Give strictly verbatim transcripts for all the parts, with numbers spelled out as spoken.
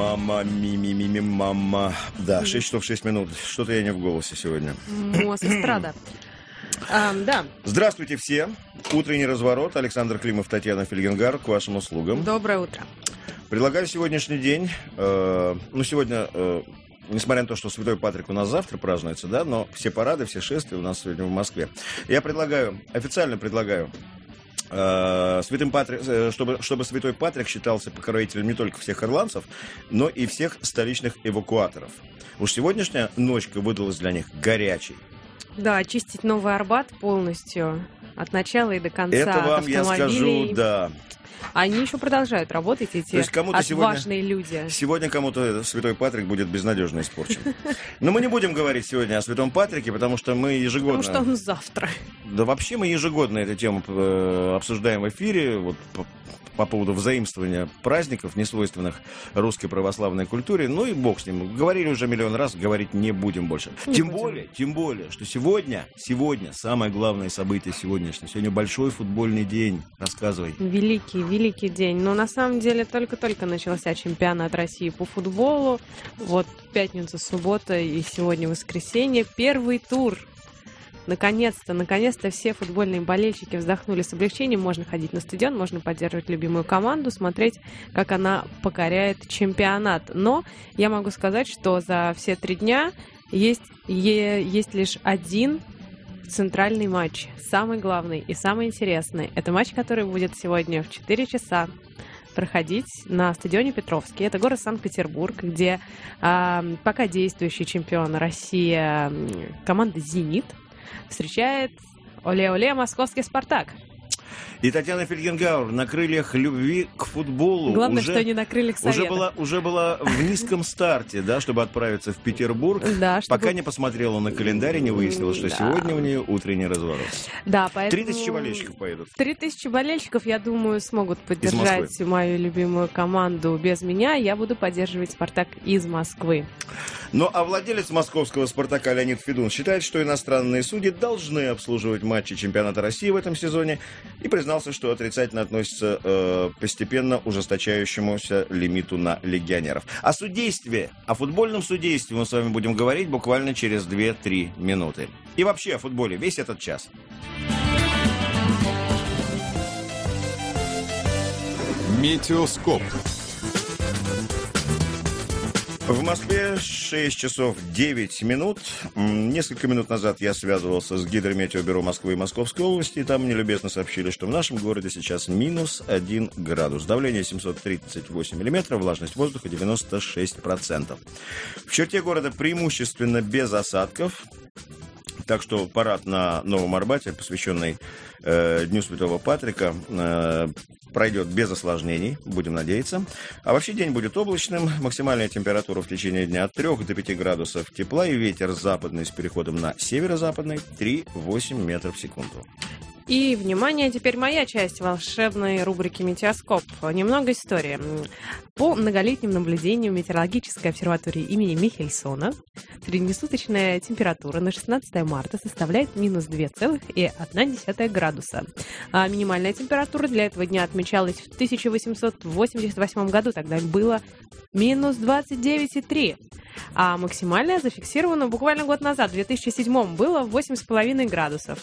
Мама, ми-ми-ми-ми, мама. Да, шесть часов шесть минут. Что-то я не в голосе сегодня. Мозг эстрада. А, да. Здравствуйте все. Утренний разворот. Александр Климов, Татьяна Фельгенгар. К вашим услугам. Доброе утро. Предлагаю сегодняшний день. Э, ну, сегодня, э, несмотря на то, что Святой Патрик у нас завтра празднуется, да, но все парады, все шествия у нас сегодня в Москве. Я предлагаю, официально предлагаю, э, Святым Патрик, э, чтобы, чтобы Святой Патрик считался покровителем не только всех ирландцев, но и всех столичных эвакуаторов. Уж сегодняшняя ночка выдалась для них горячей. Да, очистить Новый Арбат полностью от начала и до конца. Это вам я скажу, да. Они еще продолжают работать, эти отважные люди. Сегодня кому-то Святой Патрик будет безнадежно испорчен. Но мы не будем говорить сегодня о Святом Патрике, потому что мы ежегодно... Потому что он завтра. Да вообще мы ежегодно эту тему обсуждаем в эфире, вот по, по поводу взаимствования праздников, несвойственных русской православной культуре. Ну и бог с ним. Говорили уже миллион раз, говорить не будем больше. Не тем будем. более, тем более, что сегодня, сегодня, самое главное событие сегодняшнее. Сегодня большой футбольный день. Рассказывай. Великий, великий день. Но на самом деле только-только начался чемпионат России по футболу. Вот пятница, суббота и сегодня воскресенье. Первый тур. Наконец-то, наконец-то все футбольные болельщики вздохнули с облегчением. Можно ходить на стадион, можно поддерживать любимую команду, смотреть, как она покоряет чемпионат. Но я могу сказать, что за все три дня есть, е, есть лишь один центральный матч. Самый главный и самый интересный. Это матч, который будет сегодня в четыре часа проходить на стадионе Петровский. Это город Санкт-Петербург, где э, пока действующий чемпион России э, команда «Зенит» встречает оле-оле московский «Спартак». И Татьяна Фельгенгауэр на крыльях любви к футболу. Главное, уже, что не на крыльях совета. Уже была, уже была в низком старте, да, чтобы отправиться в Петербург. Да, чтобы... Пока не посмотрела на календарь и не выяснила, что да. сегодня у нее утренний разворот. Да, поэтому... Три тысячи болельщиков поедут. Три тысячи болельщиков, я думаю, смогут поддержать мою любимую команду без меня. Я буду поддерживать «Спартак» из Москвы. Ну, а владелец московского «Спартака» Леонид Федун считает, что иностранные судьи должны обслуживать матчи чемпионата России в этом сезоне и признался, что отрицательно относится э, постепенно ужесточающемуся лимиту на легионеров. О судействе, о футбольном судействе мы с вами будем говорить буквально через две-три минуты. И вообще о футболе весь этот час. Метеоскоп. В Москве шесть часов девять минут. Несколько минут назад я связывался с Гидрометеобюро Москвы и Московской области, и там мне любезно сообщили, что в нашем городе сейчас минус один градус. Давление семьсот тридцать восемь миллиметров, влажность воздуха девяносто шесть процентов. В черте города преимущественно без осадков. Так что парад на Новом Арбате, посвященный э, Дню Святого Патрика, э, пройдет без осложнений, будем надеяться. А вообще день будет облачным. Максимальная температура в течение дня от трёх до пяти градусов тепла и ветер западный с переходом на северо-западный три целых восемь десятых метров в секунду. И, внимание, теперь моя часть волшебной рубрики «Метеоскоп». Немного истории. По многолетним наблюдениям метеорологической обсерватории имени Михельсона среднесуточная температура на шестнадцатое марта составляет минус два целых одна десятая градуса. А минимальная температура для этого дня отмечалась в тысяча восемьсот восемьдесят восьмом году. Тогда было минус двадцать девять целых три десятых. А максимальная зафиксирована буквально год назад, в две тысячи седьмом, было восемь целых пять десятых градусов.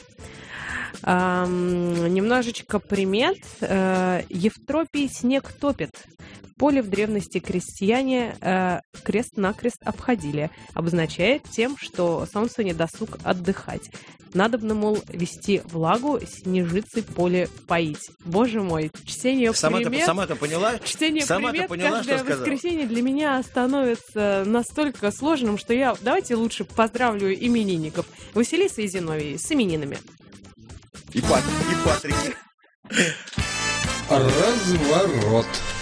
Эм, немножечко примет. Э, Евтропий снег топит. Поле в древности крестьяне э, крест-накрест обходили. Обозначает тем, что солнцу не досуг отдыхать. Надобно, мол, вести влагу, снежицей поле поить. Боже мой, чтение сама примет... Сама-то поняла? Чтение сама примет поняла, каждое воскресенье для меня становится настолько сложным, что я... Давайте лучше поздравлю именинников. Василиса и Зиновий с именинами. И, Пат... и Патрики. Разворот.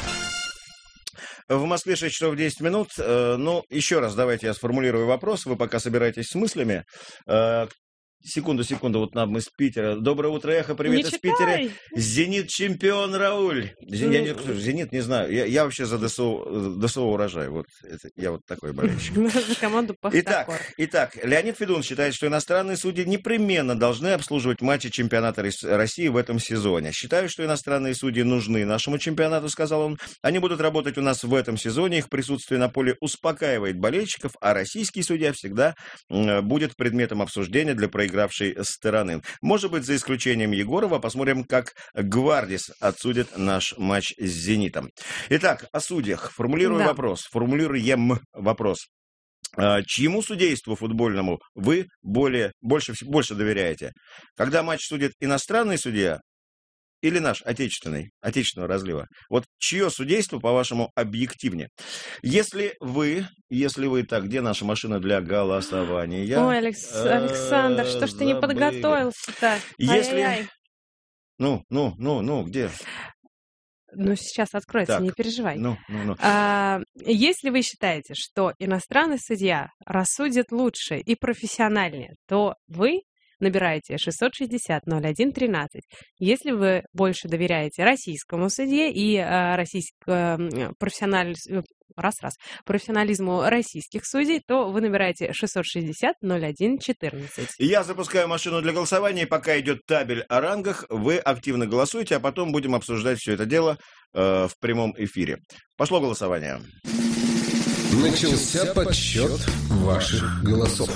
В Москве шесть часов десять минут. Ну, еще раз давайте я сформулирую вопрос. Вы пока собираетесь с мыслями. Секунду, секунду, вот нам из Питера. Доброе утро, Эхо, привет Не из Питера. читай. Зенит чемпион, Рауль. Зен- я не- Ну. Зенит, не знаю. Я, я вообще за ДСО, ДСО урожай. Вот это, я вот такой болельщик. За команду Итак, Пахтакор. итак, Леонид Федун считает, что иностранные судьи непременно должны обслуживать матчи чемпионата Рос- России в этом сезоне. Считаю, что иностранные судьи нужны нашему чемпионату, сказал он. Они будут работать у нас в этом сезоне. Их присутствие на поле успокаивает болельщиков, а российский судья всегда м, будет предметом обсуждения для проигравшей стороны. Может быть, за исключением Егорова. Посмотрим, как Гвардис отсудит наш матч с «Зенитом». Итак, о судьях. Формулирую Да. вопрос. Формулируем вопрос. А, Чьему судейству футбольному вы более, больше, вс- больше доверяете? Когда матч судит иностранный судья или наш отечественный, отечественного разлива? Вот чье судейство, по-вашему, объективнее? Если вы, если вы, так, где наша машина для голосования? Ой, Алекс- Александр, что ж ты не Забыли. подготовился-то? Если- Ай-яй-яй. Ну, ну, ну, ну, где? Ну, сейчас откроется, Так, не переживай. Ну, ну, ну. А, если вы считаете, что иностранный судья рассудит лучше и профессиональнее, то вы набираете шестьсот шестьдесят ноль один тринадцать. Если вы больше доверяете российскому судье и а, российскому профессионализму, раз-раз, профессионализму российских судей, то вы набираете шестьсот шестьдесят ноль один четырнадцать. Я запускаю машину для голосования, и пока идет табель о рангах, вы активно голосуете, а потом будем обсуждать все это дело э, в прямом эфире. Пошло голосование. Начался подсчет ваших голосов.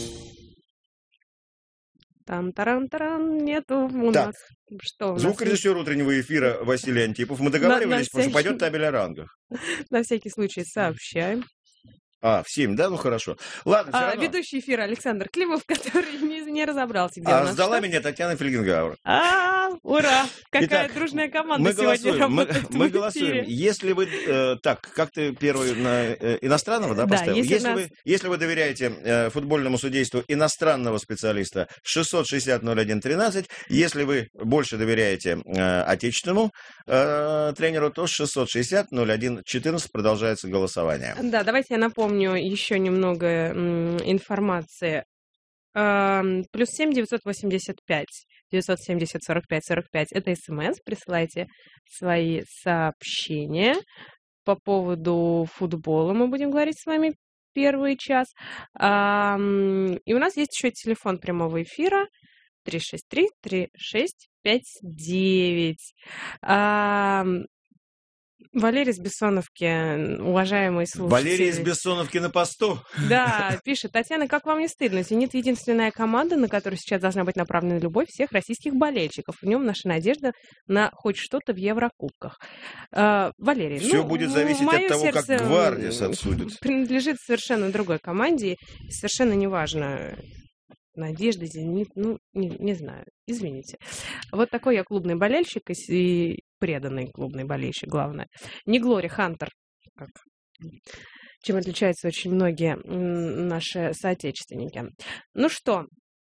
Там-тарам-тарам, нету у Так, нас. Что у нас? Звукорежиссер утреннего эфира Василий Антипов. Мы договаривались, на что пойдет всякий- табель о рангах. На всякий случай сообщаем. А, в семь, да? Ну, хорошо. Ладно, все А, равно. ведущий эфира Александр Климов, который не, не разобрался, где у А нас сдала что. меня Татьяна Фельгенгауэр. А, ура! Какая Итак, дружная команда Мы сегодня голосуем. Мы, работает в мы эфире. голосуем. Если вы... э, так, как ты первый на э, иностранного, да, Да, поставил? если Если, нас- вы, если вы доверяете э, футбольному судейству иностранного специалиста, шестьсот шестьдесят ноль один тринадцать. Если вы больше доверяете э, отечественному э, тренеру, то шестьсот шестьдесят ноль один четырнадцать продолжается голосование. Да, давайте я напомню еще немного м, информации. Эм, Плюс семь девятьсот восемьдесят пять девятьсот семьдесят сорок пять сорок пять. Это СМС. Присылайте свои сообщения по поводу футбола. Мы будем говорить с вами первый час. Ам, И у нас есть еще телефон прямого эфира три шесть три три шесть пять девять. Ам, Валерий из Бессоновки, уважаемый слушатель. Валерий из Бессоновки на посту. Да, пишет: Татьяна, как вам не стыдно? «Зенит» — единственная команда, на которую сейчас должна быть направлена любовь всех российских болельщиков. В нем наша надежда на хоть что-то в Еврокубках. А, Валерий, Все ну, будет зависеть моё от того, как сердце, Гвардис м, отсудит. принадлежит совершенно другой команде. И совершенно неважно, Надежда, Зенит, ну, не, не знаю, извините. Вот такой я клубный болельщик и, с- и преданный клубный болельщик, главное. Не Глори, Хантер, как, чем отличаются очень многие м, наши соотечественники. Ну что,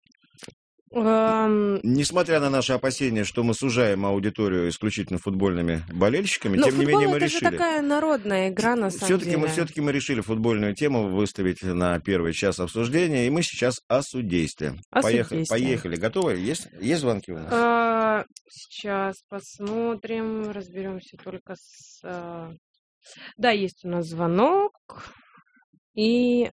эм, Несмотря на наши опасения, что мы сужаем аудиторию исключительно футбольными болельщиками, ну, тем не футбол менее мы это решили. же такая народная игра, на самом Все-таки деле. мы, все-таки мы решили футбольную тему выставить на первый час обсуждения, и мы сейчас о судействе. О Поехали, судействе. поехали. Готовы? Есть, есть звонки у нас? А, Сейчас посмотрим, разберемся только с... а, Да, есть у нас звонок. И...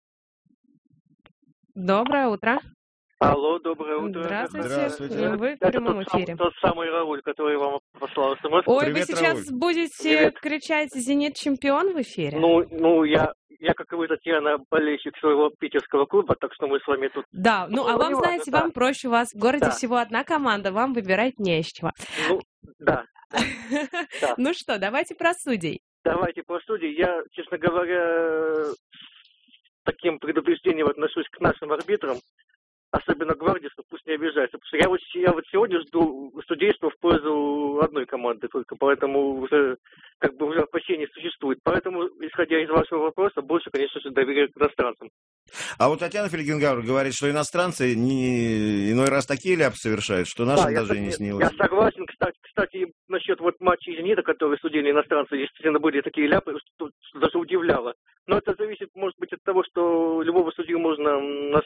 Доброе утро. Алло, доброе утро. Здравствуйте. Здравствуйте. Вы в Это прямом тот, сам- эфире. тот самый Рауль, который вам послал смс. Ой, Привет, вы сейчас Рауль. будете Привет. кричать «Зенит чемпион» в эфире? Ну, ну, я, я, как и вы, Татьяна, болельщик своего питерского клуба, так что мы с вами тут, Да, ну а Ну, вам, не знаете, важно, да. вам проще, у вас в городе Да. всего одна команда, вам выбирать не из чего. ну, да. Да. Ну что, давайте про судей. Давайте по судьи. Я, честно говоря, с таким предупреждением отношусь к нашим арбитрам, особенно Гвардису, пусть не обижается. Потому что я вот, я вот сегодня жду судейства в пользу одной команды только, поэтому уже как бы уже опасений существует. Поэтому, исходя из вашего вопроса, больше, конечно же, доверие к иностранцам. А вот Татьяна Фельгенгауэр говорит, что иностранцы не, иной раз такие ляпы совершают, что нашим Да, даже я, и не я- снилось. Я согласен, кстати, кстати, насчет вот матча «Зенита», которые судили иностранцы, действительно были такие ляпы, что, что даже удивляло. Но это зависит, может быть, от того, что любого судью можно настроить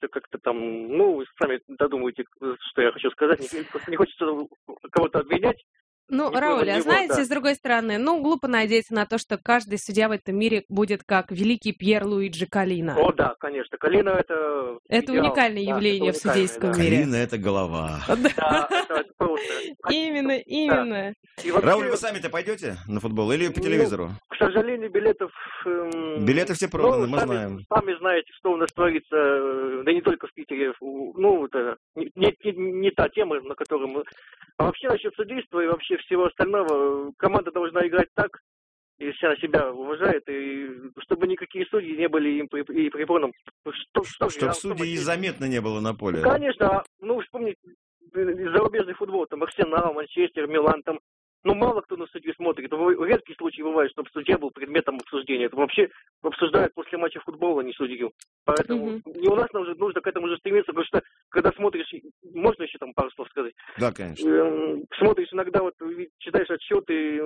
хочется как-то там, ну, вы сами додумаете, что я хочу сказать, не, просто не хочется кого-то обвинять. Ну, Не Рауль, было а него, знаете, да. с другой стороны, ну, глупо надеяться на то, что каждый судья в этом мире будет как великий Пьер Луиджи Калина. О, да, конечно, Калина это Это идеал. уникальное Да, явление это в судейском уникальное, мире. Калина — это голова. Да, да это, это просто. Именно, именно. И вообще, Рауль, вы сами-то пойдете на футбол или по ну, телевизору? к сожалению, билетов... эм, Билеты все проданы, ну, мы сами, знаем. Сами знаете, что у нас творится, э, да не только в Питере. у- Ну, это не, не, не- не та тема, на которую мы... А вообще насчет судейства и вообще всего остального, э, команда должна играть так, если она себя уважает, и чтобы никакие судьи не были им при- и препоном. Что, что же, Чтоб я судей и автоматически- заметно не было на поле. Конечно, а, ну, вспомните, э, зарубежный футбол, там, Арсенал, Манчестер, Милан, там, ну, мало кто на судью смотрит. В- Редкий случай бывает, чтобы судья был предметом обсуждения. Это вообще обсуждают после матча футбола, а не судью. Поэтому Мгм. и у нас нужно, нужно к этому же стремиться, потому что, когда смотришь, можно еще там пару слов сказать? Да, конечно. Эм, смотришь иногда, вот ви- читаешь отчеты,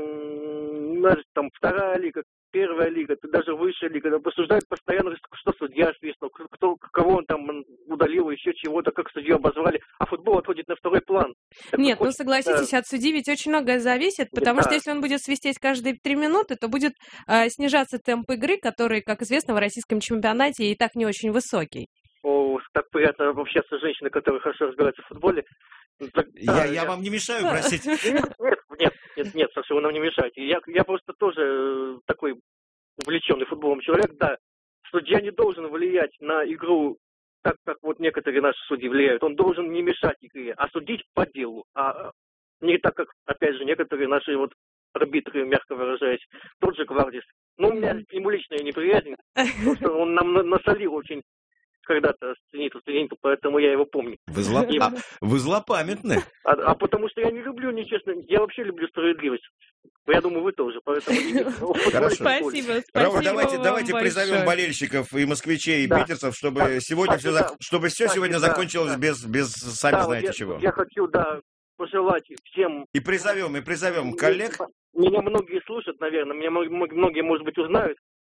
м, даже там вторая лига, первая лига, ты даже высшая лига, обсуждают постоянно, что судья свистнул, кто, кого он там удалил, еще чего-то, как судью обозвали, а футбол отходит на второй план. Так Нет, ну хочется, согласитесь, от судьи ведь очень многое зависит, потому что Да. если он будет свистеть каждые три минуты, то будет э, снижаться темп игры, который, как известно, в российском чемпионате и так не очень высокий. О, так приятно общаться с женщиной, которая хорошо разбирается в футболе. Так, Я, да, я вам не мешаю, Да. простите. Нет, нет, нет, нет, нет, Саша, вы нам не мешаете. Я, я просто тоже э, такой увлеченный футболом человек, да. Судья не должен влиять на игру так, как вот некоторые наши судьи влияют. Он должен не мешать игре, а судить по делу. А не так, как, опять же, некоторые наши вот арбитры, мягко выражаясь. Тот же Гвардис. Ну, у меня к нему личная неприязнь, потому что он нам на- насолил очень когда-то студенту, студенту, поэтому я его помню. Вы, зло... И- а, вы злопамятны. А, а потому что я не люблю, нечестно, я вообще люблю справедливость. Я думаю, вы тоже, поэтому... не- в футболе Хорошо. тем более. Спасибо, спасибо Рауль, давайте, вам давайте призовем большое. болельщиков и москвичей, и Да. питерцев, чтобы Да. сегодня Кстати, все, да. чтобы все Кстати, сегодня да, закончилось да. без, без сами Да, вот знаете я, чего. я хочу, да, пожелать всем... И призовем, и призовем коллег. Меня многие слушают, наверное, меня мно- мно- многие, может быть, узнают.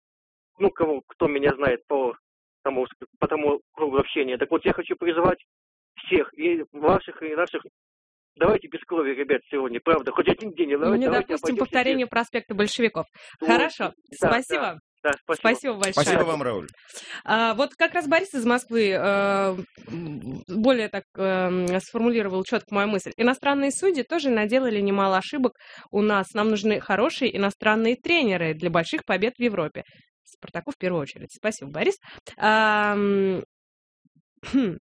Ну, кого, кто меня знает по тому, по тому кругу общения. Так вот, я хочу призывать всех, и ваших, и наших. Давайте без крови, ребят, сегодня, правда. Хоть один день. Мы Давайте, не давайте допустим обойдемся повторения проспекта большевиков. без- Хорошо, Да, спасибо. Да, да, спасибо. Спасибо большое. Спасибо вам, Рауль. А, вот как раз Борис из Москвы э, м, более так э, сформулировал четко мою мысль. Иностранные судьи тоже наделали немало ошибок у нас. Нам нужны хорошие иностранные тренеры для больших побед в Европе. Спартаку в первую очередь. Спасибо, Борис. А, м, хм.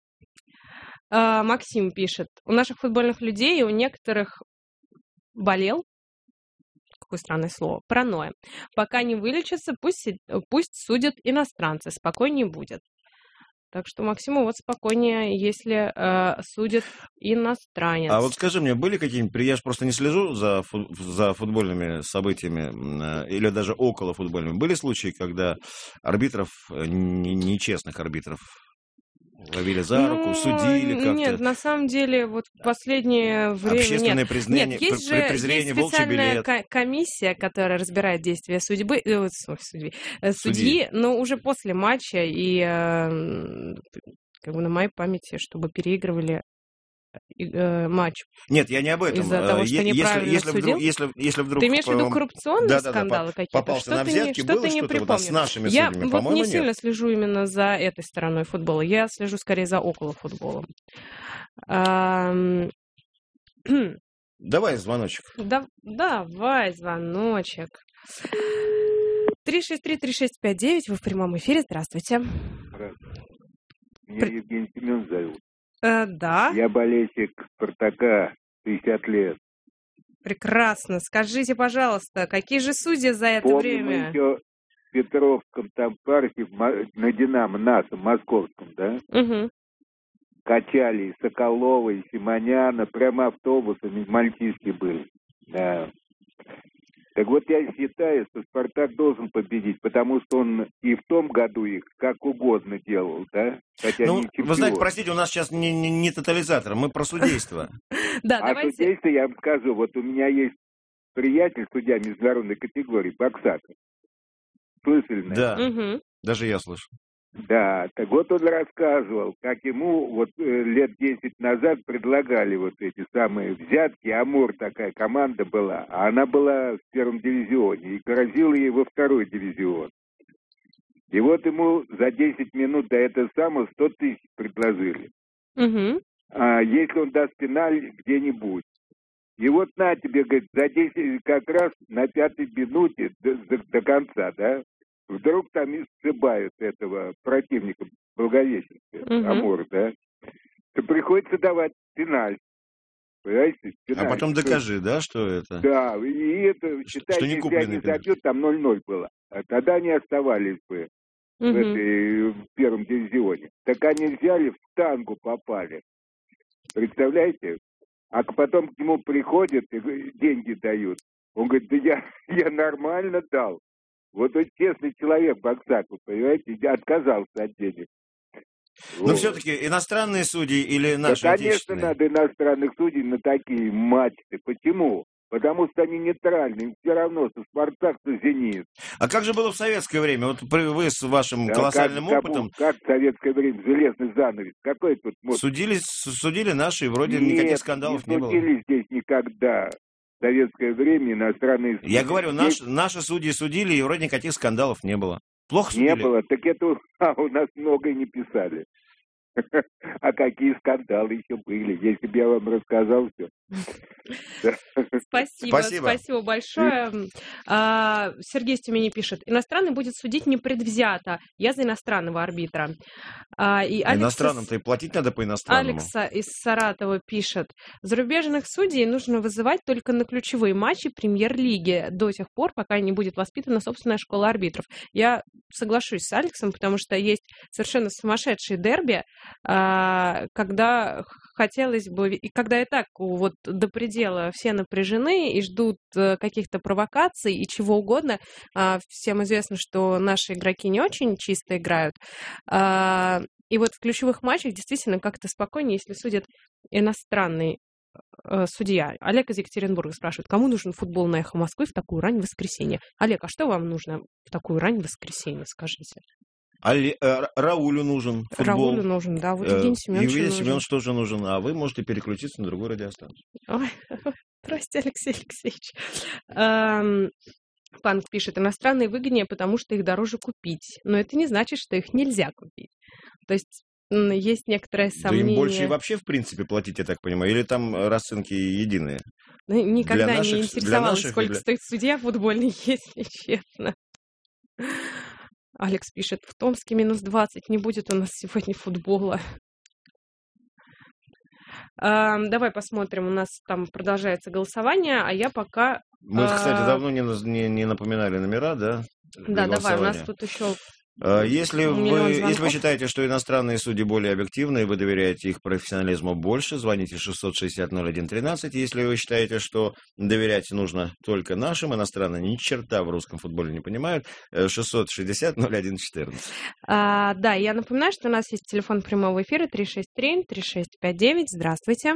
А, Максим пишет. У наших футбольных людей, у некоторых болел, какое странное слово, паранойя. Пока не вылечится, пусть, си- пусть судят иностранцы, спокойнее будет. Так что Максиму вот спокойнее, если э, судит иностранец. А вот скажи мне, были какие-нибудь, я же просто не слежу за, фу- за футбольными событиями м, э, или даже около футбольными, были случаи, когда арбитров, э, не- нечестных арбитров, ловили за руку, Ну, судили как-то? Нет, на самом деле, вот в последнее время Общественное нет. признание, Нет, есть при- же презрение, есть волчий специальная билет. ко- комиссия, которая разбирает действия судьбы, э, вот, ой, судьи, э, Судьи. судьи, но уже после матча и э, м, как бы на моей памяти, чтобы переигрывали и, э, матч. Нет, я не об этом. Из-за Э, того, что е- если, неправильно если, судил? вдруг, если, если вдруг... Ты имеешь в виду по- коррупционные Да-да-да, скандалы по- какие-то? попался Что-то на не, взятки, что-то было не что-то вот, а припомню. с нашими Я судьями, вот по-моему, не нет. сильно слежу именно за этой стороной футбола. Я слежу скорее за около футбола. Ам, Давай звоночек. Да, давай звоночек. три шесть три три шесть пять девять. Вы в прямом эфире. Здравствуйте. Меня При- Евгений Семен зовут. Э, да, Я болельщик Спартака пятьдесят лет. прекрасно. Скажите, пожалуйста, какие же судьи за это Помню, мы время? еще в Петровском там парке в Мо- на Динамо, нашем, московском, да, Мгм. качали и Соколова, и Симоняна, прямо автобусами, мальчишки были. Да. Так вот, я считаю, что Спартак должен победить, потому что он и в том году их как угодно делал, да? Хотя Ну, не вы знаете, чемпион. простите, у нас сейчас не, не, не тотализатор, мы про судейство. Да, А давайте. судейство, я вам скажу, вот у меня есть приятель, судья международной категории, Боксатов. Слышали, наверное? Да, Мгм. даже я слышу. Да, так вот он рассказывал, как ему вот э, лет десять назад предлагали вот эти самые взятки. Амур такая команда была, а она была в первом дивизионе и грозила ей во второй дивизион. И вот ему за десять минут до этого самого сто тысяч предложили. Угу. А если он даст пеналь где-нибудь. И вот на тебе, говорит, за десять, как раз на пятой минуте до, до, до конца, да, вдруг там и сшибают этого противника Благовещенска, Угу. Амур, да, то приходится давать пеналь. Понимаете? Пеналь. А потом докажи, да, что это? Да, и это, считай, что не если купленный они пеналь. забьют, там ноль-ноль было. А тогда они оставались бы в, Угу. этой, в первом дивизионе. Так они взяли, в штангу попали. Представляете? А потом к нему приходят и деньги дают. Он говорит, да я, я нормально дал. Вот он честный человек, Баксак, вы понимаете, я отказался от денег. Но Вот. все-таки иностранные судьи или Да, наши конечно, отечественные? надо иностранных судей на такие матчи. Почему? Потому что они нейтральны. Им все равно, что Спартак, что Зенит. А как же было в советское время? Вот при- вы с вашим Да, колоссальным как, опытом Как в советское время железный занавес. Какой тут может... судили, судили наши, и вроде Нет, никаких скандалов не, не было. судили здесь никогда. В советское время иностранные судьи. Я говорю, Здесь наш, наши судьи судили, и вроде никаких скандалов не было. Плохо не судили? было. Так это а, у нас многое не писали. А какие скандалы еще были, если бы я вам рассказал все. Спасибо, Спасибо. спасибо большое. А, Сергей Стюмени пишет, иностранный будет судить непредвзято. Я за иностранного арбитра. А, и А Алекс иностранным-то и платить надо по иностранному. Алекса из Саратова пишет, зарубежных судей нужно вызывать только на ключевые матчи премьер-лиги до тех пор, пока не будет воспитана собственная школа арбитров. Я соглашусь с Алексом, потому что есть совершенно сумасшедшие дерби, а, когда хотелось бы, и когда и так вот до предела все напряжены и ждут э, каких-то провокаций и чего угодно. А, Всем известно, что наши игроки не очень чисто играют. А, И вот в ключевых матчах действительно как-то спокойнее, если судят иностранный э, судья. Олег из Екатеринбурга спрашивает, кому нужен футбол на Эхо Москвы в такую рань в воскресенье? Олег, а что вам нужно в такую рань в воскресенье, скажите? А Ле- э, Раулю нужен футбол. Раулю нужен, да, вот Евгений Э, Семенович Евгений нужен. Семенович тоже нужен, а вы можете переключиться на другую радиостанцию. Ой, здрасте, Алексей Алексеевич. Эм, Панк пишет, иностранные выгоднее, потому что их дороже купить. Но это не значит, что их нельзя купить. То есть м, есть некоторое Да сомнение. им больше и вообще, в принципе, платить, я так понимаю. Или там э, расценки единые? Ну, Никогда для не наших- для интересовалась, наших и сколько для- стоит судья футбольный, если честно. Алекс пишет, в Томске минус двадцать, не будет у нас сегодня футбола. Эм, Давай посмотрим, у нас там продолжается голосование, а я пока... Мы, кстати, А, давно не, наз- не, не напоминали номера, да? для Да, давай, у нас голосования? тут еще... А, Если вы, миллион если вы звонков. считаете, что иностранные судьи более объективны, и вы доверяете их профессионализму больше, звоните шестьсот шестьдесят ноль один тринадцать. Если вы считаете, что доверять нужно только нашим, иностранные ни черта в русском футболе не понимают, э, шестьсот шестьдесят ноль один четырнадцать. А, да, я напоминаю, что у нас есть телефон прямого эфира три шесть три три шесть пять девять. Здравствуйте.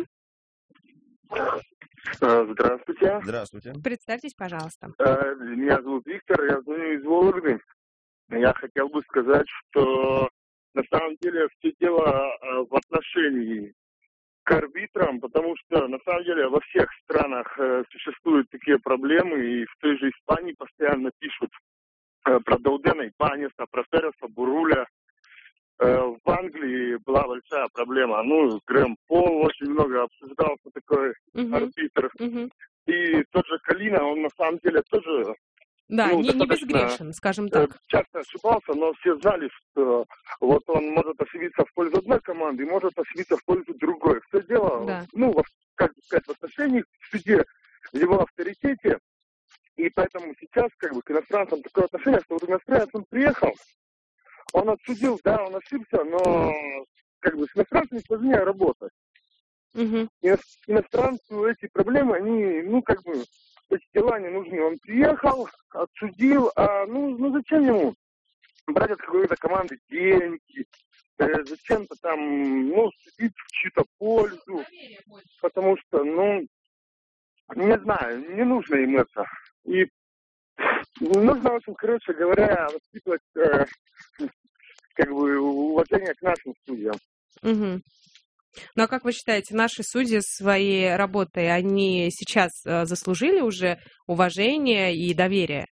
Здравствуйте. Здравствуйте. Представьтесь, пожалуйста. Э, Меня зовут Виктор, я звоню из Вологды. Я хотел бы сказать, что на самом деле все дело э, в отношении к арбитрам, потому что на самом деле во всех странах э, существуют такие проблемы, и в той же Испании постоянно пишут э, про Даудена и Панеса, про Переса, Буруля. Э, В Англии была большая проблема. Ну, Грэм Пол очень много обсуждался, такой Мгм, арбитр. мгм. И тот же Калина, он на самом деле тоже Да, Ну, не, не достаточно, безгрешен, скажем э, так. часто ошибался, но все знали, что вот он может ошибиться в пользу одной команды и может ошибиться в пользу другой. Все дело, Да. ну, во- как бы сказать, в отношениях к суде, в его авторитете. И поэтому сейчас, как бы, к иностранцам такое отношение, что вот иностранец, он приехал, он отсудил, да, он ошибся, но как бы с иностранцами сложнее работать. Мгм. Ино- Иностранцу эти проблемы, они, ну, как бы, эти дела не нужны. Он приехал, отсудил, а, ну, ну зачем ему брать от какой-то команды деньги, э, зачем-то там, ну, судить в чью-то пользу, потому что, ну, не знаю, не нужно им это. И нужно, в общем, короче говоря, воспитывать э, как бы уважение к нашим судьям. Угу. Ну а как вы считаете, наши судьи своей работой, они сейчас э, заслужили уже уважение и доверие?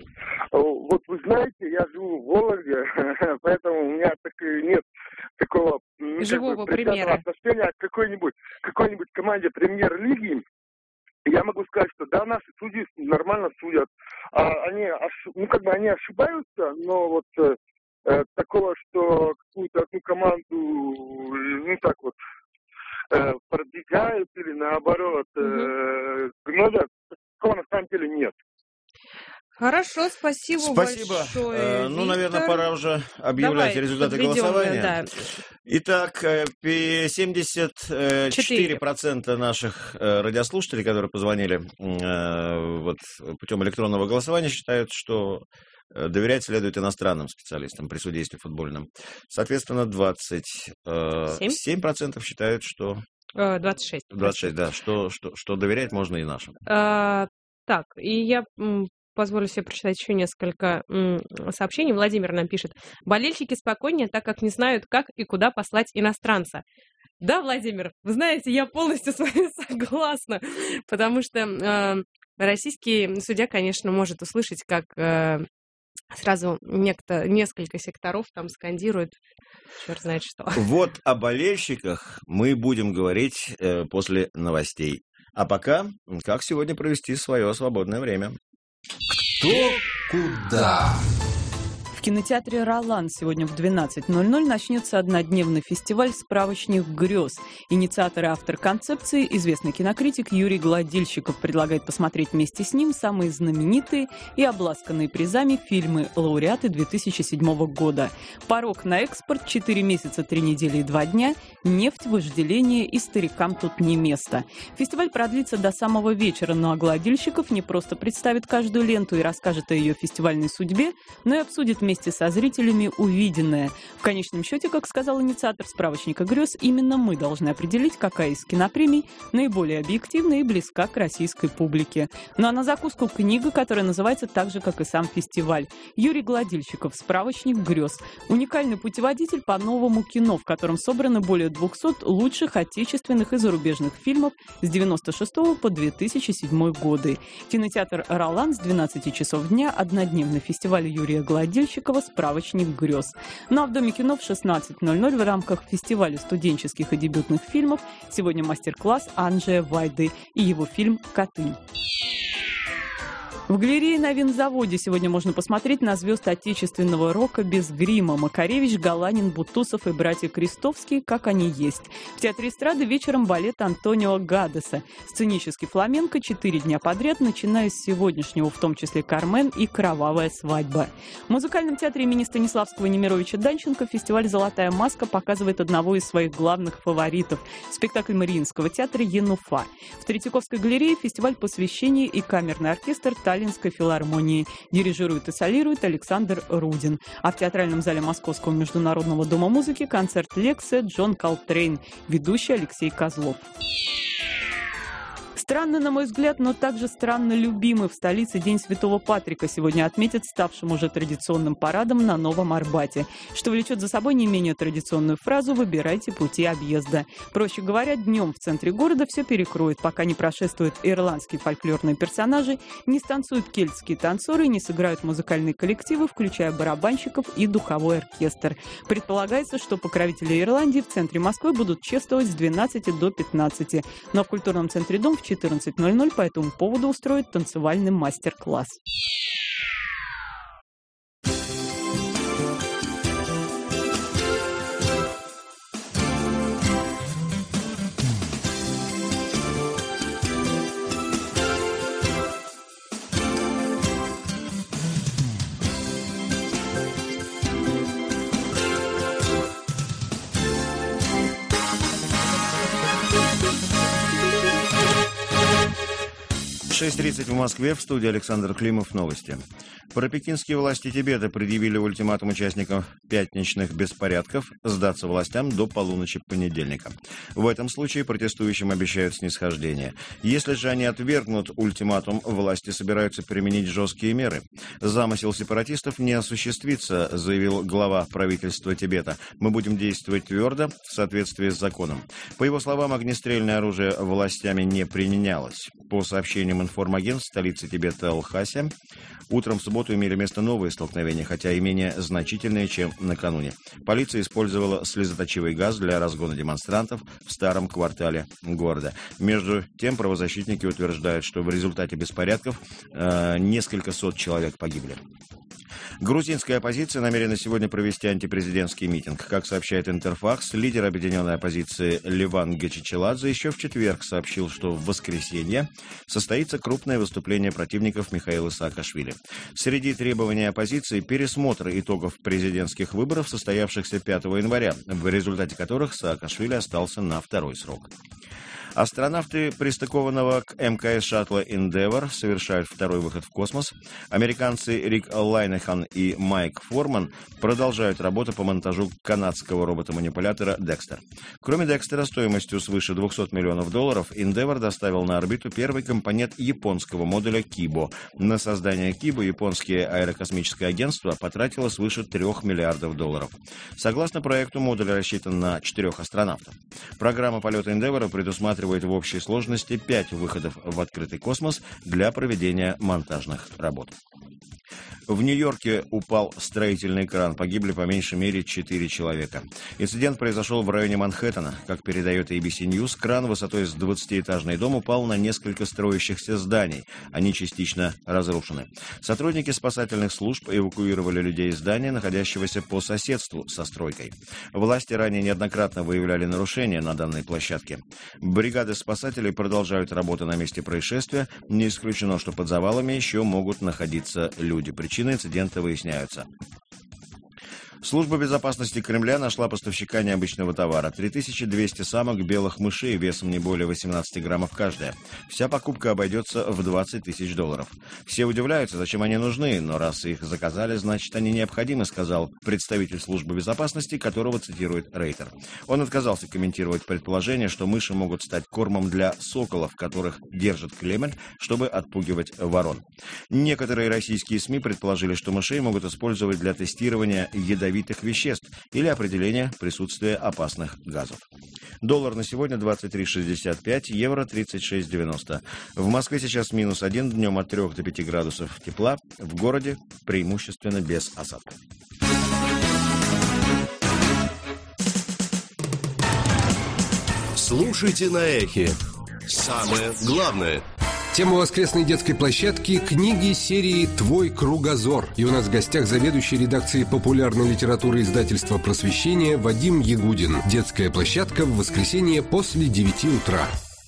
Вот вы знаете, я живу в Вологде, поэтому у меня так, нет такого ну, живого как бы, примера отношения к какой-нибудь, какой-нибудь команде премьер-лиги. Я могу сказать, что да, наши судьи нормально судят. А, они, ну, как бы они ошибаются, но вот э, такого, что какую-то одну команду, ну так вот, э, продвигают или наоборот э, гнобят, такого на самом деле нет. Хорошо, спасибо, Спасибо. большое, Э, ну, наверное, пора уже объявлять Давай результаты подведем, голосования. да. Итак, э, пи- семьдесят четыре процента наших э, радиослушателей, которые позвонили э, вот, путем электронного голосования, считают, что э, доверять следует иностранным специалистам при судействе футбольном. Соответственно, двадцать семь процентов считают, что... Э, двадцать шесть. двадцать шесть, да, что, что, что доверять можно и нашим. А, так, и я м, позволю себе прочитать еще несколько м, сообщений. Владимир нам пишет. Болельщики спокойнее, так как не знают, как и куда послать иностранца. Да, Владимир, вы знаете, я полностью с вами согласна, потому что э, российский судья, конечно, может услышать, как э, сразу некто, несколько секторов там скандируют, черт знает что. Вот о болельщиках мы будем говорить э, после новостей. А пока, как сегодня провести свое свободное время? Кто куда? В кинотеатре «Ролан» сегодня в двенадцать ноль ноль начнется однодневный фестиваль «Справочник грез». Инициатор и автор концепции, известный кинокритик Юрий Гладильщиков, предлагает посмотреть вместе с ним самые знаменитые и обласканные призами фильмы лауреаты две тысячи седьмого года. «Порог на экспорт», «Четыре месяца, три недели и два дня», «Нефть, вожделение» и «Старикам тут не место». Фестиваль продлится до самого вечера, но Гладильщиков не просто представит каждую ленту и расскажет о ее фестивальной судьбе, но и обсудит вместе со зрителями увиденное. В конечном счете, как сказал инициатор «Справочника грез», именно мы должны определить, какая из кинопремий наиболее объективна и близка к российской публике. Ну а на закуску книга, которая называется так же, как и сам фестиваль. Юрий Гладильщиков «Справочник грез». Уникальный путеводитель по новому кино, в котором собраны более двухсот лучших отечественных и зарубежных фильмов с девяносто шестого по две тысячи седьмой годы. Кинотеатр «Ролан» с двенадцати часов дня, однодневный фестиваль Юрия Гладильщикова «Справочник грез». Ну а в Доме кино в шестнадцать ноль ноль в рамках фестиваля студенческих и дебютных фильмов сегодня мастер-класс Анджея Вайды и его фильм «Коты». В галерее на винзаводе сегодня можно посмотреть на звезд отечественного рока без грима. Макаревич, Галанин, Бутусов и братья Крестовские, как они есть. В Театре эстрады вечером балет Антонио Гадеса. Сценический фламенко четыре дня подряд, начиная с сегодняшнего, в том числе «Кармен» и «Кровавая свадьба». В музыкальном театре имени Станиславского Немировича Данченко фестиваль «Золотая маска» показывает одного из своих главных фаворитов – спектакль Мариинского театра «Енуфа». В Третьяковской галерее фестиваль посвящения и камерный оркестр Таллинской филармонии. Дирижирует и солирует Александр Рудин. А в театральном зале Московского международного дома музыки концерт «Лекция» Джон Колтрейн, ведущий Алексей Козлов. Странно, на мой взгляд, но также странно любимый в столице День Святого Патрика сегодня отметят ставшим уже традиционным парадом на Новом Арбате, что влечет за собой не менее традиционную фразу «выбирайте пути объезда». Проще говоря, днем в центре города все перекроют, пока не прошествуют ирландские фольклорные персонажи, не станцуют кельтские танцоры, не сыграют музыкальные коллективы, включая барабанщиков и духовой оркестр. Предполагается, что покровители Ирландии в центре Москвы будут чествовать с двенадцати до пятнадцати, но в культурном центре «Дом» в четырнадцать ноль ноль по этому поводу устроит танцевальный мастер-класс. шесть тридцать в Москве, в студии Александр Климов, новости. Пропекинские власти Тибета предъявили ультиматум участникам пятничных беспорядков сдаться властям до полуночи понедельника. В этом случае протестующим обещают снисхождение. Если же они отвергнут ультиматум, власти собираются применить жесткие меры. Замысел сепаратистов не осуществится, заявил глава правительства Тибета. Мы будем действовать твердо в соответствии с законом. По его словам, огнестрельное оружие властями не применялось. По сообщениям информагентств столицы Тибета Лхасе, утром в субботу имели место новые столкновения, хотя и менее значительные, чем накануне. Полиция использовала слезоточивый газ для разгона демонстрантов в старом квартале города. Между тем, правозащитники утверждают, что в результате беспорядков э, несколько сот человек погибли. Грузинская оппозиция намерена сегодня провести антипрезидентский митинг. Как сообщает Интерфакс, лидер объединенной оппозиции Леван Гечичеладзе еще в четверг сообщил, что в воскресенье состоится крупное выступление противников Михаила Саакашвили. Среди требований оппозиции пересмотр итогов президентских выборов, состоявшихся пятого января, в результате которых Саакашвили остался на второй срок. Астронавты пристыкованного к эм ка эс шаттла Endeavour совершают второй выход в космос. Американцы Рик Лайнехан и Майк Форман продолжают работу по монтажу канадского робота-манипулятора Dexter. Кроме Dexter, стоимостью свыше двухсот миллионов долларов, Endeavour доставил на орбиту первый компонент японского модуля Кибо. На создание Кибо японское аэрокосмическое агентство потратило свыше трех миллиардов долларов. Согласно проекту, модуль рассчитан на четырех астронавтов. Программа полета Endeavour предусматривает в общей сложности пять выходов в открытый космос для проведения монтажных работ. В Нью-Йорке упал строительный кран. Погибли по меньшей мере четыре человека. Инцидент произошел в районе Манхэттена. Как передает эй би си News, кран высотой с двадцатиэтажный дом упал на несколько строящихся зданий. Они частично разрушены. Сотрудники спасательных служб эвакуировали людей из здания, находящегося по соседству со стройкой. Власти ранее неоднократно выявляли нарушения на данной площадке. Бригады спасателей продолжают работу на месте происшествия. Не исключено, что под завалами еще могут находиться люди. Причины инцидента выясняются. Служба безопасности Кремля нашла поставщика необычного товара. три тысячи двести самок белых мышей весом не более восемнадцати граммов каждая. Вся покупка обойдется в двадцать тысяч долларов. Все удивляются, зачем они нужны, но раз их заказали, значит, они необходимы, сказал представитель службы безопасности, которого цитирует Рейтер. Он отказался комментировать предположение, что мыши могут стать кормом для соколов, которых держит Кремль, чтобы отпугивать ворон. Некоторые российские СМИ предположили, что мышей могут использовать для тестирования ядовитых веществ или определения присутствия опасных газов. Доллар на сегодня двадцать три шестьдесят пять, евро тридцать шесть девяносто. В Москве сейчас минус один, днем от трёх до пяти градусов тепла, в городе преимущественно без осадков. Слушайте на Эхе. Самое главное. Тема воскресной детской площадки – книги серии «Твой кругозор». И у нас в гостях заведующий редакцией популярной литературы издательства «Просвещение» Вадим Ягудин. Детская площадка в воскресенье после девяти утра.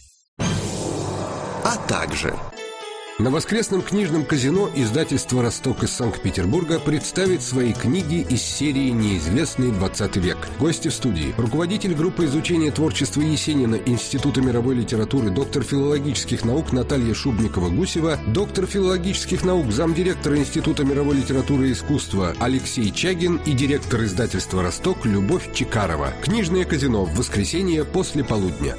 А также... На воскресном книжном казино издательство «Росток» из Санкт-Петербурга представит свои книги из серии «Неизвестный двадцатый век». Гости в студии. Руководитель группы изучения творчества Есенина Института мировой литературы, доктор филологических наук Наталья Шубникова-Гусева, доктор филологических наук, замдиректора Института мировой литературы и искусства Алексей Чагин и директор издательства «Росток» Любовь Чекарова. Книжное казино в воскресенье после полудня.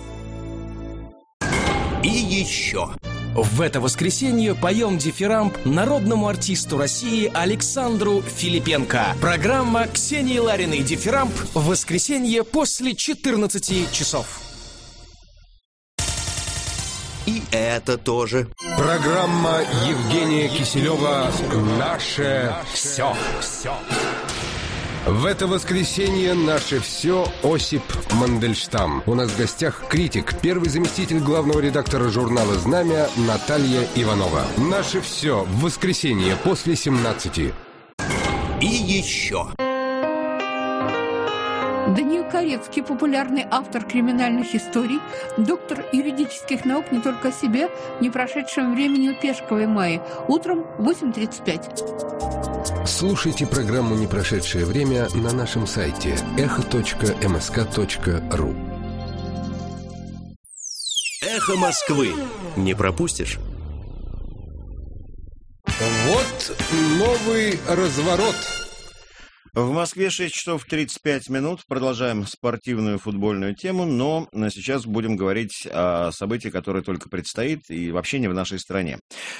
И еще... В это воскресенье поем дифирамб народному артисту России Александру Филипенко. Программа Ксении Лариной «Дифирамб» в воскресенье после четырнадцати часов. И это тоже. Программа Евгения Киселева «Наше все». В это воскресенье наше все Осип Мандельштам. У нас в гостях критик, первый заместитель главного редактора журнала «Знамя» Наталья Иванова. Наше все в воскресенье после семнадцати. И еще... Даниил Корецкий, популярный автор криминальных историй, доктор юридических наук не только о себе, не прошедшем времени у Пешковой Майи. Утром в восемь тридцать пять. Слушайте программу «Не прошедшее время» на нашем сайте эхо точка эм эс ка точка ру. Эхо Москвы. Не пропустишь? Вот Вот новый разворот. В Москве шесть часов тридцать пять минут. Продолжаем спортивную футбольную тему, но сейчас будем говорить о событии, которое только предстоит и вообще не в нашей стране.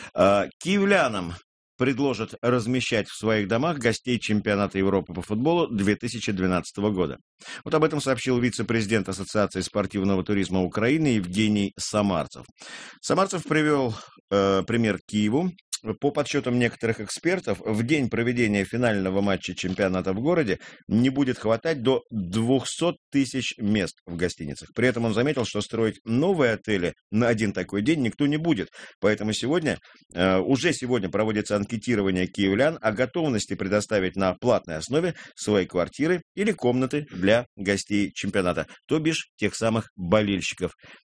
Киевлянам предложат размещать в своих домах гостей чемпионата Европы по футболу две тысячи двенадцатого года. Вот об этом сообщил вице-президент Ассоциации спортивного туризма Украины Евгений Самарцев. Самарцев привел э, пример Киеву. По подсчетам некоторых экспертов, в день проведения финального матча чемпионата в городе не будет хватать до двухсот тысяч мест в гостиницах. При этом он заметил, что строить новые отели на один такой день никто не будет. Поэтому сегодня, э, уже сегодня проводится анкетирование киевлян о готовности предоставить на платной основе свои квартиры или комнаты для гостей чемпионата, то бишь тех самых болельщиков.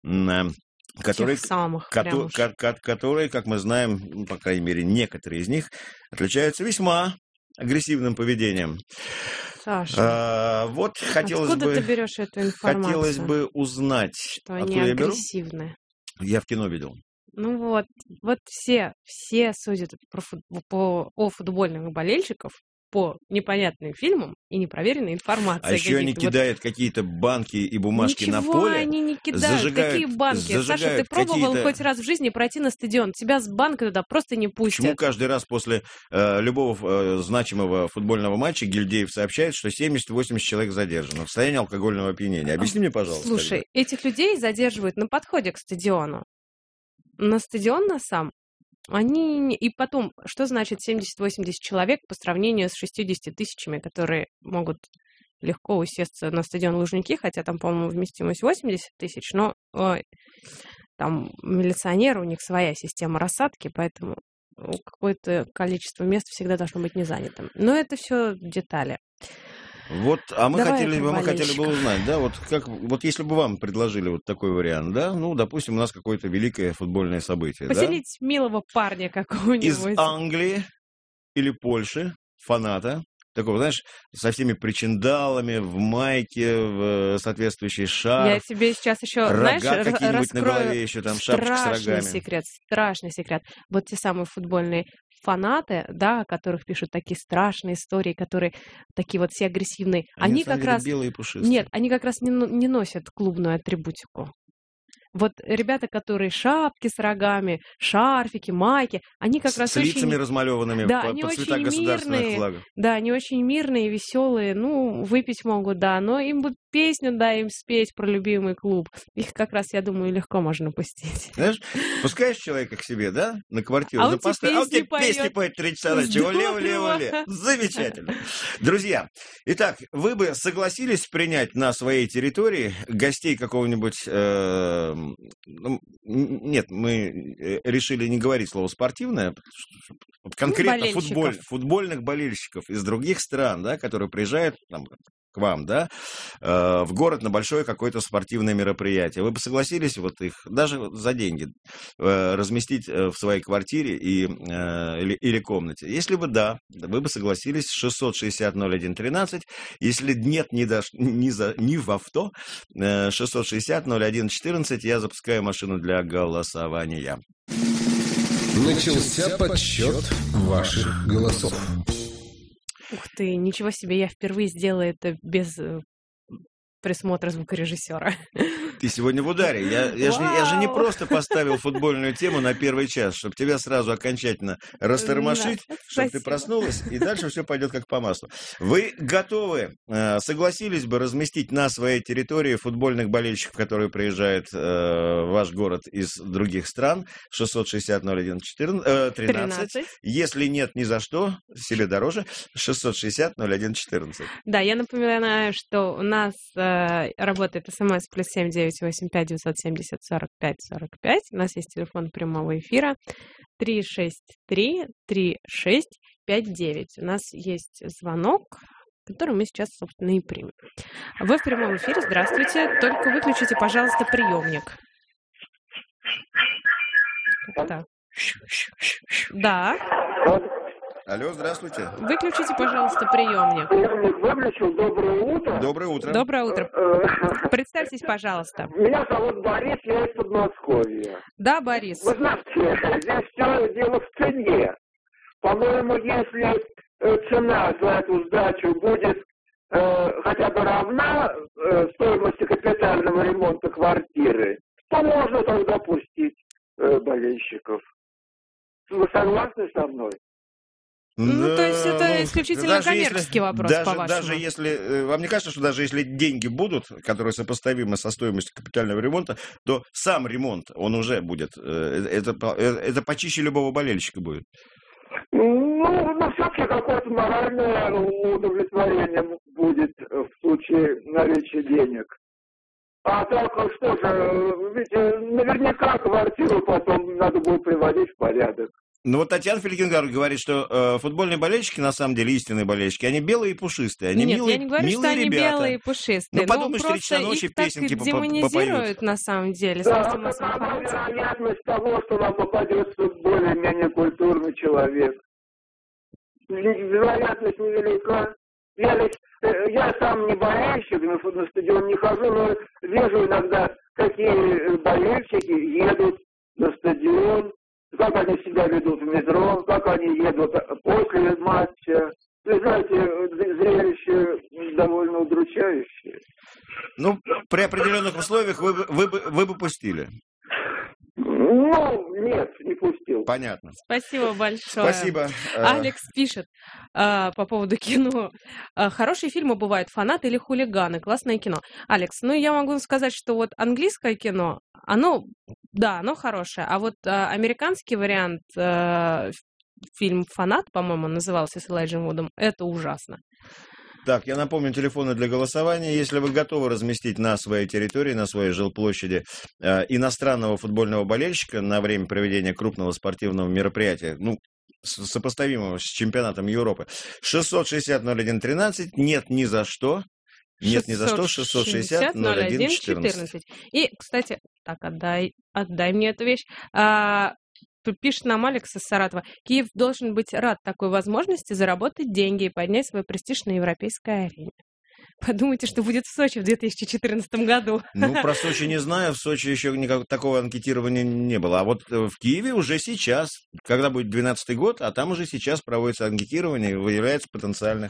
Которые, самых, ко- ко- ко- которые, как мы знаем, ну, по крайней мере, некоторые из них отличаются весьма агрессивным поведением. Саша, а, вот хотелось откуда бы, ты берешь эту информацию? Хотелось бы узнать, что они я агрессивны. беру. Я в кино видел. Ну вот, вот все, все судят про фут, по, о футбольных болельщиков по непонятным фильмам и непроверенной информации. А еще они кидают вот какие-то банки и бумажки Ничего на поле. Они не кидают. Зажигают, Какие банки? Саша, ты пробовал хоть раз в жизни пройти на стадион? Тебя с банкой туда просто не пустят. Почему каждый раз после э, любого э, значимого футбольного матча Гильдеев сообщает, что семьдесят-восемьдесят человек задержано в состоянии алкогольного опьянения? Объясни мне, пожалуйста. Слушай, тогда. Этих людей задерживают на подходе к стадиону. На стадион на сам. Они... И потом, что значит семьдесят-восемьдесят человек по сравнению с шестьюдесятью тысячами, которые могут легко усесться на стадион Лужники, хотя там, по-моему, вместимость восемьдесят тысяч, но ой, там милиционеры, у них своя система рассадки, поэтому какое-то количество мест всегда должно быть не занятым. Но это все детали. Вот, а мы Давай хотели, мы хотели бы болельщиков. узнать, да, вот как, вот если бы вам предложили вот такой вариант, да, ну, допустим, у нас какое-то великое футбольное событие, Поселить да? милого парня какого-нибудь. Из Англии или Польши, фаната, такого, знаешь, со всеми причиндалами, в майке, в соответствующей шарф. Я тебе сейчас еще, рога знаешь, какие-нибудь на раскрою голове, еще там шапочка с страшный рогами. секрет, страшный секрет. Вот те самые футбольные фанаты, да, о которых пишут такие страшные истории, которые такие вот все агрессивные, Они, они, на самом как деле, раз... белые и пушистые. Нет, они как раз не, но- не носят клубную атрибутику. Вот ребята, которые шапки с рогами, шарфики, майки, они как С, раз с лицами очень... размалеванными Да, по, они по цветам очень государственных мирные, флагов. да, они очень мирные, веселые, ну, выпить могут, да, но им бы песню, да, им спеть про любимый клуб. Их как раз, я думаю, легко можно пустить. Знаешь, пускаешь человека к себе, да, на квартиру, А за он тебе постой, а он тебе песни песни поет. поет три часа ночи. Оле, оле, Здорово. оле. Замечательно. Друзья, итак, вы бы согласились принять на своей территории гостей какого-нибудь... э, ну, нет, мы э, решили не говорить слово «спортивное», вот конкретно болельщиков. футболь, футбольных болельщиков из других стран, да, которые приезжают там, к вам, да, э, в город на большое какое-то спортивное мероприятие. Вы бы согласились вот их даже вот за деньги э, разместить э, в своей квартире и, э, или, или комнате? Если бы да, вы бы согласились. Шестьсот шестьдесят ноль один тринадцать. Если нет ни, до, ни, за, ни в авто, э, шестьсот шестьдесят ноль один четырнадцать, я запускаю машину для голосования. Начался подсчет ваших голосов. Ух ты, ничего себе, я впервые сделала это без э, присмотра звукорежиссера. Ты сегодня в ударе. Я, я, же, я же не Вау. просто поставил футбольную тему на первый час, чтобы тебя сразу окончательно растормошить, Да, чтобы ты спасибо. проснулась, и дальше все пойдет как по маслу. Вы готовы, э, согласились бы разместить на своей территории футбольных болельщиков, которые приезжают э, в ваш город из других стран? шестьсот шестьдесят ноль один тринадцать. тринадцать. Если нет ни за что, себе дороже, шестьсот шестьдесят ноль один четырнадцать. Да, я напоминаю, что у нас э, работает смс плюс семь девять восемь пять девятьсот семьдесят сорок пять сорок пять. У нас есть телефон прямого эфира три шесть три три шесть пять девять. У нас есть звонок, который мы сейчас, собственно, и примем. Вы в прямом эфире. Здравствуйте. Только выключите, пожалуйста, приемник. Так. Да. Алло, здравствуйте. Выключите, пожалуйста, приемник. Приемник выключил. Доброе утро. Доброе утро. Доброе утро. Э, Представьтесь, пожалуйста. Меня зовут Борис, я из Подмосковья. Да, Борис. Вы знаете, здесь все дело в цене. По-моему, если э, цена за эту сдачу будет э, хотя бы равна э, стоимости капитального ремонта квартиры, то можно тогда пустить э, болельщиков. Вы согласны со мной? Ну, то есть это Ну, исключительно даже коммерческий если- вопрос, даже, по-вашему? даже если, э, вам не кажется, что даже если деньги будут, которые сопоставимы со стоимостью капитального ремонта, то сам ремонт, он уже будет, э, это, по- э, это почище любого болельщика будет. Ну, ну все-таки какое-то моральное удовлетворение будет в случае наличия денег. А так, что же, ведь э, наверняка квартиру потом надо будет приводить в порядок. Ну вот Татьяна Фелькингар говорит, что э, футбольные болельщики, на самом деле истинные болельщики, они белые и пушистые, они Нет, милые, я не говорю, что милые они ребята. белые и пушистые. Ну, но подумаешь, три просто часа ночи их так песенки по- по- демонизируют, на самом деле. Да, совсем какова освободиться. вероятность того, что вам попадется более-менее культурный человек? Вероятность невелика. Я, ведь, э, я сам не болельщик, на, фут- на стадион не хожу, но вижу иногда, какие болельщики едут на стадион, как они себя ведут в метро, как они едут после матча. Вы знаете, з- зрелище довольно удручающее. Ну, при определенных условиях вы, бы- вы, бы- вы бы пустили. Ну, нет, не пустил. Понятно. Спасибо большое. Спасибо. Э, Алекс пишет а, по поводу кино. А, хорошие фильмы бывают, фанаты или хулиганы. Классное кино. Алекс, ну я могу сказать, что вот английское кино, оно, да, оно хорошее. А вот а, американский вариант, а, фильм «Фанат», по-моему, он назывался, с Элайджем Вудом, это ужасно. Так, я напомню, телефоны для голосования. Если вы готовы разместить на своей территории, на своей жилплощади э, иностранного футбольного болельщика на время проведения крупного спортивного мероприятия, ну, с- сопоставимого с чемпионатом Европы, шестьсот шестьдесят ноль один тринадцать, нет ни за что. Нет ни за что, шестьсот шестьдесят ноль один четырнадцать. И, кстати, так, отдай, отдай мне эту вещь. А, п- пишет нам Алекс из Саратова. Киев должен быть рад такой возможности заработать деньги и поднять свой престиж на европейской арене. Подумайте, что будет в Сочи в две тысячи четырнадцатом году. Ну, про Сочи не знаю, в Сочи еще никакого такого анкетирования не было. А вот э, в Киеве уже сейчас, когда будет двенадцатый год, а там уже сейчас проводится анкетирование и выявляется потенциальных...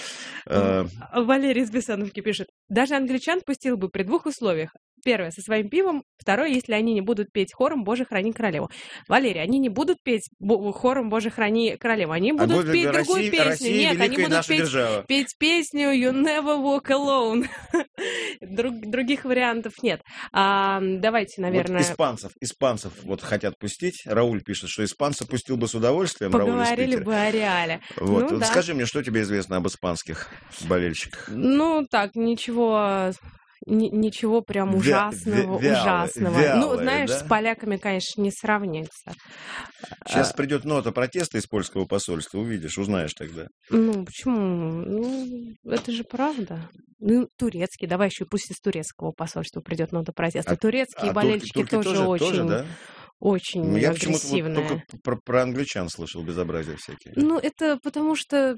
э, Валерий из Бессановки пишет. Даже англичан пустил бы при двух условиях. Первое, со своим пивом. Второе, если они не будут петь хором «Боже, храни королеву». Валерий, они не будут петь бо- хором «Боже, храни королеву». Они будут будет петь Россия- другую песню. Россия Нет, они великая будут наша петь, держава. петь песню «You never walk alone». Друг- других вариантов нет. А, давайте, наверное, Вот испанцев, испанцев вот хотят пустить. Рауль пишет, что испанца пустил бы с удовольствием. Рауль из поговорили Питера. бы о реале. Вот. Ну Вот да. скажи мне, что тебе известно об испанских болельщиках? Ну, так, ничего... ни- Ничего прям Вя- ужасного, вя- вялые- ужасного. вялые, ну, знаешь, да? с поляками, конечно, не сравнится. Сейчас А, придет нота протеста из польского посольства, увидишь, узнаешь тогда. Ну, почему? Ну, это же правда. Ну, турецкий, давай еще пусть из турецкого посольства придет нота протеста. А- Турецкие а турки- болельщики турки тоже, тоже- очень, тоже, да? очень Ну, я почему-то вот агрессивные. только про, про англичан слышал безобразия всякие. Ну, это потому что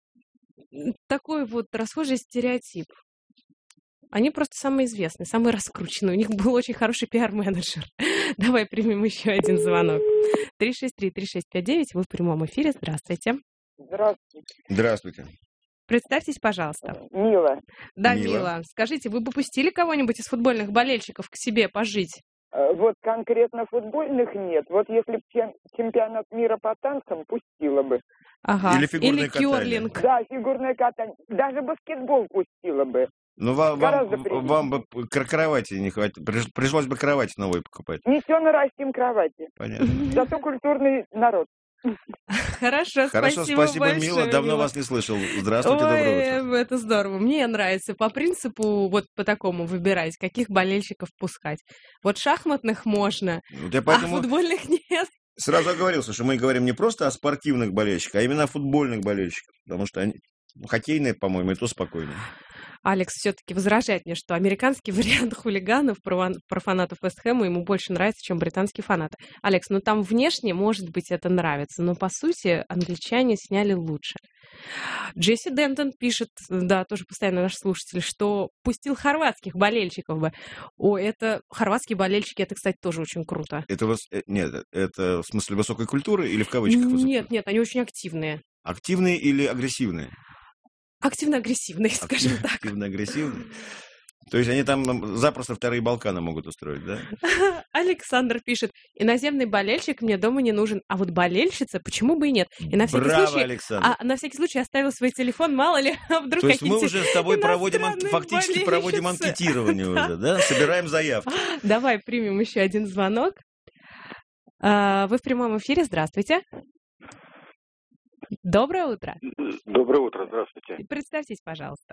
м, такой вот расхожий стереотип. Они просто самые известные, самые раскрученные. У них был очень хороший пиар-менеджер. Давай примем еще один звонок. три шесть три три шесть пять девять, вы в прямом эфире. Здравствуйте. Здравствуйте. Здравствуйте. Представьтесь, пожалуйста. Мила. Да, Мила. Мила. Скажите, вы бы пустили кого-нибудь из футбольных болельщиков к себе пожить? Э, Вот конкретно футбольных нет. Вот если бы чем- чемпионат мира по танцам, пустила бы. Ага. Или фигурное катание. кёрлинг. Да, фигурное катание. Даже баскетбол пустила бы. Ну, вам, Гораздо вам, приятнее. вам бы кр- кровати не хватит. Приш- Пришлось бы кровать новые покупать. Не все нарастим кровати. Понятно. Зато культурный народ. Хорошо, Хорошо, спасибо, спасибо, большое, Мила. Давно Мила. вас не слышал. Здравствуйте, Ой, доброе утро. это здорово. Мне нравится по принципу вот по такому выбирать, каких болельщиков пускать. Вот шахматных можно, Вот я а поэтому футбольных нет. сразу оговорился, что мы говорим не просто о спортивных болельщиках, а именно о футбольных болельщиках. Потому что они, ну, хоккейные, по-моему, и то спокойнее. Алекс все-таки возражает мне, что американский вариант хулиганов про, про фанатов Вест Хэма ему больше нравится, чем британские фанаты. Алекс, ну там внешне, может быть, это нравится, но по сути англичане сняли лучше. Джесси Дентон пишет, да, тоже постоянно наш слушатель, что пустил хорватских болельщиков бы. О, это хорватские болельщики, это, кстати, тоже очень круто. Это у вас, нет, это в смысле высокой культуры или в кавычках? Нет, нет, они очень активные. Активные или агрессивные? Активно-агрессивные, скажем так. Активно-агрессивные. То есть они там запросто вторые Балканы могут устроить, да? Александр пишет, иноземный болельщик мне дома не нужен, а вот болельщица, почему бы и нет? И на всякий Браво, случай, Александр. А на всякий случай оставил свой телефон, мало ли, а вдруг То есть мы какие-то уже с тобой проводим, иностранные фактически проводим болельщицы. анкетирование уже, да? Собираем заявки. Давай примем еще один звонок. А, Вы в прямом эфире, здравствуйте. Доброе утро. Доброе утро, здравствуйте. Представьтесь, пожалуйста.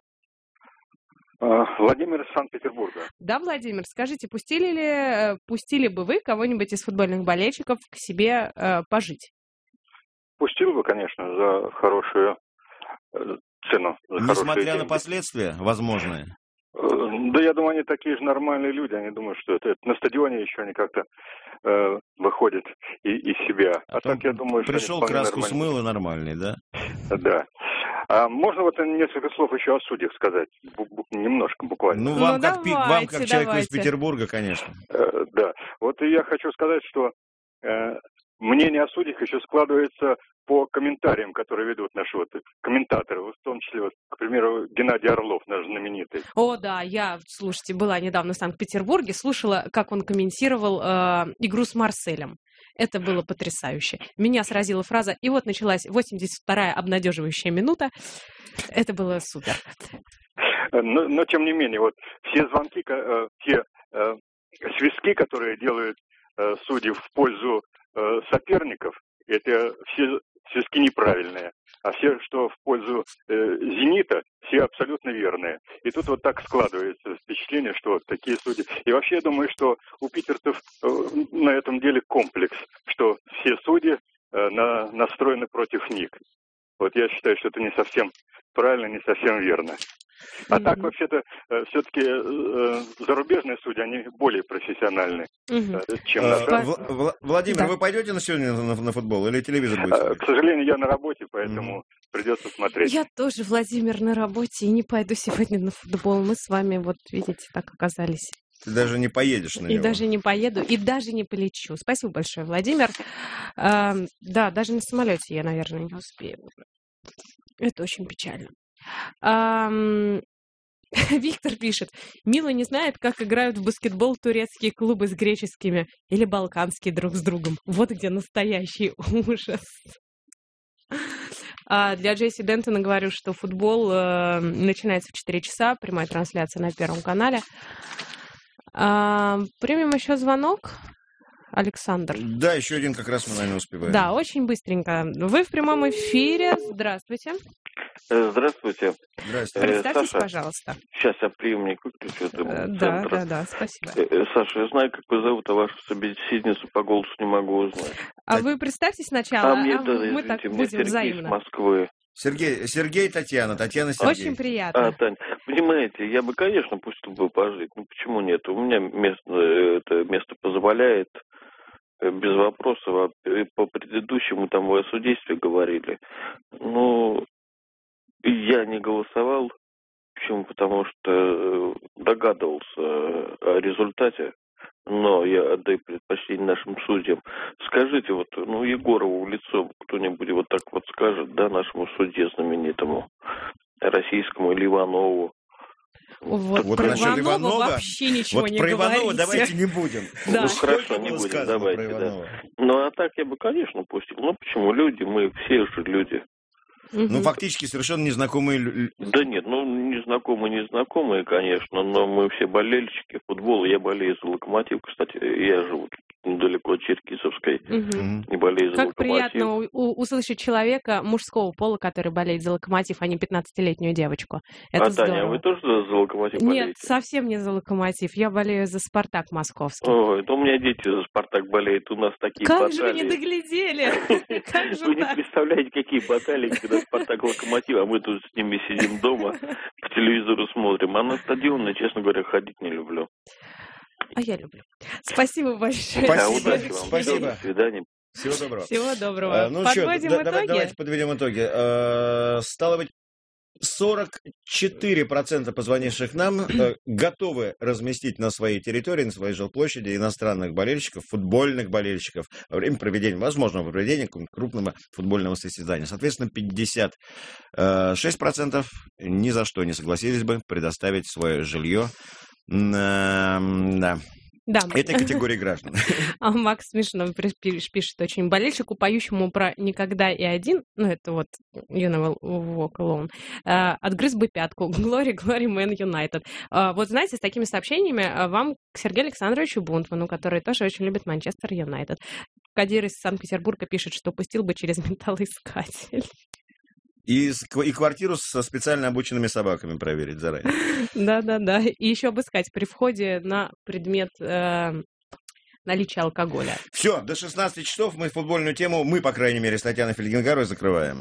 А, Владимир из Санкт-Петербурга. Да, Владимир, скажите, пустили ли, пустили бы вы кого-нибудь из футбольных болельщиков к себе э, пожить? Пустил бы, конечно, за хорошую э, цену. За Несмотря на деньги. последствия возможные. Э, Да, я думаю, они такие же нормальные люди. Они думают, что это, это на стадионе еще они как-то э, выходят и, из себя. А, а так я думаю, что пришел, краску смыл и нормальный, да? Да. А можно вот несколько слов еще о судьях сказать? Бу- бу- немножко, буквально. Ну, вам, Ну, как, пи- вам давайте, как человеку из давайте. Петербурга, конечно. Э, Да. Вот и я хочу сказать, что э, мнение о судьях еще складывается по комментариям, которые ведут наши вот комментаторы, в том числе, вот, к примеру, Геннадий Орлов, наш знаменитый. О, да, я, слушайте, была недавно в Санкт-Петербурге, слушала, как он комментировал э, игру с Марселем. Это было потрясающе. Меня сразила фраза, и вот началась восемьдесят вторая обнадеживающая минута. Это было супер. Но, но тем не менее, вот все звонки, э, те э, свистки, которые делают э, судьи в пользу э, соперников, это все свистки неправильные. А все, что в пользу э, «Зенита», все абсолютно верные. И тут вот так складывается впечатление, что вот такие судьи. И вообще я думаю, что у питерцев э, на этом деле комплекс, что все судьи э, на, настроены против них. Вот я считаю, что это не совсем правильно, не совсем верно. А mm-hmm. так, вообще-то, э, все-таки э, зарубежные судьи, они более профессиональны, mm-hmm. э, чем а, наши. В- В- Владимир, Да. вы пойдете на сегодня на, на футбол или телевизор будет? Э, К сожалению, я на работе, поэтому mm-hmm. придется смотреть. Я тоже, Владимир, на работе и не пойду сегодня на футбол. Мы с вами, вот видите, так оказались. Ты даже не поедешь на И него. даже не поеду, и даже не полечу. Спасибо большое, Владимир. А, да, даже на самолете я, наверное, не успею. Это очень печально. А, Виктор пишет, Мила не знает, как играют в баскетбол турецкие клубы с греческими или балканские друг с другом. Вот где настоящий ужас. А для Джесси Дентона говорю, что футбол э, начинается в четыре часа, прямая трансляция на Первом канале. А, примем еще звонок. Александр. Да, еще один как раз мы, наверное, успеваем. Да, очень быстренько. Вы в прямом эфире. Здравствуйте. Здравствуйте. Здравствуйте. Представьтесь, Саша. пожалуйста. Сейчас я приемник выключу. Это Э, был Да, центр. да, да, спасибо. Э, э, Саша, я знаю, как вы зовут, а вашу собеседницу по голосу не могу узнать. А вы представьтесь сначала, А мне, а да, мы извините, так мне будем Сергей взаимно. из Москвы. Сергей, Сергей, Татьяна, Татьяна, Сергей. Очень приятно. А, Тань, понимаете, я бы, конечно, пустил бы пожить. Ну, почему нет? У меня место, это место позволяет, э, без вопросов. А э, по предыдущему там вы о судействе говорили. Ну, я не голосовал. Почему? Потому что э, догадывался о результате. Но я отдаю предпочтение нашим судьям. Скажите, вот, ну, Егорову в лицо кто-нибудь вот так вот скажет, да, нашему судье знаменитому, российскому, или Иванову. Вот, Вот про насчет Иванова Иванова, вообще ничего вот не про Иванова говорите. давайте не будем. Да. Ну, Сколько хорошо, не было будем, сказано давайте, про да. Иванова? Ну, а так я бы, конечно, пустил. Ну, почему? Люди, мы все же люди. Ну, фактически совершенно незнакомые люди. Да нет, ну, незнакомые, незнакомые, конечно, но мы все болельщики футбола. Я болею за «Локомотив», кстати, я живу тут недалеко от Черкизовской, Мгм. и болею за Как «Локомотив». приятно у- у- услышать человека мужского пола, который болеет за «Локомотив», а не пятнадцатилетнюю девочку. Это а, Таня, здорово. а вы тоже за, за «Локомотив» Нет, болеете? совсем не за «Локомотив». Я болею за «Спартак» московский. Ой, да у меня дети за «Спартак» болеют, у нас такие Как баталии. же вы не доглядели? Как же Вы не так? представляете, какие баталии, когда «Спартак» «Локомотив», а мы тут с ними сидим дома в телевизору смотрим. А на стадион, честно говоря, ходить не люблю. А я люблю. Спасибо большое. Спасибо. Удачи вам. Спасибо. До свидания. Всего доброго. Всего доброго. А, ну Подводим что, итоги? да, давай, давайте подведем итоги. А, стало быть, сорок четыре процента позвонивших нам э, готовы разместить на своей территории, на своей жилплощади иностранных болельщиков, футбольных болельщиков во время проведения, возможного проведения крупного футбольного состязания. Соответственно, пятьдесят шесть процентов ни за что не согласились бы предоставить свое жилье на... Да. Да. Этой категории граждан. А Макс Смешнов пишет очень: болельщику, поющему про «Никогда и один», ну, это вот You Never Walk Alone, отгрыз бы пятку. Glory, Glory, Man United. Вот, знаете, с такими сообщениями вам к Сергею Александровичу Бунтману, который тоже очень любит Манчестер Юнайтед. Кадир из Санкт-Петербурга пишет, что пустил бы через металлоискатель. И, и квартиру со специально обученными собаками проверить заранее. Да-да-да. И еще обыскать при входе на предмет э, наличия алкоголя. Все, до шестнадцати часов мы футбольную тему, мы, по крайней мере, с Татьяной Фельгенгаровой закрываем.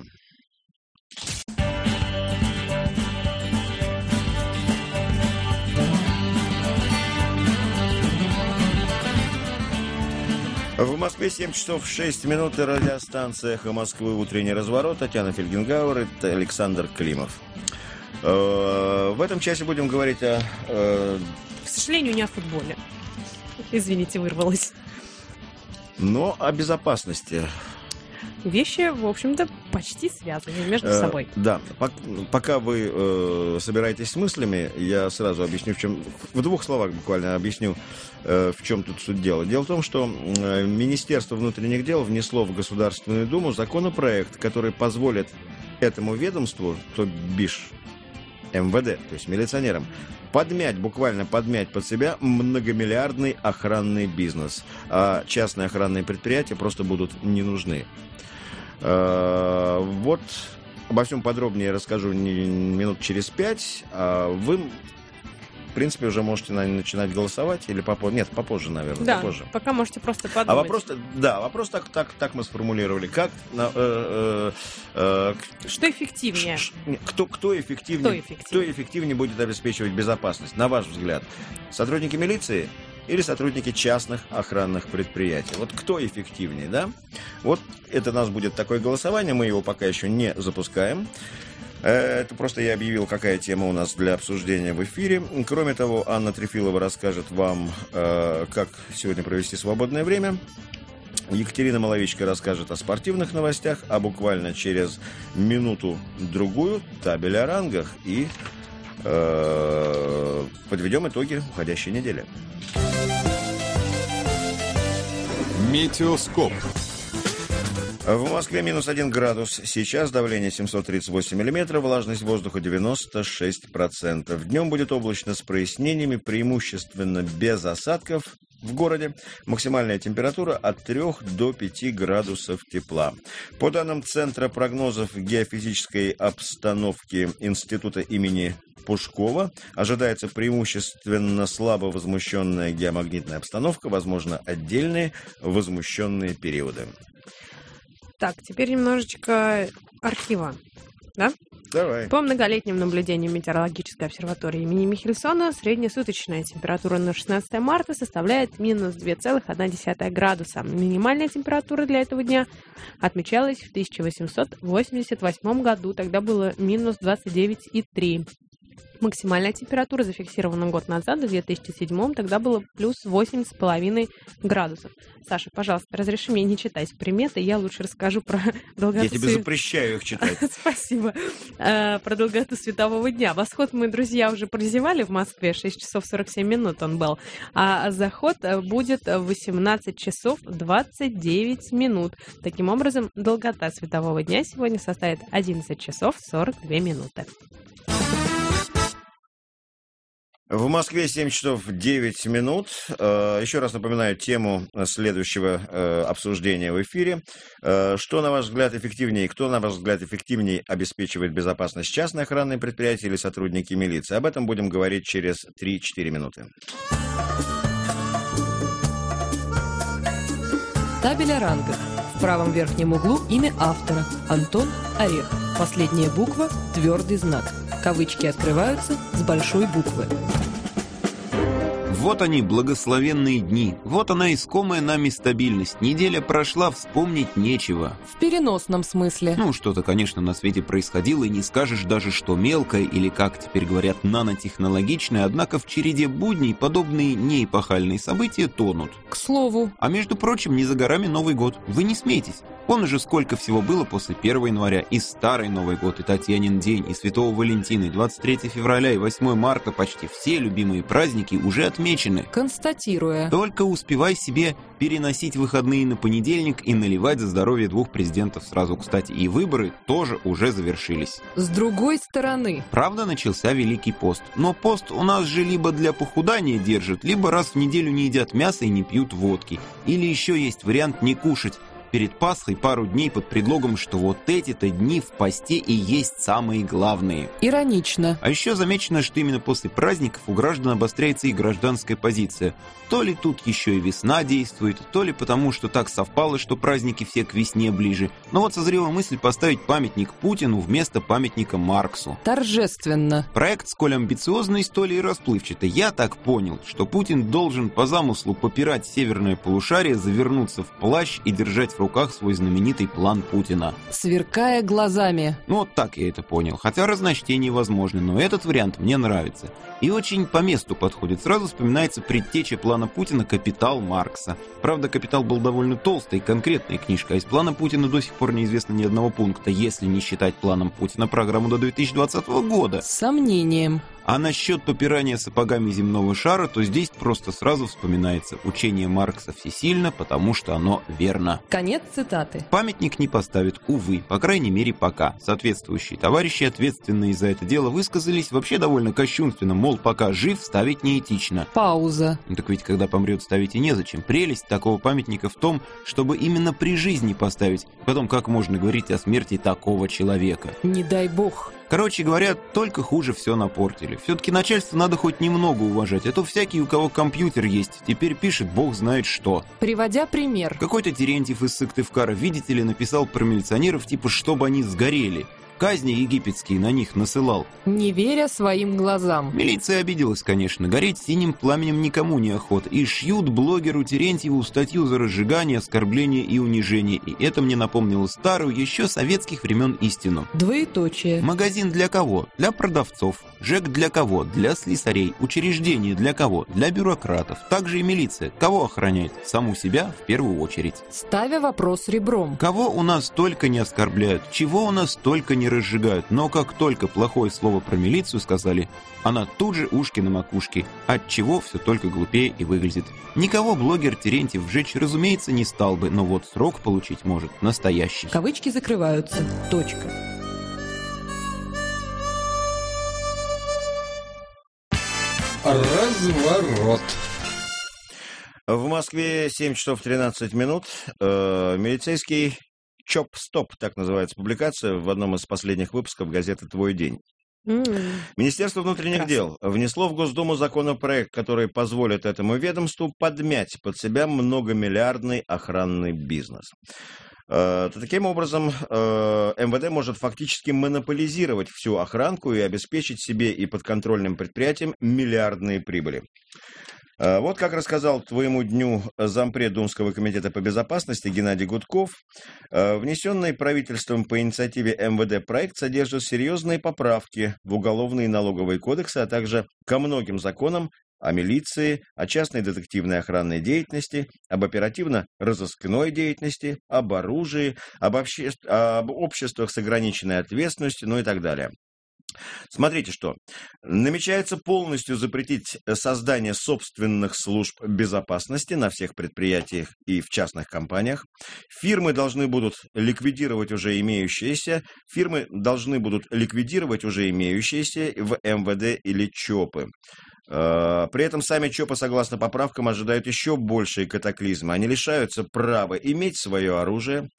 В Москве семь часов шесть минут, и радиостанция «Эхо Москвы», утренний разворот. Татьяна Фельгенгауэр и Александр Климов. В этом часе будем говорить о... К сожалению, не о футболе. Извините, вырвалась. Но о безопасности. Вещи, в общем-то, почти связаны между собой. Э, да, пока вы э, собираетесь с мыслями, я сразу объясню, в чем... В двух словах буквально объясню, э, в чем тут суть дела. Дело в том, что э, Министерство внутренних дел внесло в Государственную Думу законопроект, который позволит этому ведомству, то бишь эм вэ дэ, то есть милиционерам, подмять, буквально подмять под себя многомиллиардный охранный бизнес. А частные охранные предприятия просто будут не нужны. Вот обо всем подробнее расскажу минут через пять. Вы, в принципе, уже можете начинать голосовать или попозже. Нет, попозже, наверное. Да, попозже. Пока можете просто подумать. А вопрос, да, вопрос так, так, так мы сформулировали. Как, э, э, э, что эффективнее? Ш, кто, кто, эффективнее, кто эффективнее? Кто эффективнее будет обеспечивать безопасность, на ваш взгляд? Сотрудники милиции или сотрудники частных охранных предприятий? Вот кто эффективнее, да? Вот это у нас будет такое голосование, мы его пока еще не запускаем. Это просто я объявил, какая тема у нас для обсуждения в эфире. Кроме того, Анна Трефилова расскажет вам, как сегодня провести свободное время. Екатерина Маловичка расскажет о спортивных новостях, а буквально через минуту-другую табель о рангах и э, подведем итоги уходящей недели. Метеоскоп. В Москве минус один градус. Сейчас давление семьсот тридцать восемь миллиметров, влажность воздуха девяносто шесть процентов. Днем будет облачно с прояснениями, преимущественно без осадков в городе. Максимальная температура от трёх до пяти градусов тепла. По данным Центра прогнозов геофизической обстановки Института имени Пушкова, ожидается преимущественно слабо возмущенная геомагнитная обстановка, возможно, отдельные возмущенные периоды. Так, теперь немножечко архива, да? Давай. По многолетним наблюдениям Метеорологической обсерватории имени Михельсона, среднесуточная температура на шестнадцатое марта составляет минус два целых одна десятая градуса. Минимальная температура для этого дня отмечалась в тысяча восемьсот восемьдесят восьмом году, тогда было минус двадцать девять и три. Максимальная температура зафиксирована год назад, в две тысячи седьмом, тогда было плюс восемь с половиной градусов. Саша, пожалуйста, разреши мне не читать приметы, я лучше расскажу про долготу... Я тебе запрещаю их читать. Спасибо. Про долготу светового дня. Восход мы, друзья, уже прозевали в Москве, шесть часов сорок семь минут он был, а заход будет в восемнадцать часов двадцать девять минут. Таким образом, долгота светового дня сегодня составит одиннадцать часов сорок две минуты. В Москве семь часов девять минут. Еще раз напоминаю тему следующего обсуждения в эфире. Что, на ваш взгляд, эффективнее, кто, на ваш взгляд, эффективнее обеспечивает безопасность частные охранные предприятия или сотрудники милиции? Об этом будем говорить через три-четыре минуты. Табель о рангах. В правом верхнем углу имя автора. Антон Орех. Последняя буква – твердый знак. Кавычки открываются с большой буквы. Вот они, благословенные дни. Вот она, искомая нами стабильность. Неделя прошла, вспомнить нечего. В переносном смысле. Ну, что-то, конечно, на свете происходило, и не скажешь даже, что мелкое, или, как теперь говорят, нанотехнологичное, однако в череде будней подобные неэпохальные события тонут. К слову. А между прочим, не за горами Новый год. Вы не смейтесь. Вон уже сколько всего было после первого января. И Старый Новый год, и Татьянин день, и Святого Валентина, и двадцать третьего февраля, и восьмого марта. Почти все любимые праздники уже отмечены. Констатируя. Только успевай себе переносить выходные на понедельник и наливать за здоровье двух президентов сразу. Кстати, и выборы тоже уже завершились. С другой стороны. Правда, начался Великий пост. Но пост у нас же либо для похудания держат, либо раз в неделю не едят мясо и не пьют водки. Или еще есть вариант не кушать перед Пасхой пару дней под предлогом, что вот эти-то дни в посте и есть самые главные. Иронично. А еще замечено, что именно после праздников у граждан обостряется и гражданская позиция. То ли тут еще и весна действует, то ли потому, что так совпало, что праздники все к весне ближе. Но вот созрела мысль поставить памятник Путину вместо памятника Марксу. Торжественно. Проект, сколь амбициозный, столь и расплывчатый. Я так понял, что Путин должен по замыслу попирать северное полушарие, завернуться в плащ и держать в руках свой знаменитый план Путина. Сверкая глазами. Ну вот так я это понял. Хотя разночтения возможны, но этот вариант мне нравится. И очень по месту подходит. Сразу вспоминается предтеча плана Путина «Капитал» Маркса. Правда, «Капитал» был довольно толстой, конкретной книжкой, а из плана Путина до сих пор неизвестно ни одного пункта, если не считать планом Путина программу до две тысячи двадцатого года. С сомнением. А насчет попирания сапогами земного шара, то здесь просто сразу вспоминается: учение Маркса всесильно, потому что оно верно. Конец цитаты. Памятник не поставят, увы, по крайней мере пока. Соответствующие товарищи, ответственные за это дело, высказались вообще довольно кощунственно, мол, пока жив, ставить неэтично. Пауза. Ну так ведь когда помрет, ставить и незачем. Прелесть такого памятника в том, чтобы именно при жизни поставить. Потом как можно говорить о смерти такого человека? Не дай бог. Короче говоря, только хуже все напортили. Все-таки начальство надо хоть немного уважать, а то всякий, у кого компьютер есть, теперь пишет бог знает что. Приводя пример. Какой-то Терентьев из Сыктывкара, видите ли, написал про милиционеров, типа, чтобы они сгорели. Казни египетские на них насылал. Не веря своим глазам. Милиция обиделась, конечно. Гореть синим пламенем никому не охота. И шьют блогеру Терентьеву статью за разжигание, оскорбление и унижение. И это мне напомнило старую, еще советских времен истину. Двоеточие. Магазин для кого? Для продавцов. ЖЭК для кого? Для слесарей. Учреждение для кого? Для бюрократов. Также и милиция. Кого охраняет? Саму себя в первую очередь. Ставя вопрос ребром. Кого у нас только не оскорбляют? Чего у нас только не разжигают? Но как только плохое слово про милицию сказали, она тут же ушки на макушке, отчего все только глупее и выглядит. Никого блогер Терентьев сжечь, разумеется, не стал бы, но вот срок получить может настоящий. Кавычки закрываются. Точка. Разворот. В Москве семь часов тринадцать минут. Э, милицейский ЧОП-стоп, так называется публикация в одном из последних выпусков газеты «Твой день». Mm. Министерство внутренних Красиво. дел внесло в Госдуму законопроект, который позволит этому ведомству подмять под себя многомиллиардный охранный бизнес. Э, таким образом, э, эм вэ дэ может фактически монополизировать всю охранку и обеспечить себе и подконтрольным предприятиям миллиардные прибыли. Вот как рассказал твоему дню зампред Думского комитета по безопасности Геннадий Гудков, внесенный правительством по инициативе эм вэ дэ проект содержит серьезные поправки в уголовные и налоговые кодексы, а также ко многим законам о милиции, о частной детективной охранной деятельности, об оперативно-розыскной деятельности, об оружии, об, обще... об обществах с ограниченной ответственностью, ну и так далее. Смотрите что. Намечается полностью запретить создание собственных служб безопасности на всех предприятиях и в частных компаниях. Фирмы должны будут ликвидировать уже имеющиеся, фирмы должны будут ликвидировать уже имеющиеся в эм вэ дэ или ЧОПы. При этом сами ЧОПы, согласно поправкам, ожидают еще большие катаклизмы. Они лишаются права иметь свое оружие,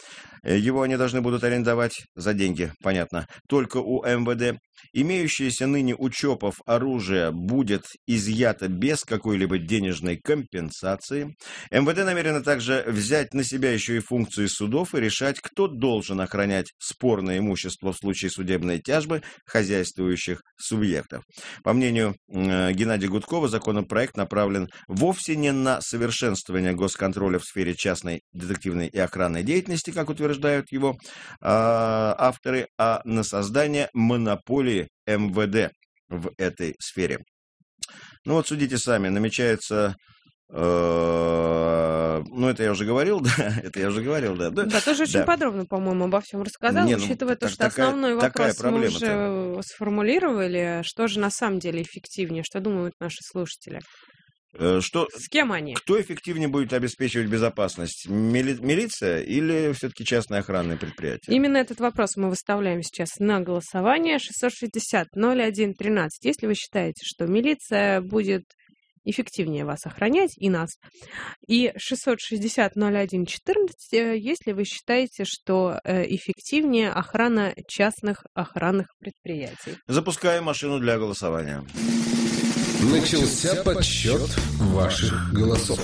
Его они должны будут арендовать за деньги, понятно, только у эм вэ дэ. Имеющееся ныне у ЧОПов оружие будет изъято без какой-либо денежной компенсации. эм вэ дэ намерено также взять на себя еще и функции судов и решать, кто должен охранять спорное имущество в случае судебной тяжбы хозяйствующих субъектов. По мнению э, Геннадия Гудкова, законопроект направлен вовсе не на совершенствование госконтроля в сфере частной детективной и охранной деятельности, как утверждают его э, авторы, а на создание монополии эм вэ дэ в этой сфере. Ну вот судите сами, намечается, э, ну это я уже говорил, да, это я уже говорил, да. Да, да тоже очень да. подробно, по-моему, обо всем рассказал, Не, ну, учитывая то, что такая, основной вопрос мы уже сформулировали, что же на самом деле эффективнее, что думают наши слушатели. Что, С кем они? Кто эффективнее будет обеспечивать безопасность? Мили, милиция или все-таки частное охранное предприятие? Именно этот вопрос мы выставляем сейчас на голосование. шестьсот шестьдесят ноль один тринадцать. Если вы считаете, что милиция будет эффективнее вас охранять и нас. И шестьсот шестьдесят ноль один четырнадцать, если вы считаете, что эффективнее охрана частных охранных предприятий. Запускаем машину для голосования. Начался подсчет ваших голосов.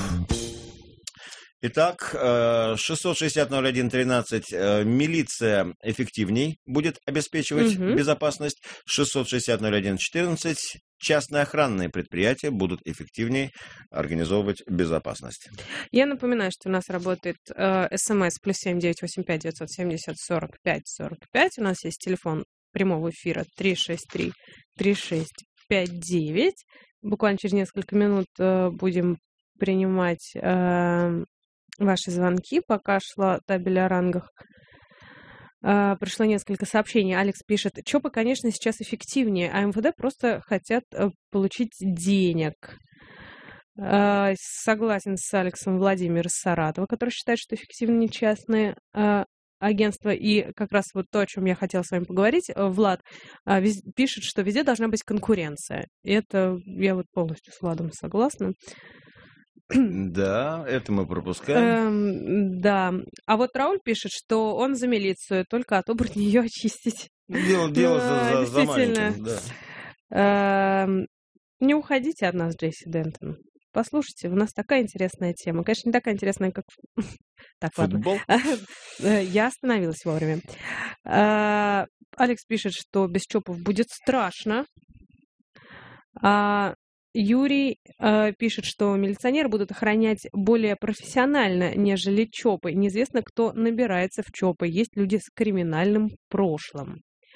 Итак, шестьсот шестьдесят ноль один тринадцать милиция эффективней будет обеспечивать угу. безопасность. шестьсот шестьдесят ноль один четырнадцать частные охранные предприятия будут эффективнее организовывать безопасность. Я напоминаю, что у нас работает э, СМС плюс семь девятьсот восемьдесят пять девятьсот семьдесят сорок пять сорок пять. У нас есть телефон прямого эфира три шесть три три шесть пять девять. Буквально через несколько минут э, будем принимать э, ваши звонки, пока шла табель о рангах. Э, пришло несколько сообщений. Алекс пишет: ЧОПы, конечно, сейчас эффективнее, а эм вэ дэ просто хотят э, получить денег. Э, согласен с Алексом Владимир из Саратова, который считает, что эффективнее частные э, агентства. И как раз вот то, о чем я хотела с вами поговорить, Влад э, вез, пишет, что везде должна быть конкуренция. И это я вот полностью с Владом согласна. Да, это мы пропускаем. Эм, да. А вот Рауль пишет, что он за милицию, только отобрать ее очистить. Дело, дело за, за, за маленьким, да. Эм, не уходите от нас, Джесси Дентон. Послушайте, у нас такая интересная тема. Конечно, не такая интересная, как... Так, футбол? Ладно. Я остановилась вовремя. Алекс пишет, что без ЧОПов будет страшно. Юрий э, пишет, что милиционеры будут охранять более профессионально, нежели ЧОПы. Неизвестно, кто набирается в ЧОПы. Есть люди с криминальным прошлым.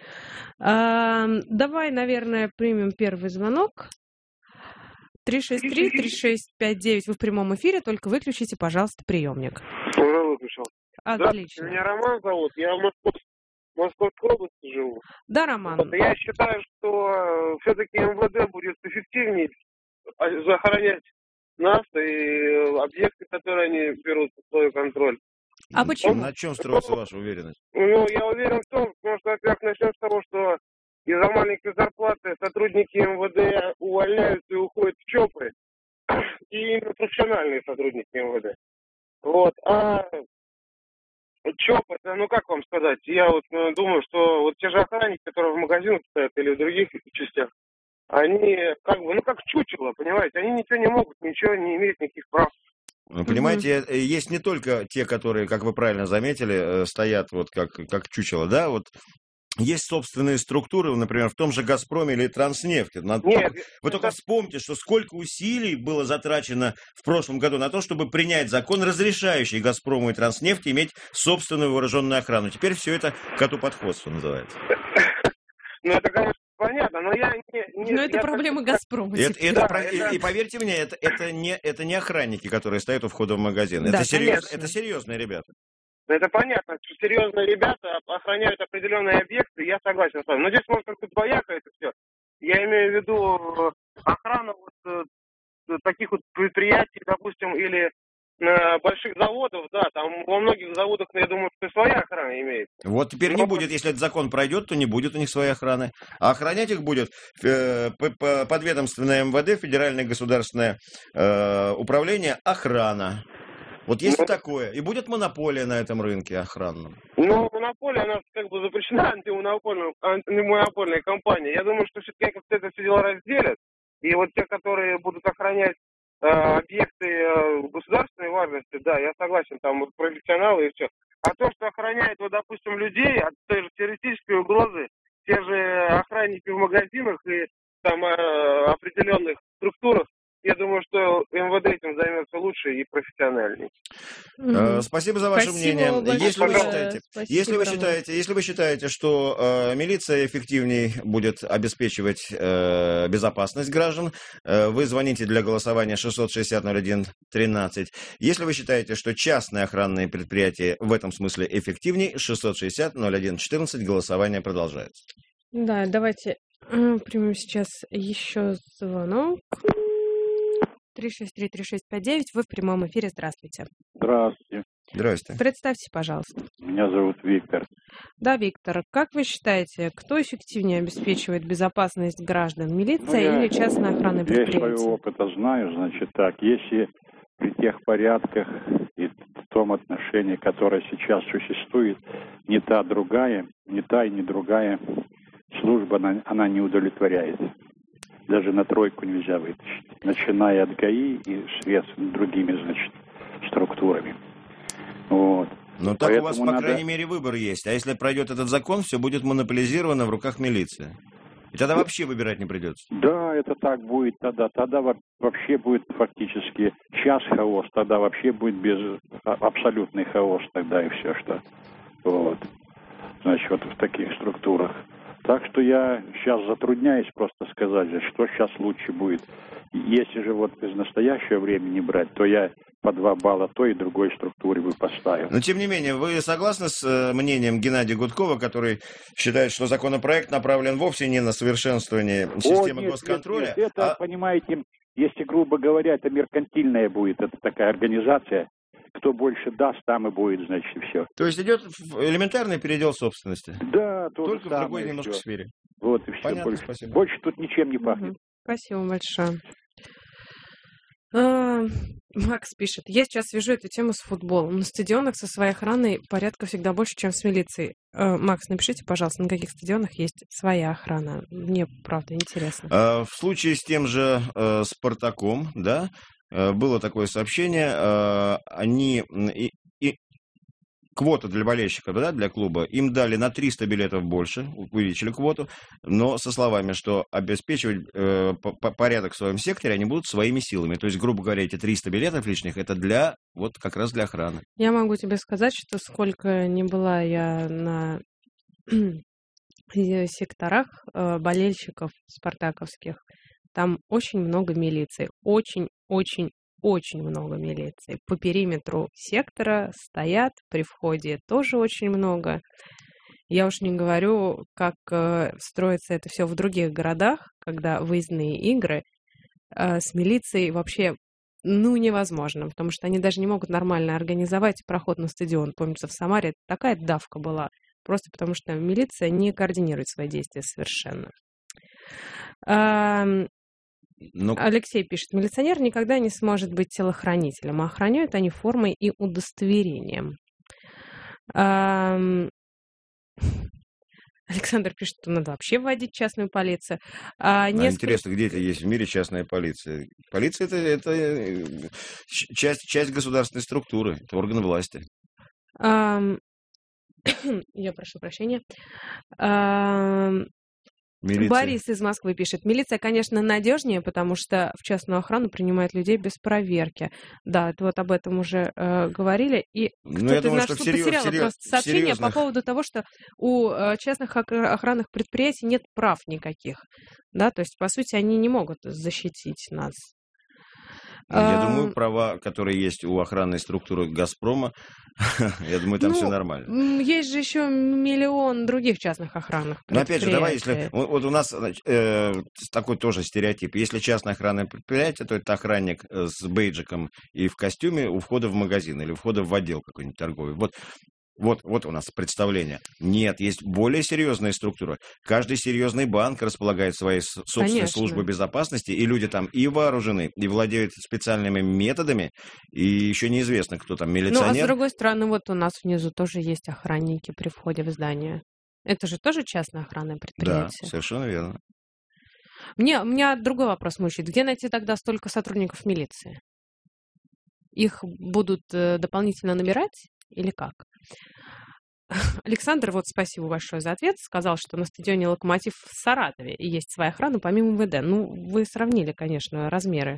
Э, давай, наверное, примем первый звонок. три шесть три три шесть пять девять. Вы в прямом эфире, только выключите, пожалуйста, приемник. Уже выключил. Отлично. Меня Роман зовут, я в Москве. В Московской области живу. Да, Роман. Вот, я считаю, что все-таки эм вэ дэ будет эффективнее охранять нас и объекты, которые они берут под свой контроль. А почему? На чем строится ваша уверенность? Ну, я уверен в том, потому что, во-первых, начнем с того, что из-за маленькой зарплаты сотрудники эм вэ дэ увольняются и уходят в ЧОПы. И именно профессиональные сотрудники эм вэ дэ. Вот. А ЧОП, это, ну как вам сказать, я вот ну, думаю, что вот те же охранники, которые в магазинах стоят или в других частях, они как бы, ну как чучело, понимаете, они ничего не могут, ничего не имеют, никаких прав. Ну, понимаете, mm-hmm. есть не только те, которые, как вы правильно заметили, стоят вот как, как чучело, да, вот. Есть собственные структуры, например, в том же «Газпроме» или «Транснефти». Надо Нет, только, вы это... только вспомните, что сколько усилий было затрачено в прошлом году на то, чтобы принять закон, разрешающий «Газпрому» и «Транснефти» иметь собственную вооруженную охрану. Теперь все это коту под хвост, что называется. Ну, это, конечно, понятно, но я не... Но это проблема «Газпрома». И поверьте мне, это не охранники, которые стоят у входа в магазин. Это серьезные ребята. Это понятно, что серьезные ребята охраняют определенные объекты, я согласен с вами. Но здесь может как-то двояко это все. Я имею в виду охрану вот, э, таких вот предприятий, допустим, или э, больших заводов, да, там во многих заводах, я думаю, что своя охрана имеет. Вот теперь Но... не будет, если этот закон пройдет, то не будет у них своей охраны. А охранять их будет э, подведомственное эм вэ дэ, Федеральное государственное э, управление охрана. Вот есть Ну, такое. И будет монополия на этом рынке охранном. Ну, монополия, она как бы запрещена антимонопольной, антимонопольной компанией. Я думаю, что все-таки как-то это все дело разделят. И вот те, которые будут охранять э, объекты э, государственной важности, да, я согласен, там вот профессионалы и все. А то, что охраняет, вот, допустим, людей от той же террористической угрозы, те же охранники в магазинах и там э, определенных структурах, я думаю, что эм вэ дэ этим займется лучше и профессиональнее. Э, Спасибо за ваше Спасибо мнение. большое. Если вы считаете, Спасибо, если вы Роман. считаете, если вы считаете, что э, милиция эффективней будет обеспечивать э, безопасность граждан, э, вы звоните для голосования шестьсот шестьдесят ноль один тринадцать. Если вы считаете, что частные охранные предприятия в этом смысле эффективней, шестьсот шестьдесят ноль один четырнадцать, голосование продолжается. Да, давайте э, примем сейчас еще звонок. три шесть три три шесть пять девять. Вы в прямом эфире. Здравствуйте. Здравствуйте. Здрасте. Представьте, пожалуйста. Меня зовут Виктор. Да, Виктор, как вы считаете, кто эффективнее обеспечивает безопасность граждан, милиция Ну, я- или частное охранное Я из предприятие? своего опыта знаю, значит так, если при тех порядках и в том отношении, которое сейчас существует, не та другая, не та и не другая служба, она, она не удовлетворяет. Даже на тройку нельзя вытащить. Начиная от ГАИ и средств другими, значит, структурами. Вот. Ну так у вас, Поэтому по надо- крайней мере, выбор есть. А если пройдет этот закон, все будет монополизировано в руках милиции. И тогда вообще выбирать не придется. Да, это так будет тогда. Тогда во- вообще будет фактически час хаос, тогда вообще будет без а- абсолютный хаос тогда и все, что вот. Значит, вот в таких структурах. Так что я сейчас затрудняюсь просто сказать, что сейчас лучше будет. Если же вот из настоящего времени брать, то я по два балла той и другой структуре бы поставил. Но, тем не менее, вы согласны с э, мнением Геннадия Гудкова, который считает, что законопроект направлен вовсе не на совершенствование системы О, нет, госконтроля, нет, нет, это, а понимаете, если, грубо говоря, это меркантильная будет, это такая организация, кто больше даст, там и будет, значит, и все. то есть идет в- элементарный передел собственности. Да, то же Только в самое другой немножко всё. сфере. Вот и все. Понятно, больше, спасибо. больше тут ничем не пахнет. Мгм. Спасибо большое. А, Макс пишет, я сейчас свяжу эту тему с футболом. На стадионах со своей охраной порядка всегда больше, чем с милицией. А, Макс, напишите, пожалуйста, на каких стадионах есть своя охрана. Мне, правда, интересно. А, В случае с тем же э, Спартаком, да, э, было такое сообщение, э, они м, и, и квота для болельщиков, да, для клуба, им дали на триста билетов больше, увеличили квоту, но со словами, что обеспечивать э, по- по- порядок в своем секторе они будут своими силами. То есть, грубо говоря, эти триста билетов лишних, это для, вот как раз для охраны. Я могу тебе сказать, что сколько не была я на э, секторах э, болельщиков спартаковских, там очень много милиции. Очень, очень, очень много милиции. По периметру сектора стоят, при входе тоже очень много. Я уж не говорю, как э, строится это все в других городах, когда выездные игры э, с милицией вообще ну, невозможно, потому что они даже не могут нормально организовать проход на стадион. Помнится, в Самаре такая давка была, просто потому что милиция не координирует свои действия совершенно. Ам, Ну, Алексей пишет, милиционер никогда не сможет быть телохранителем, а охраняют они формой и удостоверением. Ам, Александр пишет, что надо вообще вводить частную полицию. А а несколько- интересно, где это есть в мире частная полиция? Полиция это, это э, ч- часть, часть государственной структуры, это органы власти. Ам, Я прошу прощения. Ам, Милиция. Борис из Москвы пишет. Милиция, конечно, надежнее, потому что в частную охрану принимают людей без проверки. Да, это вот об этом уже э, говорили. И Ну, кто-то я из думаю, наших что в слух серьез- потеряла серьез- просто сообщение серьезных- по поводу того, что у э, частных ок- охранных предприятий нет прав никаких. Да, то есть, по сути, они не могут защитить нас. Я А, думаю, права, которые есть у охранной структуры «Газпрома», я думаю, там ну, все нормально. м, Есть же еще миллион других частных охранных Но опять же, давай, предприятий. если... Вот, вот у нас значит, э, такой тоже стереотип. Если частное охранное предприятие, то это охранник э, с бейджиком и в костюме у входа в магазин или у входа в отдел какой-нибудь торговый. Вот Вот, вот у нас представление. Нет, есть более серьезные структуры. Каждый серьезный банк располагает своей собственной Конечно. службой безопасности, и люди там и вооружены, и владеют специальными методами, и еще неизвестно, кто там, милиционер. Ну, а с другой стороны, вот у нас внизу тоже есть охранники при входе в здание. Это же тоже частное охранное Да, предприятие. совершенно верно. Мне, меня другой вопрос мучает. Где найти тогда столько сотрудников милиции? Их будут э, дополнительно набирать или как? Александр, вот спасибо большое за ответ, сказал, что на стадионе «Локомотив» в Саратове и есть своя охрана помимо МВД. Ну, вы сравнили, конечно, размеры.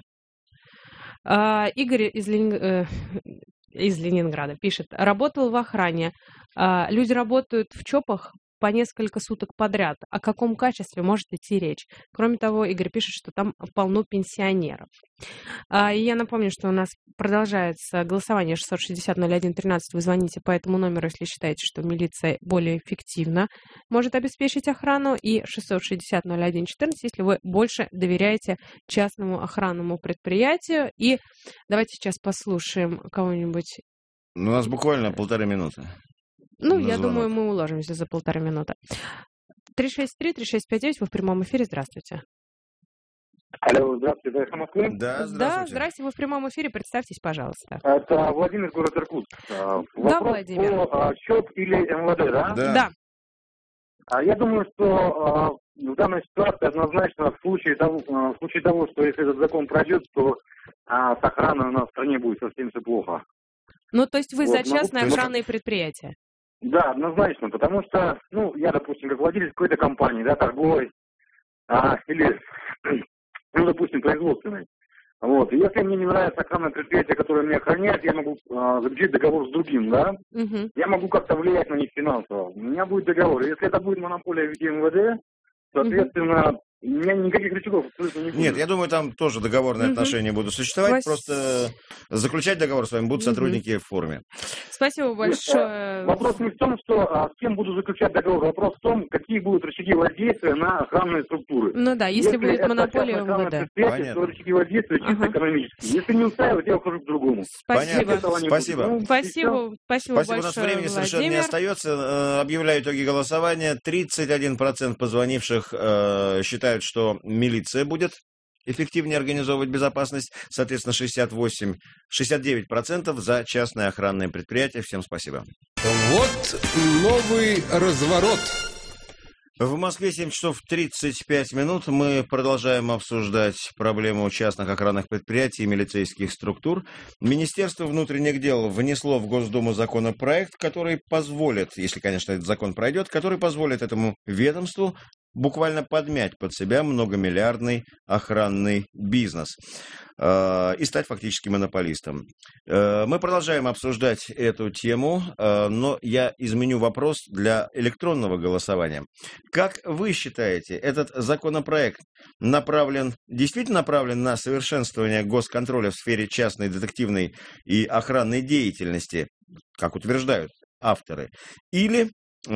А, Игорь из, Ленин... э, из Ленинграда пишет. Работал в охране. А, люди работают в ЧОПах по несколько суток подряд. О каком качестве может идти речь? Кроме того, Игорь пишет, что там полно пенсионеров. А, и я напомню, что у нас продолжается голосование шестьсот шестьдесят ноль один тринадцать. Вы звоните по этому номеру, если считаете, что милиция более эффективно может обеспечить охрану. И шестьсот шестьдесят ноль один четырнадцать, если вы больше доверяете частному охранному предприятию. И давайте сейчас послушаем кого-нибудь. Ну, у нас буквально полторы минуты. Ну, на я звонок. думаю, мы уложимся за полторы минуты. три шесть три три шесть пять девять, вы в прямом эфире. Здравствуйте. Алло, здравствуйте, это Москвы? Да, Да, здрасте, вы в прямом эфире. Представьтесь, пожалуйста. Это Владимир, город Иркутск. А, Да, Вопрос Владимир. по а, ЧОП или МВД, да? Да. Да. А я думаю, что а, в данной ситуации однозначно в случае того, а, в случае того, что если этот закон пройдет, то а, с охраной у нас в стране будет совсем все плохо. Ну, то есть вы Вот, за могу частные сказать. охранные предприятия? Да, однозначно, потому что, ну, я, допустим, как владелец какой-то компании, да, торговой, а, или, ну, допустим, производственной. Вот, и если мне не нравится охранное предприятие, которое меня охраняет, я могу а, заключить договор с другим, да, Угу. я могу как-то влиять на них финансово. У меня будет договор. Если это будет монополия в виде МВД, соответственно, у меня никаких рычагов абсолютно не будет. Нет, я думаю, там тоже договорные Мгм. отношения будут существовать, Спас- просто заключать договор с вами будут Мгм. сотрудники в форме. Спасибо большое. Вопрос не в том, что а, с кем буду заключать договор, вопрос в том, какие будут рычаги воздействия на охранные структуры. Ну да, если будет это монополия частное охранное МВД. предприятие, Понятно. то рычаги воздействия чисто Ага. экономические. Если не устраивает, я ухожу к другому. Спасибо. Понятно. Этого не Спасибо. будет. Ну, и Спасибо, всё. спасибо, Спасибо, у нас большое, времени совершенно не Владимир. остается. Э, Объявляю итоги голосования. тридцать один процент позвонивших э, считают, что милиция будет эффективнее организовывать безопасность. Соответственно, шестьдесят восемь, шестьдесят девять процентов за частное охранное предприятие. Всем спасибо. Вот новый разворот. В Москве семь часов тридцать пять минут. Мы продолжаем обсуждать проблему частных охранных предприятий и милицейских структур. Министерство внутренних дел внесло в Госдуму законопроект, который позволит, если, конечно, этот закон пройдет, который позволит этому ведомству буквально подмять под себя многомиллиардный охранный бизнес э, и стать фактически монополистом. Э, мы продолжаем обсуждать эту тему, э, но я изменю вопрос для электронного голосования. Как вы считаете, этот законопроект направлен, действительно направлен на совершенствование госконтроля в сфере частной детективной и охранной деятельности, как утверждают авторы, или,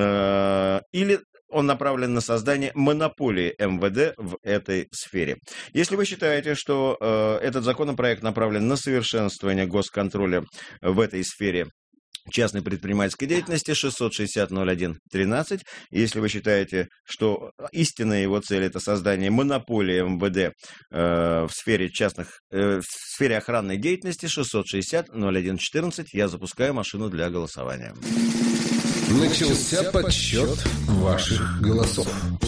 э, или он направлен на создание монополии МВД в этой сфере? Если вы считаете, что э, этот законопроект направлен на совершенствование госконтроля в этой сфере частной предпринимательской деятельности, шестьсот шестьдесят ноль один тринадцать. Если вы считаете, что истинная его цель — это создание монополии МВД э, в сфере частных, э, в сфере охранной деятельности, шестьсот шестьдесят ноль один четырнадцать, я запускаю машину для голосования. Начался подсчет ваших голосов.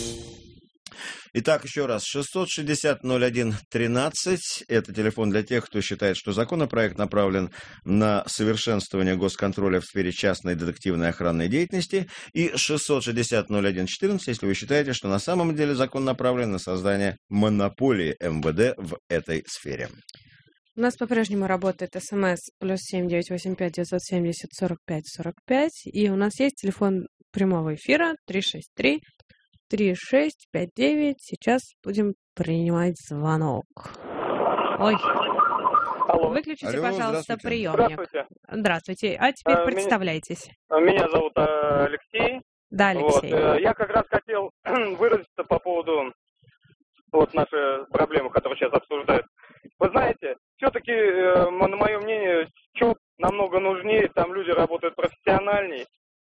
Итак, еще раз, шестьсот шестьдесят ноль один тринадцать, это телефон для тех, кто считает, что законопроект направлен на совершенствование госконтроля в сфере частной детективной охранной деятельности, и шестьсот шестьдесят ноль один четырнадцать, если вы считаете, что на самом деле закон направлен на создание монополии МВД в этой сфере. У нас по-прежнему работает СМС плюс семь девять восемь пять девятьсот семьдесят сорок пять сорок пять. И у нас есть телефон прямого эфира три шесть три три шесть пять девять. Сейчас будем принимать звонок. Ой. Алло. Выключите, Алло, пожалуйста, здравствуйте. приемник. Здравствуйте. Здравствуйте. А теперь А, меня- представляйтесь. Меня зовут э, Алексей. Да, Алексей. Вот, э, я как раз хотел выразиться по поводу вот нашей проблемы, которую сейчас обсуждают. Вы знаете, все-таки, э, на мое мнение, ЧОП намного нужнее, там люди работают профессиональнее.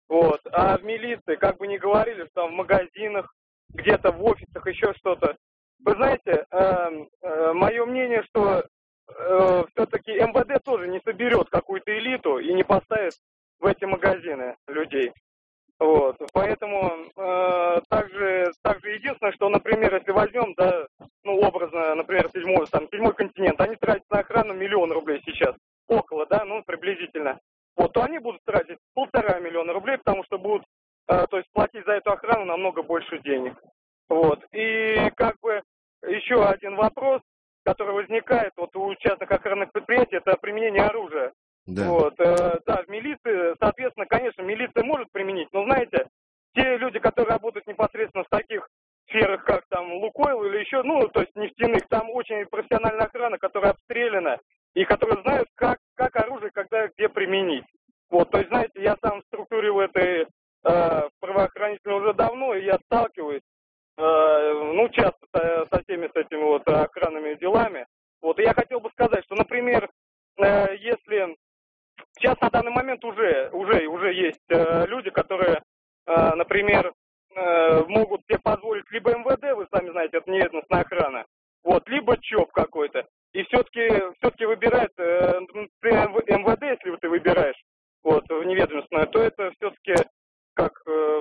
Вот. А в милиции, как бы ни говорили, что там в магазинах, где-то в офисах, еще что-то. Вы знаете, э, э, мое мнение, что э, все-таки эм вэ дэ тоже не соберет какую-то элиту и не поставит в эти магазины людей. Вот. Поэтому э, также, также единственное, что, например, если возьмем, да, ну, образно, например, седьмой, там, седьмой континент, они тратят на охрану миллион рублей сейчас, около, да, ну, приблизительно. Вот, то они будут тратить полтора миллиона рублей, потому что будут, э, то есть, платить за эту охрану намного больше денег. Вот. И как бы еще один вопрос, который возникает вот у частных охранных предприятий, это применение оружия. Да. Вот, э, да, в милиции, соответственно, конечно, милиция может применить, но, знаете, те люди, которые работают непосредственно в таких сферах, как там Лукойл или еще, ну, то есть нефтяных, там очень профессиональная охрана, которая обстреляна, и которые знают, как, как оружие, когда, где применить. Вот, то есть, знаете, я сам в структуре в этой э, правоохранительной уже давно, и я сталкиваюсь, э, ну, часто со, со всеми с этими вот охранными делами. Вот, и я хотел бы сказать, что, например, э, если... Сейчас на данный момент уже, уже, уже есть э, люди, которые, э, например, э, могут себе позволить либо эм вэ дэ, вы сами знаете, это неведомственная охрана, вот, либо ЧОП какой-то. И все-таки все-таки выбирает э, эм вэ дэ, если ты выбираешь вот, в неведомственную, то это все-таки как, э,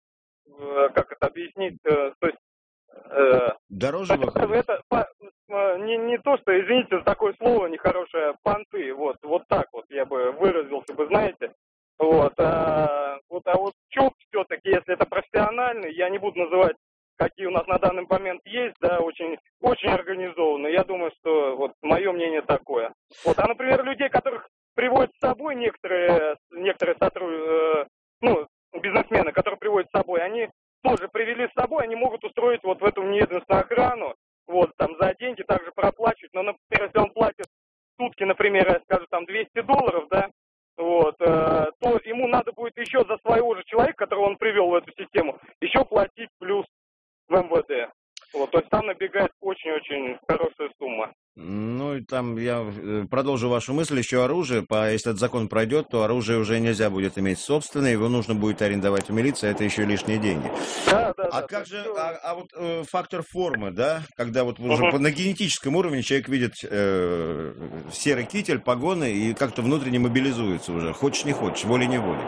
как это объяснить, э, то есть э, дороже это, это по, не, не то, что, извините за такое слово нехорошее, понты, вот, вот так вот я бы выразился бы, знаете, вот, а вот, а вот ЧОП все-таки, если это профессиональный, я не буду называть, какие у нас на данный момент есть, да, очень, очень организованно, я думаю, что, вот, мое мнение такое. Вот, а, например, людей, которых приводят с собой некоторые, некоторые сотрудники, ну, бизнесмены, которые приводят с собой, они тоже привели с собой, они могут устроить вот в эту неведомственную охрану, вот, там, за деньги также проплачивать, но, например, если он платит в сутки, например, я скажу, там, двести долларов, да, вот, э, то ему надо будет еще за своего же человека, которого он привел в эту систему, еще платить плюс в эм вэ дэ. Вот, то есть там набегает очень-очень хорошая сумма. Ну, и там я продолжу вашу мысль. Еще оружие, по, если этот закон пройдет, то оружие уже нельзя будет иметь собственное, его нужно будет арендовать у милиции, это еще лишние деньги. Да, да, а да, как же, все... а, а вот э, фактор формы, да, когда вот уже Uh-huh. на генетическом уровне человек видит э, серый китель, погоны и как-то внутренне мобилизуется уже, хочешь не хочешь, волей-неволей.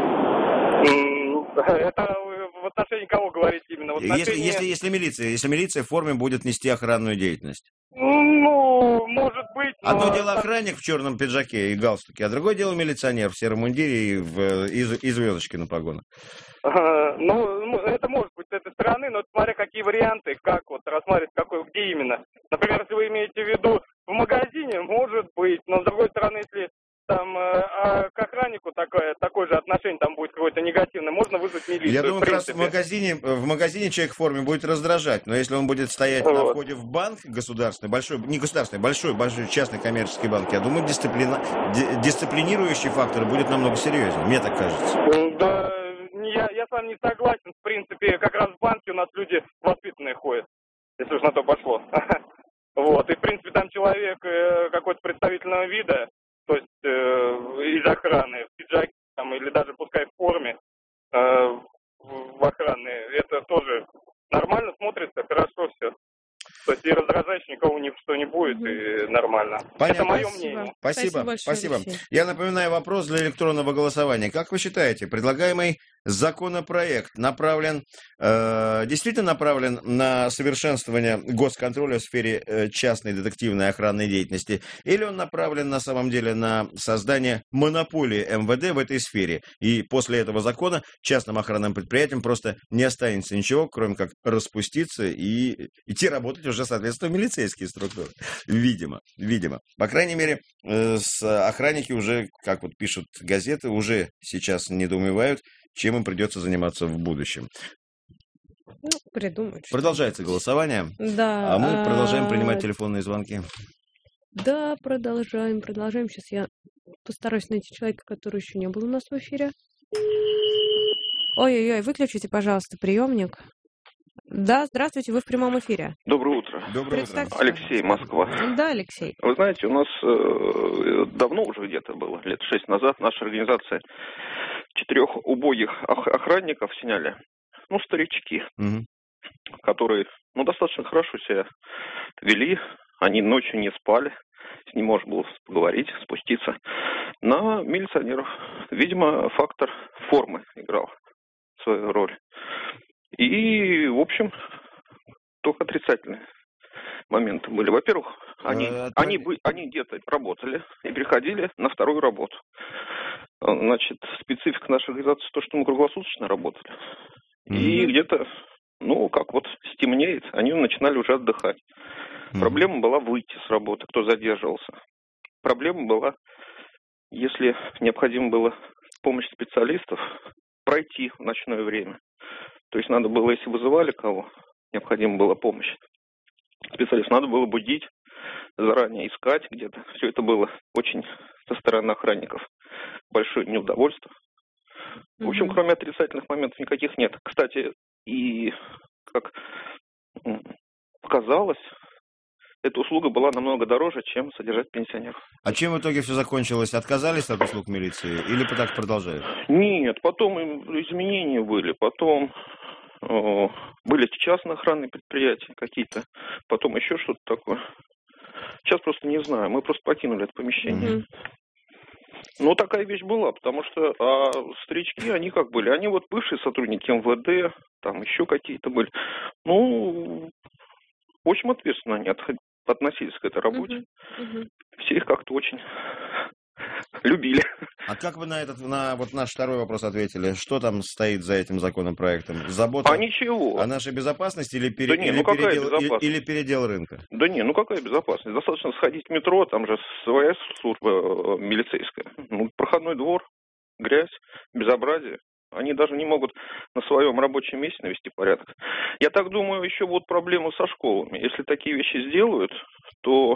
Это в отношении кого говорить именно? В отношении... Если, если, если милиция, если милиция в форме будет нести охранную деятельность. Ну, может быть, но... Одно дело охранник в черном пиджаке и галстуке, а другое дело милиционер в сером мундире и, в, и, и звездочки на погонах. Uh, ну, это может быть с этой стороны, но смотря какие варианты, как вот рассматривать, какой, где именно. Например, если вы имеете в виду в магазине, может быть, но с другой стороны, если там а к охраннику такое, такое же отношение там будет какое-то негативное, можно вызвать милицию. Я думаю, как раз в магазине, в магазине человек в форме будет раздражать, но если он будет стоять вот на входе в банк государственный, большой, не государственный, большой, большой частный коммерческий банк, я думаю, дисциплина, дисциплинирующий фактор будет намного серьезнее, мне так кажется. Да, я, я с вами не согласен, в принципе, как раз в банке у нас люди воспитанные ходят, если уж на то пошло. Вот, и в принципе там человек какой-то представительного вида, то есть э, из охраны, в пиджаке там, или даже пускай в форме э, в охране, это тоже нормально смотрится, хорошо все. То есть и раздражающий никого ничто не будет, и нормально. Понятно. Это мое мнение. Спасибо, спасибо. спасибо. Я напоминаю вопрос для электронного голосования. Как вы считаете, предлагаемый законопроект направлен, э, действительно направлен на совершенствование госконтроля в сфере э, частной детективной охранной деятельности, или он направлен на самом деле на создание монополии эм вэ дэ в этой сфере? И после этого закона частным охранным предприятиям просто не останется ничего, кроме как распуститься и идти работать уже, соответственно, в милицейские структуры. Видимо, видимо. По крайней мере, э, с охранники уже, как вот пишут газеты, уже сейчас недоумевают, чем им придется заниматься в будущем. Ну, придумать. Продолжается голосование. Да. А мы продолжаем принимать телефонные звонки. Да, продолжаем, продолжаем. Сейчас я постараюсь найти человека, который еще не был у нас в эфире. Ой-ой-ой, выключите, пожалуйста, приемник. Да, здравствуйте, вы в прямом эфире. Доброе утро. Доброе утро. Алексей, Москва. Да, Алексей. Вы знаете, у нас э, давно уже где-то было, лет шесть назад, наша организация четырех убогих ох- охранников сняли. Ну, старички, Мгм. которые, ну, достаточно хорошо себя вели. Они ночью не спали. С ним можно было поговорить, спуститься. На милиционеров. Видимо, фактор формы играл свою роль. И, в общем, только отрицательные моменты были. Во-первых, они, Э, они, бы- они где-то работали и переходили на вторую работу. Э, Значит, специфика нашей организации то, что мы круглосуточно работали. И Мгм. где-то, ну, как вот стемнеет, они начинали уже отдыхать. Проблема была выйти с работы, кто задерживался. Проблема была, если необходимо было помощь специалистов, пройти в ночное время. То есть надо было, если вызывали кого, необходима была помощь специалистов, надо было будить, заранее искать где-то. Все это было очень со стороны охранников большое неудовольствие. В общем, Мгм. кроме отрицательных моментов никаких нет. Кстати, и как м, показалось, эта услуга была намного дороже, чем содержать пенсионеров. А чем в итоге все закончилось? Отказались от услуг милиции или так продолжают? Нет, потом им изменения были, потом э, были частные охранные предприятия какие-то, потом еще что-то такое. Сейчас просто не знаю, мы просто покинули это помещение. Мгм. Ну, такая вещь была, потому что а старички, они как были? Они вот бывшие сотрудники эм вэ дэ, там еще какие-то были. Ну, очень ответственно они отход- относились к этой работе. Мгм. Мгм. Все их как-то очень любили. А как вы на этот, на вот наш второй вопрос ответили? Что там стоит за этим законопроектом? Забота А ничего. о нашей безопасности или, пере- Да не, или ну какая передел, или- безопасность? или передел рынка? Да не, ну какая безопасность? Достаточно сходить в метро, там же своя служба э, милицейская. Ну, проходной двор, грязь, безобразие. Они даже не могут на своем рабочем месте навести порядок. Я так думаю, еще вот проблема со школами. Если такие вещи сделают, то...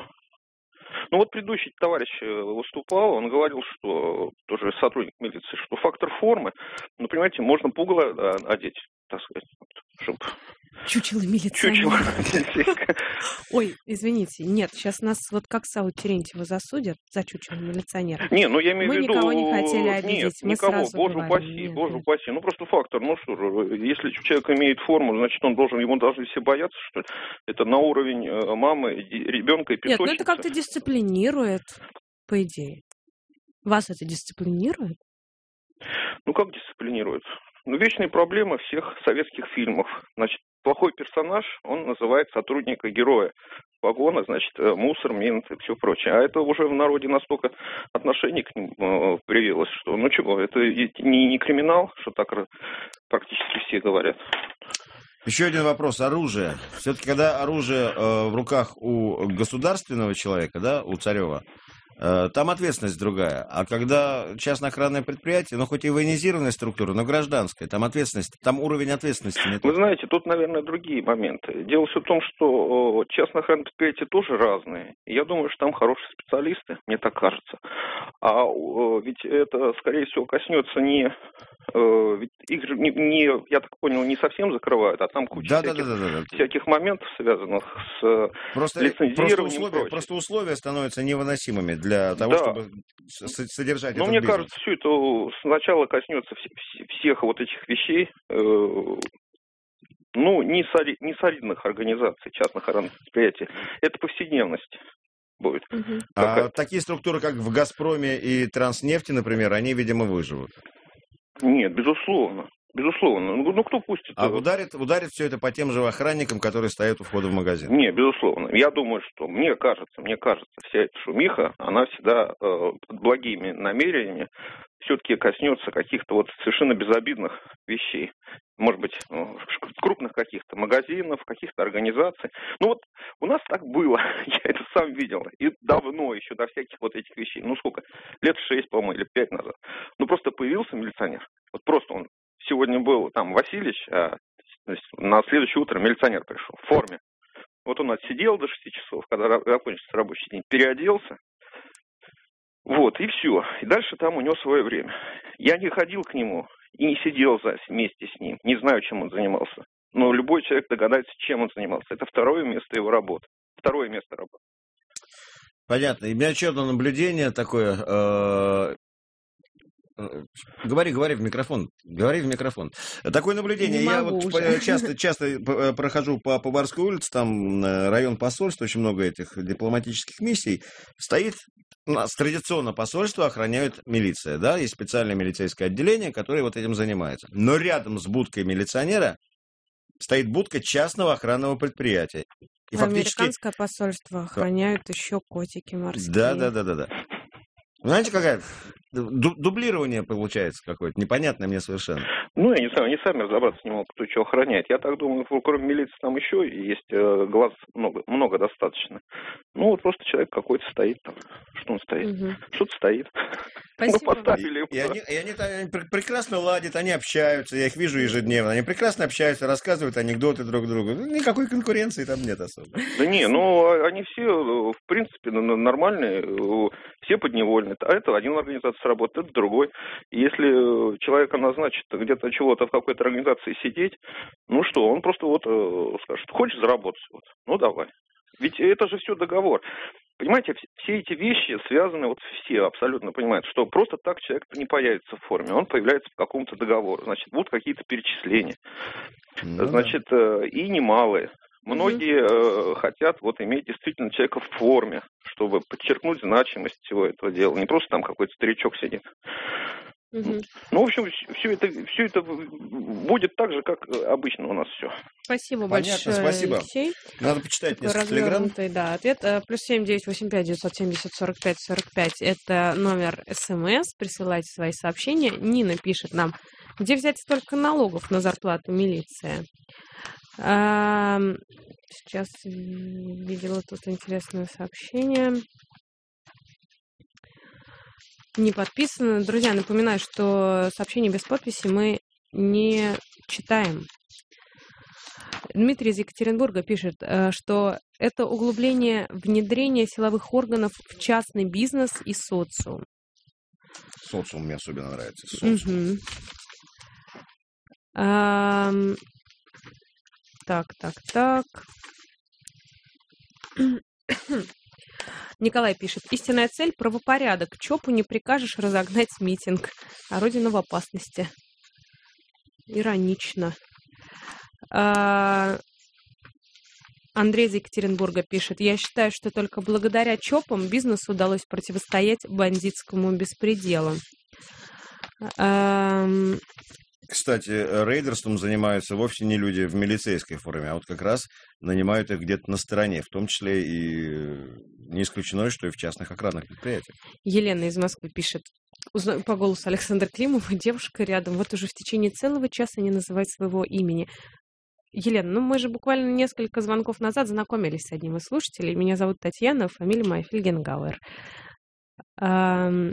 Ну вот предыдущий товарищ э, выступал, он говорил, что тоже сотрудник милиции, что фактор формы, ну, понимаете, можно пугало э, одеть, так сказать, чтобы... Чучело милиционера. Чучело милицейское. Ой, извините, нет, сейчас нас вот как Саву Терентьева засудят за чучело милиционера. Не, ну я имею в Мы виду... никого не хотели Нет, обидеть, мы никого, сразу боже говорим, упаси, нет, боже нет. упаси. Ну просто фактор, ну что же, если человек имеет форму, значит он должен, ему должны все бояться, что ли? Это на уровень э, мамы, ди- ребенка и Нет, ну песочницы. это как-то дисциплинирует, по идее. Вас это дисциплинирует? Ну как дисциплинирует? Ну вечные проблемы всех советских фильмов. Значит, плохой персонаж, он называет сотрудника героя. Погона, значит, э, мусор, мент и все прочее. А это уже в народе настолько отношение к ним э, привилось, что, ну чего, это и не, не криминал, что так ра- практически все говорят. Еще один вопрос. Оружие. Все-таки, когда оружие э, в руках у государственного человека, да, у Царева, э, там ответственность другая. А когда частное охранное предприятие, ну, хоть и военизированная структура, но гражданская, там ответственность, там уровень ответственности не Вы тот. знаете, тут, наверное, другие моменты. Дело все в том, что э, частные охранные предприятия тоже разные. И я думаю, что там хорошие специалисты, мне так кажется. А э, ведь это, скорее всего, коснется не... э, ведь их же не, не, я так понял, не совсем закрывают, а там куча Да, всяких, да, да, да, да. всяких моментов, связанных с э, Просто, просто, лицензированием и условия, прочим. просто условия становятся невыносимыми для того, Да. чтобы с- с- содержать Но этот мне бизнес. кажется, все это сначала коснется вс- вс- всех вот этих вещей, э, ну, не, соли- не солидных организаций, частных охранных предприятий. Это повседневность будет. А такие структуры, как в «Газпроме» и «Транснефти», например, они, видимо, выживут. Нет, безусловно. Безусловно. Ну, ну кто пустит? А ударит, ударит все это по тем же охранникам, которые стоят у входа в магазин. Не, безусловно. Я думаю, что мне кажется, мне кажется, вся эта шумиха, она всегда э, под благими намерениями все-таки коснется каких-то вот совершенно безобидных вещей. Может быть, э, крупных каких-то магазинов, каких-то организаций. Ну вот у нас так было, я это сам видел. И давно еще до всяких вот этих вещей. Ну сколько? Лет шесть, по-моему, или пять назад. Ну просто появился милиционер. Вот просто он сегодня был там Васильевич, а на следующее утро милиционер пришел в форме. Вот он отсидел до шести часов, когда закончился рабочий день, переоделся. Вот, и все. И дальше там у него свое время. Я не ходил к нему и не сидел за, вместе с ним. Не знаю, чем он занимался. Но любой человек догадается, чем он занимался. Это второе место его работы. Второе место работы. Понятно. И у меня еще одно наблюдение такое. Э- Говори, говори в миликофон. Говори в микрофон. Такое наблюдение. Не Я могу вот уже. часто, часто прохожу по, по Барской улице, там район посольства, очень много этих дипломатических миссий. Стоит, у нас традиционно посольство охраняют милиция, да, есть специальное милицейское отделение, которое вот этим занимается. Но рядом с будкой милиционера стоит будка частного охранного предприятия. И фактически... Американское посольство охраняют еще котики морские. Да, да, да, да, да. Знаете, какая дублирование получается какое-то, непонятное мне совершенно. Ну, я не знаю, они сами разобраться не могут, кто что охраняет. Я так думаю, кроме милиции там еще есть э, глаз много, много достаточно. Ну, вот просто человек какой-то стоит там. Что он стоит? Угу. Что-то стоит. Спасибо. Мы поставили его. И, и они, и они, они прекрасно ладят, они общаются, я их вижу ежедневно. Они прекрасно общаются, рассказывают анекдоты друг другу. Никакой конкуренции там нет особо. Да не, ну, они все, в принципе, нормальные, все подневольные. А это один организация работает, это другой. И если человека назначат где-то чего-то в какой-то организации сидеть, ну что, он просто вот скажет, хочешь заработать? Вот. Ну, давай. Ведь это же все договор. Понимаете, все эти вещи связаны, вот все абсолютно понимают, что просто так человек не появится в форме, он появляется по какому-то договору. Значит, будут какие-то перечисления. Ну, значит, да. И немалые. Многие э, хотят вот иметь действительно человека в форме, чтобы подчеркнуть значимость всего этого дела. Не просто там какой-то старичок сидит. Угу. Ну, в общем, все это, все это будет так же, как обычно у нас все. Спасибо Понятно, большое, спасибо. Алексей. Надо почитать Такой несколько телеграмм. Да, ответ плюс семь девять восемь пять девятьсот семьдесят сорок пять сорок пять. Это номер СМС. Присылайте свои сообщения. Нина пишет нам, где взять столько налогов на зарплату милиции? А, сейчас видела тут интересное сообщение. Не подписано. Друзья, напоминаю, что сообщения без подписи мы не читаем. Дмитрий из Екатеринбурга пишет, что это углубление внедрения силовых органов в частный бизнес и социум. Социум мне особенно нравится. Социум. Угу. А, так, так, так. Николай пишет, истинная цель – правопорядок. ЧОПу не прикажешь разогнать митинг, а Родина в опасности. Иронично. А... Андрей из Екатеринбурга пишет, я считаю, что только благодаря ЧОПам бизнесу удалось противостоять бандитскому беспределу. А... Кстати, рейдерством занимаются вовсе не люди в милицейской форме, а вот как раз нанимают их где-то на стороне, в том числе и не исключено, что и в частных охранных предприятиях. Елена из Москвы пишет, узнаю по голосу Александра Климова, девушка рядом, вот уже в течение целого часа не называет своего имени. Елена, ну мы же буквально несколько звонков назад знакомились с одним из слушателей. Меня зовут Татьяна, фамилия моя Фельгенгауэр. Эм...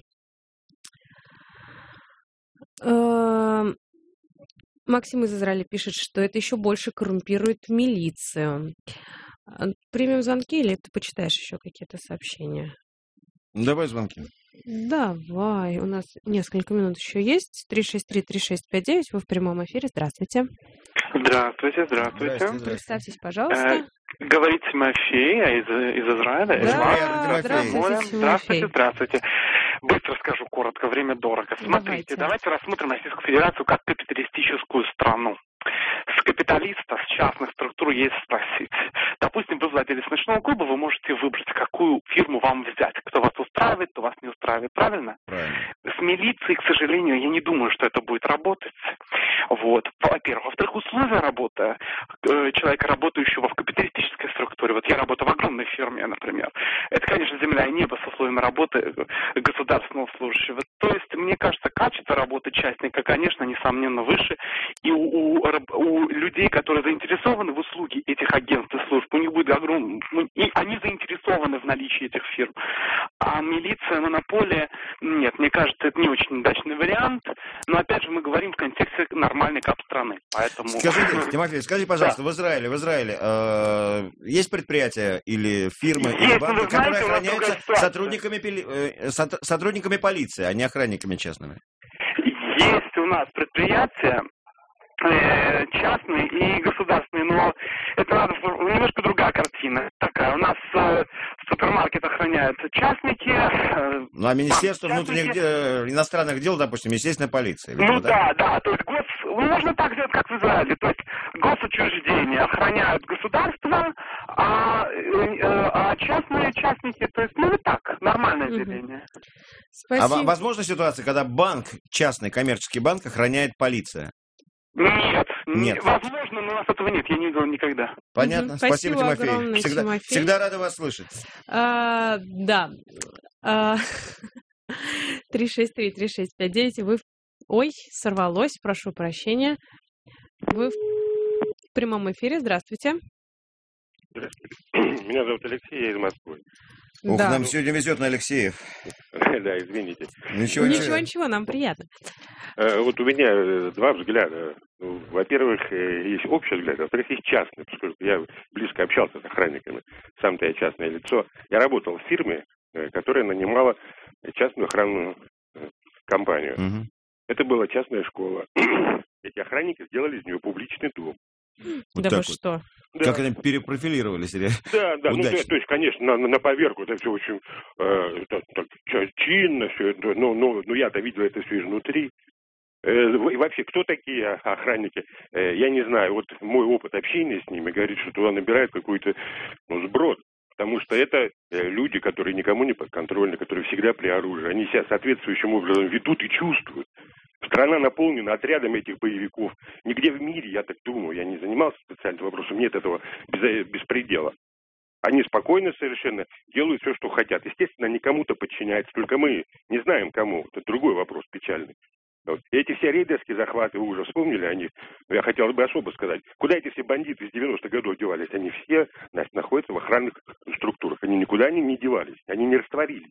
Эм... Максим из Израиля пишет, что это еще больше коррумпирует милицию. Примем звонки или ты почитаешь еще какие-то сообщения? Давай звонки. Давай. У нас несколько минут еще есть. три шесть три три шесть пять девять. Вы в прямом эфире. Здравствуйте. Здравствуйте, здравствуйте. Здравствуйте. Представьтесь, пожалуйста. Э, говорите Тимофей, а из, из Израиля? Да, здравствуйте, здравствуйте, здравствуйте. Быстро скажу, коротко, время дорого. Смотрите, давайте, давайте рассмотрим Российскую Федерацию как капиталистическую страну. С капиталиста, с частных структур есть спросить. Допустим, вы владелец ночного клуба, вы можете выбрать, какую фирму вам взять. Кто вас устраивает, кто вас не устраивает. Правильно? Правильно. С милицией, к сожалению, я не думаю, что это будет работать. Вот. Во-первых. Во-вторых, условия работы человека, работающего в капиталистической структуре. Вот я работаю в огромной фирме, например. Это, конечно, земля и небо с условиями работы государственного служащего. То есть, мне кажется, качество работы частника, конечно, несомненно выше. И у, у, у людей, которые заинтересованы в услуге этих агентств и служб, у них будет огромный... И они заинтересованы в наличии этих фирм. А милиция, монополия... Нет, мне кажется, это не очень удачный вариант. Но, опять же, мы говорим в контексте нормальной кап-страны. Поэтому... Скажите, Тимофей, скажи, пожалуйста, да. в Израиле, в Израиле э, есть предприятия или фирмы, есть, или банки, которые знаете, охраняются сотрудниками, э, сотрудниками полиции, а не охранниками частными? Есть у нас предприятия, частные и государственные, но это надо, немножко другая картина такая. У нас супермаркет охраняют частники. э, Ну, а Министерство частники. внутренних дел, иностранных дел, допустим, естественно, полиция. Ну видимо, да, да, то есть гос... можно так сделать, как в Израиле, то есть госучреждения охраняют государство, а, э, э, а частные частники, то есть, ну вот так, нормальное деление. А во- возможна ситуация, когда банк, частный коммерческий банк, охраняет полиция? Нет, Нет. не- возможно, но у нас этого нет, я не видел никогда. Понятно. Мгм. Спасибо, Спасибо Тимофей. огромное, Всегда, Тимофей. всегда рада вас слышать. А, да. А, три шесть три три шесть пять девять. Вы... в- Ой, сорвалось, прошу прощения. Вы в прямом эфире. Здравствуйте. Меня зовут Алексей, я из Москвы. Ух, Да. нам сегодня везет на Алексеев. Да, извините. Ничего, Ничего, ничего, нам приятно. Э, Вот у меня э, два взгляда. Ну, Во-первых, э, есть общий взгляд, а во-вторых, есть частный, поскольку я близко общался с охранниками. Сам-то я частное лицо. Я работал в фирме, э, которая нанимала частную охранную э, компанию. Это была частная школа. Эти охранники сделали из нее публичный дом. Вот да так вы вот. что? Как они перепрофилировались. ре- Да, да, ну, удачно. то, то есть, конечно, на, на поверку это все очень э, так, так, ча- чинно, все это, но, но, но я-то видел это все изнутри. Э, и вообще, кто такие охранники? Э, я не знаю. Вот мой опыт общения с ними говорит, что туда набирают какой-то ну, сброд. Потому что это э, люди, которые никому не подконтрольны, которые всегда при оружии. Они себя соответствующим образом ведут и чувствуют. Страна наполнена отрядами этих боевиков. Нигде в мире, я так думаю, я не занимался специальным вопросом, нет этого без- беспредела. Они спокойно совершенно делают все, что хотят. Естественно, они кому-то подчиняются, только мы не знаем кому. Это другой вопрос печальный. Вот. И эти все рейдерские захваты, вы уже вспомнили о них. Я хотел бы особо сказать, куда эти все бандиты из девяностых годов девались? Они все значит, находятся в охранных структурах. Они никуда они не девались, они не растворились.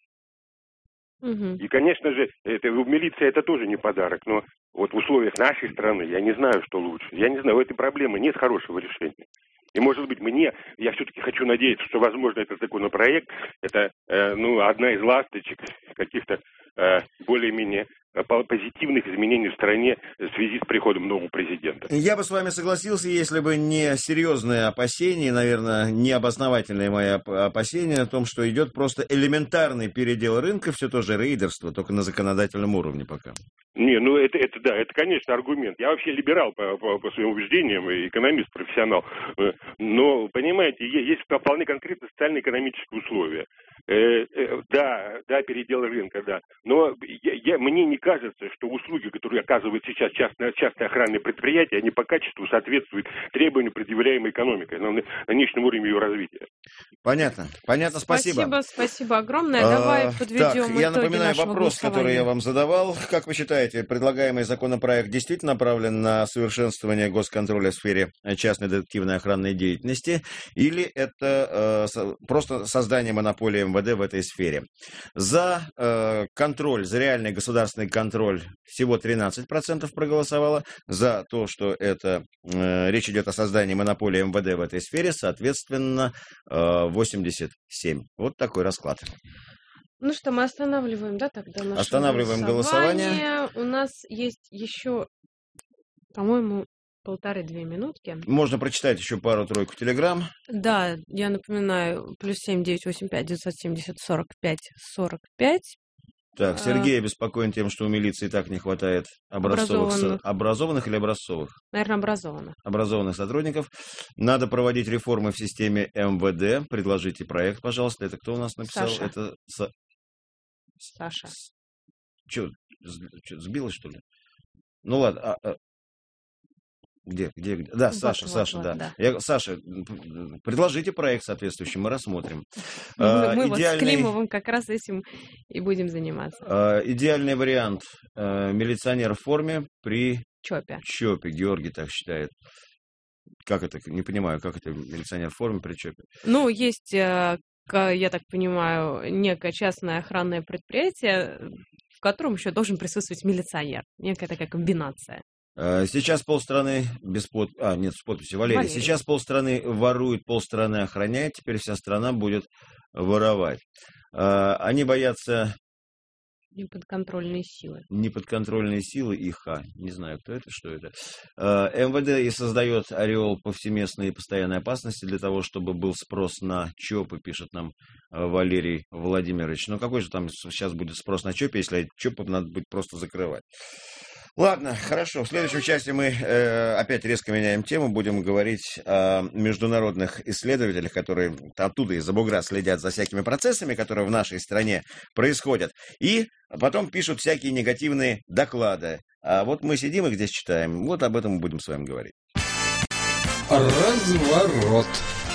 Мгм. И, конечно же, это, милиция это тоже не подарок, но вот в условиях нашей страны я не знаю, что лучше. Я не знаю, у этой проблемы нет хорошего решения. И, может быть, мне, я все-таки хочу надеяться, что, возможно, этот законопроект, это, э, ну, одна из ласточек каких-то э, более-менее э, по- позитивных изменений в стране в связи с приходом нового президента. Я бы с вами согласился, если бы не серьезные опасения, наверное, не обосновательные мои оп- опасения о том, что идет просто элементарный передел рынка, все то же рейдерство, только на законодательном уровне пока. Не, ну это, это да, это, конечно, аргумент. Я вообще либерал по, по, по своим убеждениям, и экономист, профессионал. Э, Но, понимаете, е- есть вполне конкретно социально-экономические условия. Э, э, да, да, передел рынка, да. Но я, я- мне не кажется, что услуги, которые оказывают сейчас частные, частные охранные предприятия, они по качеству соответствуют требованию, предъявляемой экономикой на, на нынешнем уровне ее развития. Понятно, понятно, спасибо. Спасибо, спасибо огромное. А, Давай подведем так, я итоги напоминаю нашего вопрос, который голосования. я вам задавал. Как вы считаете, предлагаемый законопроект действительно направлен на совершенствование госконтроля в сфере частной детективной охранной деятельности, или это э, со- просто создание монополии эм вэ дэ в этой сфере? За э, контроль, за реальный государственный контроль всего тринадцать процентов проголосовало, за то, что это э, речь идет о создании монополии эм вэ дэ в этой сфере, соответственно, э, восемьдесят семь. Вот такой расклад. Ну что, мы останавливаем, да, тогда наше Останавливаем голосование. У нас есть еще, по-моему, полторы-две минутки. Можно прочитать еще пару-тройку телеграмм. Да, я напоминаю, плюс семь девять восемь пять девятьсот семьдесят сорок пять сорок пять. Так, А, Сергей обеспокоен тем, что у милиции так не хватает образцовых, со- Образованных. образованных или образцовых? Наверное, образованно. Образованных сотрудников. Надо проводить реформы в системе эм вэ дэ. Предложите проект, пожалуйста. Это кто у нас написал? Саша. Это Са- Саша. Чё, с- чё, сбилось, что ли? Ну ладно. а- а, Где, где, где? Да, Вот, Саша, вот, Саша, вот, да. да. Я- Саша, м, предложите проект соответствующий, мы рассмотрим. Мы, А, мы вот с идеальный- Климовым как раз этим и будем заниматься. А, идеальный вариант. а, Милиционер в форме при ЧОПе. ЧОПе. Георгий так считает. Как это? Не понимаю, как это милиционер в форме при ЧОПе? Ну, есть, э, ка- я так понимаю, некое частное охранное предприятие, в котором еще должен присутствовать милиционер. Некая такая комбинация. А, Сейчас полстраны без под... А, нет, с подписью. Валерий, Валерий. сейчас полстраны ворует, полстраны охраняет, теперь вся страна будет воровать. А, Они боятся Неподконтрольные силы. неподконтрольные силы и ха. Не знаю, кто это, что это. А, эм вэ дэ и создает ореол повсеместной и постоянной опасности для того, чтобы был спрос на ЧОПы, пишет нам Валерий Владимирович. Ну, какой же там сейчас будет спрос на ЧОПе, если ЧОП надо будет просто закрывать? Ладно, хорошо. В следующем части мы э, опять резко меняем тему. Будем говорить о международных исследователях, которые оттуда из-за бугра следят за всякими процессами, которые в нашей стране происходят. И потом пишут всякие негативные доклады. А вот мы сидим и здесь читаем. Вот об этом мы будем с вами говорить. Разворот.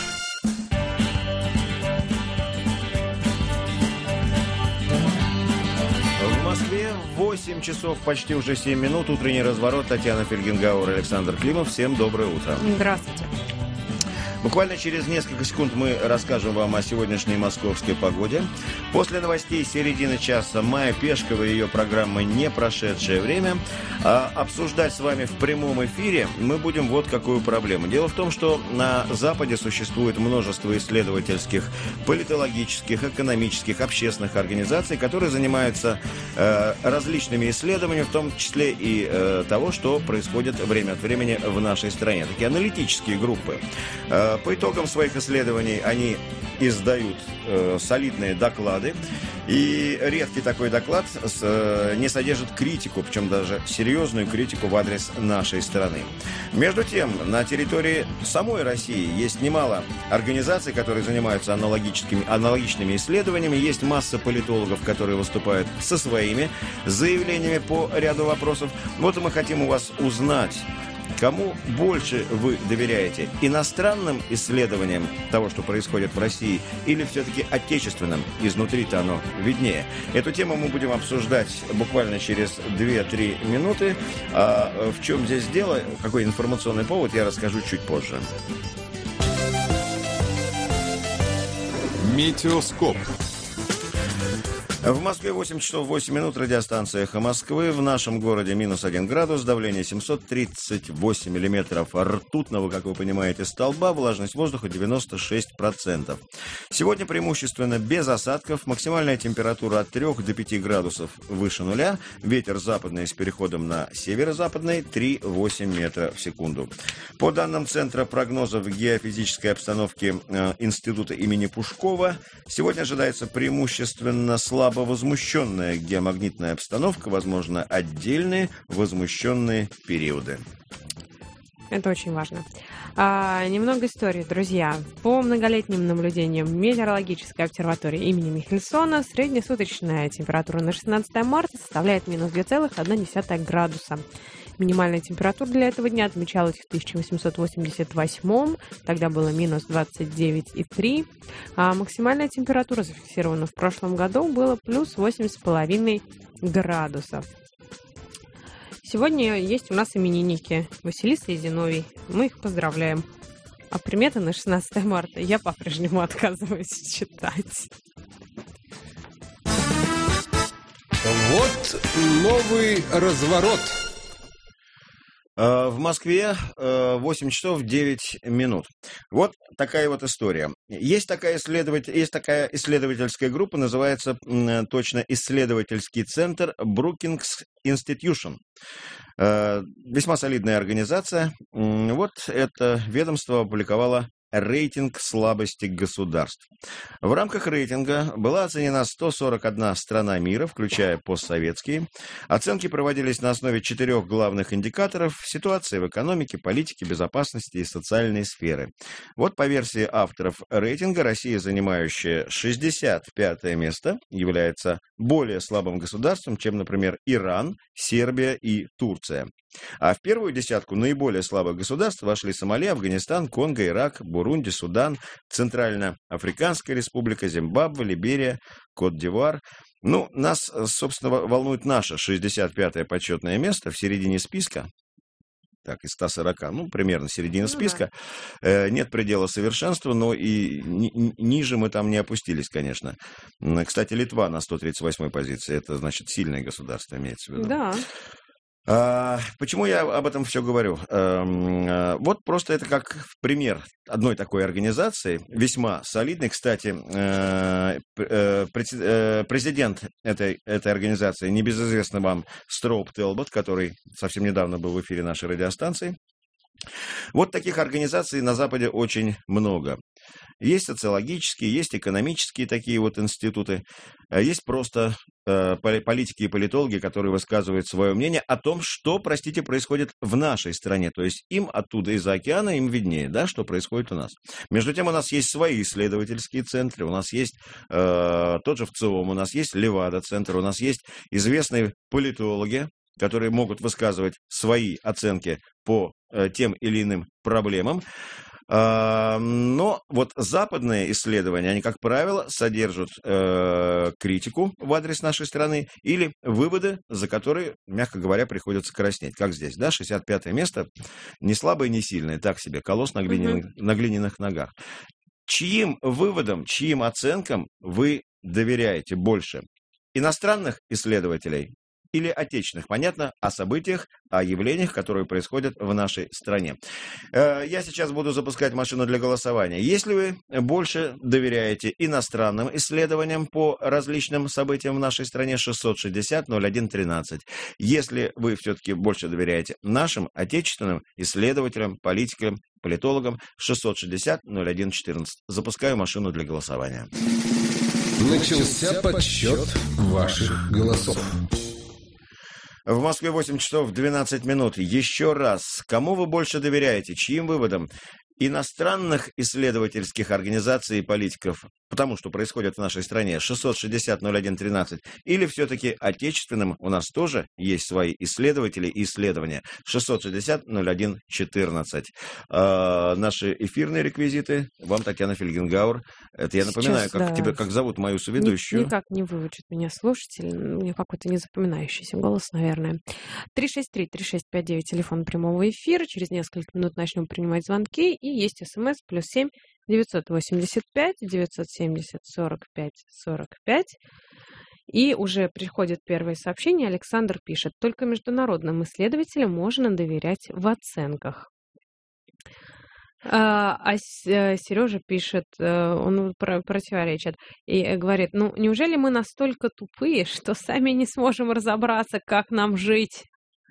В Москве восемь часов, почти уже семь минут. Утренний разворот. Татьяна Фельгенгауэр, Александр Климов. Всем доброе утро. Здравствуйте. Буквально через несколько секунд мы расскажем вам о сегодняшней московской погоде. После новостей середины часа Майя Пешкова и ее программы «Не прошедшее время». А обсуждать с вами в прямом эфире мы будем вот какую проблему. Дело в том, что на Западе существует множество исследовательских, политологических, экономических, общественных организаций, которые занимаются э, различными исследованиями, в том числе и э, того, что происходит время от времени в нашей стране. Такие аналитические группы. По итогам своих исследований они издают э, солидные доклады, и редкий такой доклад с, э, не содержит критику, причем даже серьезную критику в адрес нашей страны. Между тем, на территории самой России есть немало организаций, которые занимаются аналогическими, аналогичными исследованиями, есть масса политологов, которые выступают со своими заявлениями по ряду вопросов. Вот и мы хотим у вас узнать, кому больше вы доверяете? Иностранным исследованиям того, что происходит в России, или все-таки отечественным? Изнутри-то оно виднее. Эту тему мы будем обсуждать буквально через две-три минуты. А в чем здесь дело, какой информационный повод, я расскажу чуть позже. Метеоскоп. В Москве восемь часов восемь минут, радиостанция «Эхо Москвы». В нашем городе минус один градус, давление семьсот тридцать восемь миллиметров ртутного, как вы понимаете, столба, влажность воздуха девяносто шесть процентов. Сегодня преимущественно без осадков, максимальная температура от трёх до пяти градусов выше нуля, ветер западный с переходом на северо-западный три целых восемь десятых метра в секунду. По данным Центра прогнозов геофизической обстановки э, Института имени Пушкова, сегодня ожидается преимущественно слабо возмущенная геомагнитная обстановка, возможно, отдельные возмущенные периоды. Это очень важно. А, немного истории, друзья. По многолетним наблюдениям Метеорологической обсерватории имени Михельсона среднесуточная температура на шестнадцатое марта составляет минус два целых одна десятая градуса. Минимальная температура для этого дня отмечалась в тысяча восемьсот восемьдесят восьмом, тогда было минус двадцать девять и три, а максимальная температура, зафиксирована в прошлом году, было плюс восемь с половиной градусов. Сегодня есть у нас именинники Василиса и Зиновий. Мы их поздравляем. А приметы на шестнадцатое марта я по-прежнему отказываюсь читать. Вот новый разворот. В Москве восемь часов девять минут. Вот такая вот история. Есть такая, исследователь, есть такая исследовательская группа, называется точно исследовательский центр Brookings Institution. Весьма солидная организация. Вот это ведомство опубликовало рейтинг слабости государств. В рамках рейтинга была оценена сто сорок одна страна мира, включая постсоветские. Оценки проводились на основе четырех главных индикаторов: ситуации в экономике, политике, безопасности и социальной сферы. Вот по версии авторов рейтинга, Россия, занимающая шестьдесят пятое место, является более слабым государством, чем, например, Иран, Сербия и Турция. А в первую десятку наиболее слабых государств вошли Сомали, Афганистан, Конго, Ирак, Бурунди, Судан, Центральноафриканская республика, Зимбабве, Либерия, Кот-д'Ивуар. Ну, нас, собственно, волнует наше шестьдесят пятое почетное место в середине списка. Так, из ста сорока, ну, примерно середина ну, списка. Да. Э, нет предела совершенства, но и ни, ниже мы там не опустились, конечно. Кстати, Литва на сто тридцать восьмой позиции. Это, значит, сильное государство, имеется в виду. Да. А, почему я об этом все говорю? А, вот просто это как пример одной такой организации, весьма солидной. Кстати, президент этой, этой организации, небезызвестный вам Строуп Телбот, который совсем недавно был в эфире нашей радиостанции. Вот таких организаций на Западе очень много. Есть социологические, есть экономические такие вот институты, есть просто э, политики и политологи, которые высказывают свое мнение о том, что, простите, происходит в нашей стране. То есть им оттуда, из-за океана, им виднее, да, что происходит у нас. Между тем, у нас есть свои исследовательские центры, у нас есть э, тот же ВЦИОМ, у нас есть Левада-центр, у нас есть известные политологи, которые могут высказывать свои оценки по э, тем или иным проблемам. Э, но вот западные исследования, они, как правило, содержат э, критику в адрес нашей страны или выводы, за которые, мягко говоря, приходится краснеть. Как здесь, да, шестьдесят пятое место, не слабое, не сильное, так себе, колосс на глиняных, mm-hmm. на глиняных ногах. Чьим выводам, чьим оценкам вы доверяете больше? Иностранных исследователей или отечественных? Понятно, о событиях, о явлениях, которые происходят в нашей стране. Я сейчас буду запускать машину для голосования. Если вы больше доверяете иностранным исследованиям по различным событиям в нашей стране, шестьсот шестьдесят ноль один тринадцать. Если вы все-таки больше доверяете нашим отечественным исследователям, политикам, политологам, шестьсот шестьдесят ноль один четырнадцать. Запускаю машину для голосования. Начался подсчет ваших голосов. В Москве восемь часов двенадцать минут. Еще раз, кому вы больше доверяете? Чьим выводам? Иностранных исследовательских организаций и политиков, потому что происходит в нашей стране, шестьсот шестьдесят ноль один тринадцать, или все-таки отечественным, у нас тоже есть свои исследователи и исследования, шестьсот шестьдесят ноль один четырнадцать. А, наши эфирные реквизиты, вам Татьяна Фельгенгауэр. Это я напоминаю, Сейчас, как, да. тебя, как зовут мою соведущую. Никак не выучит меня слушатель, у меня какой-то незапоминающийся голос, наверное. три шесть три три шесть пять девять, телефон прямого эфира, через несколько минут начнем принимать звонки. И есть смс плюс семь девятьсот восемьдесят пять девятьсот семьдесят сорок пять сорок пять. И уже приходит первое сообщение. Александр пишет: только международным исследователям можно доверять в оценках. А Сережа пишет, он противоречит и говорит: ну, неужели мы настолько тупые, что сами не сможем разобраться, как нам жить?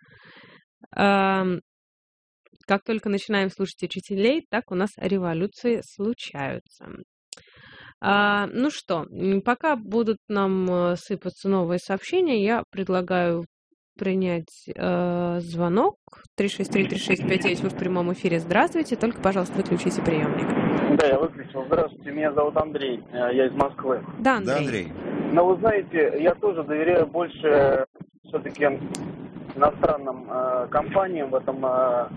Как только начинаем слушать учителей, так у нас революции случаются. А, ну что, пока будут нам сыпаться новые сообщения, я предлагаю принять э, звонок. три шесть три три шесть пять девять, вы в прямом эфире. Здравствуйте, только, пожалуйста, выключите приемник. Да, я выключил. Здравствуйте, меня зовут Андрей, я из Москвы. Да, Андрей. Да, Андрей. Но вы знаете, я тоже доверяю больше все-таки иностранным э, компаниям в этом, э,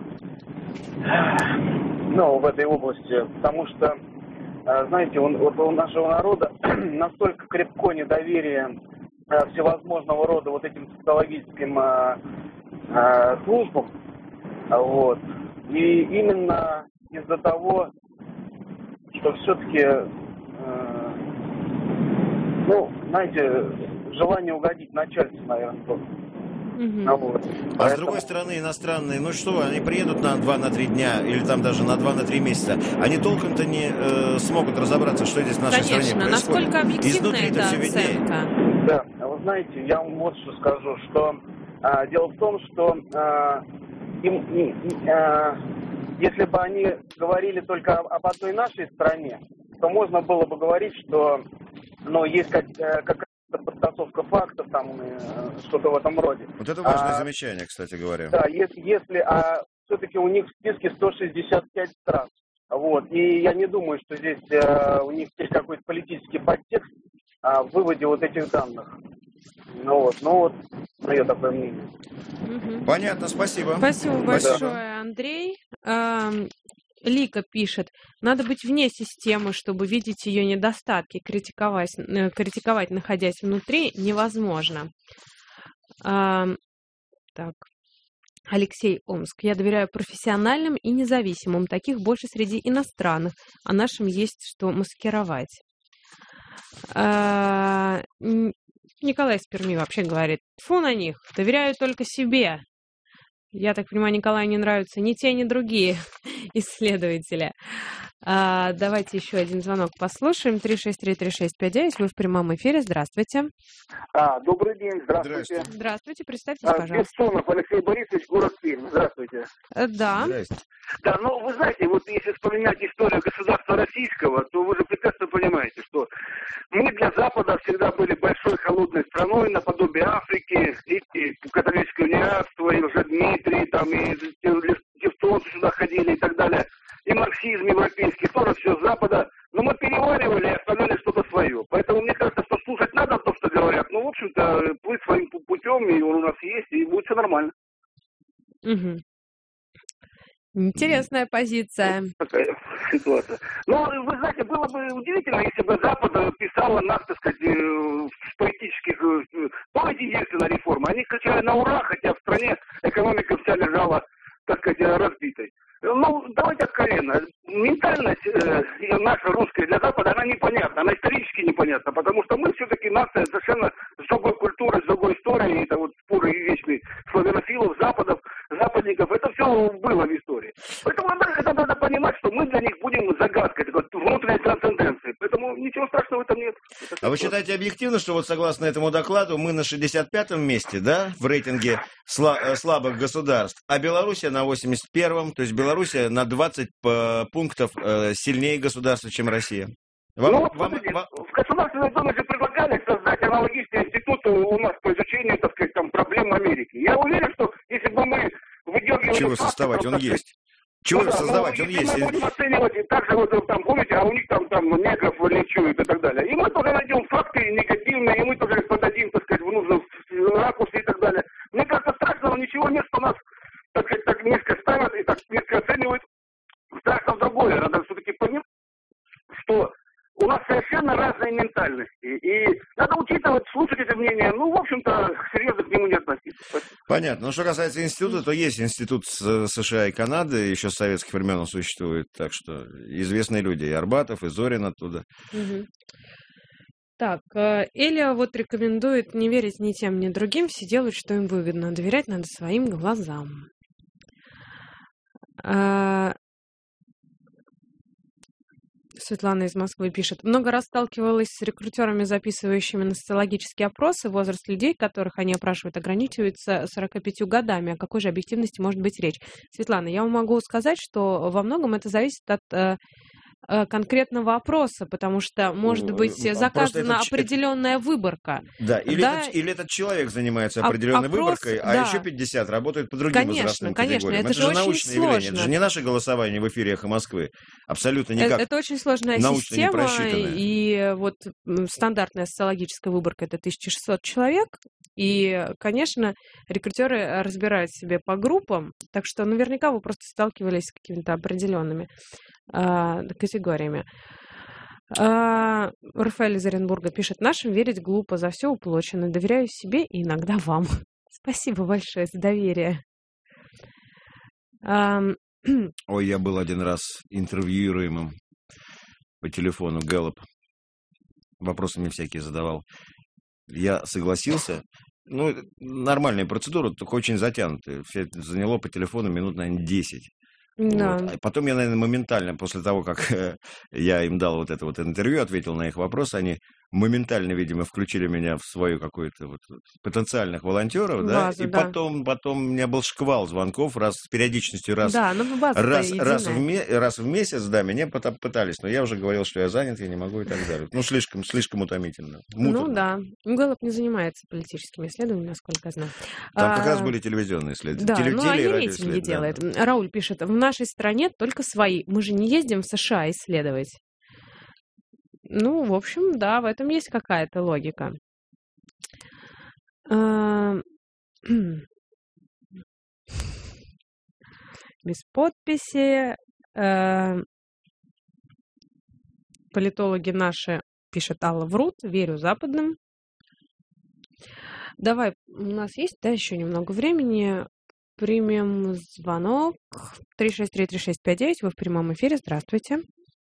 ну, в этой области, потому что, э, знаете, он, вот у нашего народа настолько крепко недоверие э, всевозможного рода вот этим социологическим э, э, службам, вот, и именно из-за того, что все-таки, э, ну, знаете, желание угодить начальству, наверное, тоже. Угу. А, вот. А Поэтому... с другой стороны, иностранные, ну что, они приедут на два-три дня, или там даже на два-три месяца, они толком-то не э, смогут разобраться, что здесь в нашей Конечно, стране происходит. насколько объективна эта все оценка? Да, вы знаете, я вам вот что скажу, что а, дело в том, что а, им, а, если бы они говорили только об одной нашей стране, то можно было бы говорить, что, ну, есть как, какая-то подтасовка фактов, там, что-то в этом роде. Вот это важное а, замечание, кстати говоря. Да, если, если а все-таки у них в списке сто шестьдесят пять стран. Вот. И я не думаю, что здесь а, у них есть какой-то политический подтекст а, в выводе вот этих данных. Ну вот, ну вот, мое такое мнение. Угу. Понятно, спасибо. Спасибо большое, Андрей. Лика пишет: надо быть вне системы, чтобы видеть ее недостатки. Критиковать, критиковать находясь внутри, невозможно. А, так. Алексей, Омск. Я доверяю профессиональным и независимым. Таких больше среди иностранных. А нашим есть что маскировать. А, Николай из Перми вообще говорит: фу на них, доверяю только себе. Я так понимаю, Николаю не нравятся ни те, ни другие исследователи. А, давайте еще один звонок послушаем. три шесть три три шесть пять девять. Вы в прямом эфире. Здравствуйте. А, добрый день, здравствуйте. Здравствуйте, Здравствуйте представьтесь, а, пожалуйста. Бессонов Алексей Борисович, город Пермь. Здравствуйте. Э, Да. Да, ну вы знаете, вот если вспоминать историю государства российского, то вы же прекрасно понимаете, что мы для Запада всегда были большой холодной страной, наподобие Африки, и, и католическое униатство, и Лжедмитрий, там, и тевтонцы сюда ходили и так далее. И марксизм европейский, тоже все с Запада. Но мы переваривали и оставляли что-то свое. Поэтому мне кажется, что слушать надо то, что говорят. Ну, в общем-то, плыть своим путем, и он у нас есть, и будет все нормально. Угу. Интересная позиция. Такая ситуация. Ну, вы знаете, было бы удивительно, если бы Запад писал нас, так сказать, в поэтических... То эти единственные реформы. Они кричали на ура, хотя в стране экономика вся лежала, так сказать, разбитой. Ну, давайте откровенно. Ментальность э, наша русская для Запада, она непонятна, она исторически непонятна, потому что мы все-таки нация совершенно с другой культурой, с другой историей, это вот споры вечные славянофилов, западов, западников, это все было в истории. Поэтому это надо понимать, что мы для них будем загадкой, такой внутренней трансценденции. Поэтому ничего страшного в этом нет. А вы считаете объективно, что вот согласно этому докладу мы на шестьдесят пятом месте, да, в рейтинге сла- слабых государств, а Белоруссия на восемьдесят первом, то есть Белоруссия на двадцать пунктов э, сильнее государства, чем Россия? Вам, ну, вот, вам, смотрите, вам... в Государственной Думе же предлагали создать аналогичный институт у нас по изучению, так сказать, там, проблем Америки. Я уверен, что если бы мы выдергивали... Чего создавать? Он есть. Чего ну, создавать? Ну, он если есть. мы будем оценивать, так же вот там, помните, а у них там, там негров лечуют и так далее. И мы тоже найдем факты негативные, и мы тоже их подадим, так сказать, в нужном ракурсе и так далее. Мне кажется, страшного ничего нет, что нас, так сказать, так низко ставят и так низко оценивают. Страшно другое. Надо все-таки понимать, что у нас совершенно разные ментальности. И надо учитывать, слушать это мнение. Ну, в общем-то, серьезно к нему не относиться. Понятно. Но что касается института, то есть институт США и Канады, еще с советских времен он существует. Так что известные люди. И Арбатов, и Зорин оттуда. Угу. Так, Эля вот рекомендует не верить ни тем, ни другим, все делают, что им выгодно. Доверять надо своим глазам. Светлана из Москвы пишет. Много раз сталкивалась с рекрутерами, записывающими на социологические опросы. Возраст людей, которых они опрашивают, ограничивается сорока пятью годами. О какой же объективности может быть речь? Светлана, я вам могу сказать, что во многом это зависит от э, конкретного опроса, потому что, может быть, заказана это... определенная выборка. Да, или, да? Этот, или этот человек занимается определенной Опрос, выборкой, а да. еще пятьдесят работают по другим конечно, возрастным конечно, категориям. Это, это же, же научное сложно. явление, это же не наше голосование в эфире «Эхо Москвы». Абсолютно никак. Это, это очень сложная система, и вот стандартная социологическая выборка – это тысяча шестьсот человек, и, конечно, рекрутеры разбирают себе по группам, так что наверняка вы просто сталкивались с какими-то определенными э, категориями. Э, Рафаэль из Оренбурга пишет: «Нашим верить глупо, за все уплочено. Доверяю себе и иногда вам». Спасибо большое за доверие. Э, Ой, я был один раз интервьюируемым по телефону, Гэллоп. Вопросы мне всякие задавал. Я согласился. Ну, нормальная процедура, только очень затянутая. Все это заняло по телефону минут, наверное, десять. Да. Вот. А потом я, наверное, моментально, после того, как я им дал вот это вот интервью, ответил на их вопросы, они моментально, видимо, включили меня в свою какую-то вот потенциальных волонтеров, да, базу, и да. потом, потом у меня был шквал звонков раз с периодичностью раз, да, ну, раз, раз, в ме- раз в месяц, да, меня пытались, но я уже говорил, что я занят, я не могу и так далее. Ну, слишком, слишком утомительно. Муторно. Ну да, Гэллоп не занимается политическими исследованиями, насколько я знаю. Там как а, раз были телевизионные исследования. Да, Теле- ну теле- они рейтинги делают. Да. Рауль пишет: в нашей стране только свои. Мы же не ездим в США исследовать. Ну, в общем, да, в этом есть какая-то логика. Без подписи. Политологи наши, пишет Алла, врут. Верю западным. Давай, у нас есть, да, еще немного времени. Примем звонок. три шесть три три шесть пять девять. Вы в прямом эфире. Здравствуйте.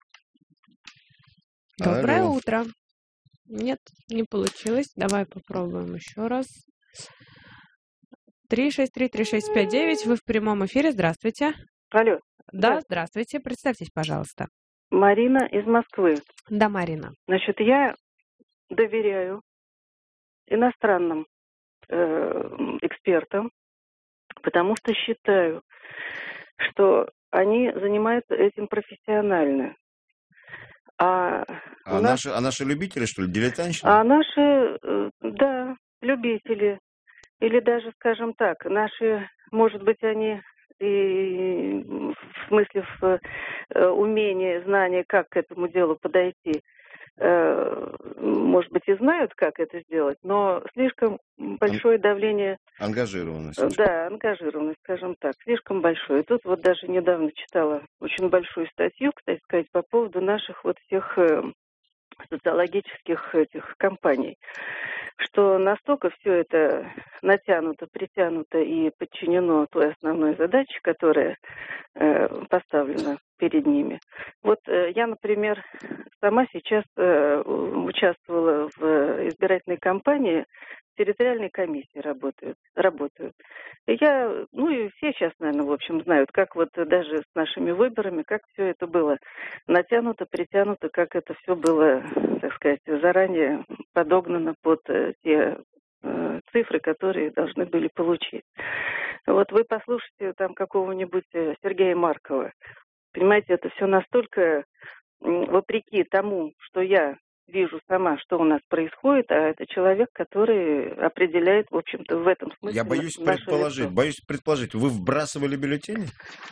Доброе Алло. утро. Нет, не получилось. Давай попробуем еще раз. три шесть три три шесть пять девять. Вы в прямом эфире. Здравствуйте. Алло. Да, здравствуйте. Представьтесь, пожалуйста. Марина из Москвы. Да, Марина. Значит, я доверяю иностранным э, экспертам, потому что считаю, что они занимаются этим профессионально. А, а, нас... наши, а наши любители, что ли, дилетантщина? А наши, э, да, любители. Или даже, скажем так, наши, может быть, они и в смысле в э, умении, знания, как к этому делу подойти, э, может быть, и знают, как это сделать, но слишком большое давление... Ангажированность. Да, ангажированность, скажем так, слишком большое. Тут вот даже недавно читала очень большую статью, кстати сказать, по поводу наших вот всех э, социологических этих компаний, что настолько все это натянуто, притянуто и подчинено той основной задаче, которая э, поставлена перед ними. Вот э, я, например, сама сейчас э, участвовала в избирательной кампании, территориальной комиссии работают, работают. И я, ну и все сейчас, наверное, в общем, знают, как вот даже с нашими выборами, как все это было натянуто, притянуто, как это все было, так сказать, заранее подогнано под э, те э, цифры, которые должны были получить. Вот вы послушайте там какого-нибудь Сергея Маркова. Понимаете, это все настолько э, вопреки тому, что я вижу сама, что у нас происходит, а это человек, который определяет, в общем-то, в этом смысле... Я боюсь наше предположить, лицо. боюсь предположить, вы вбрасывали бюллетени?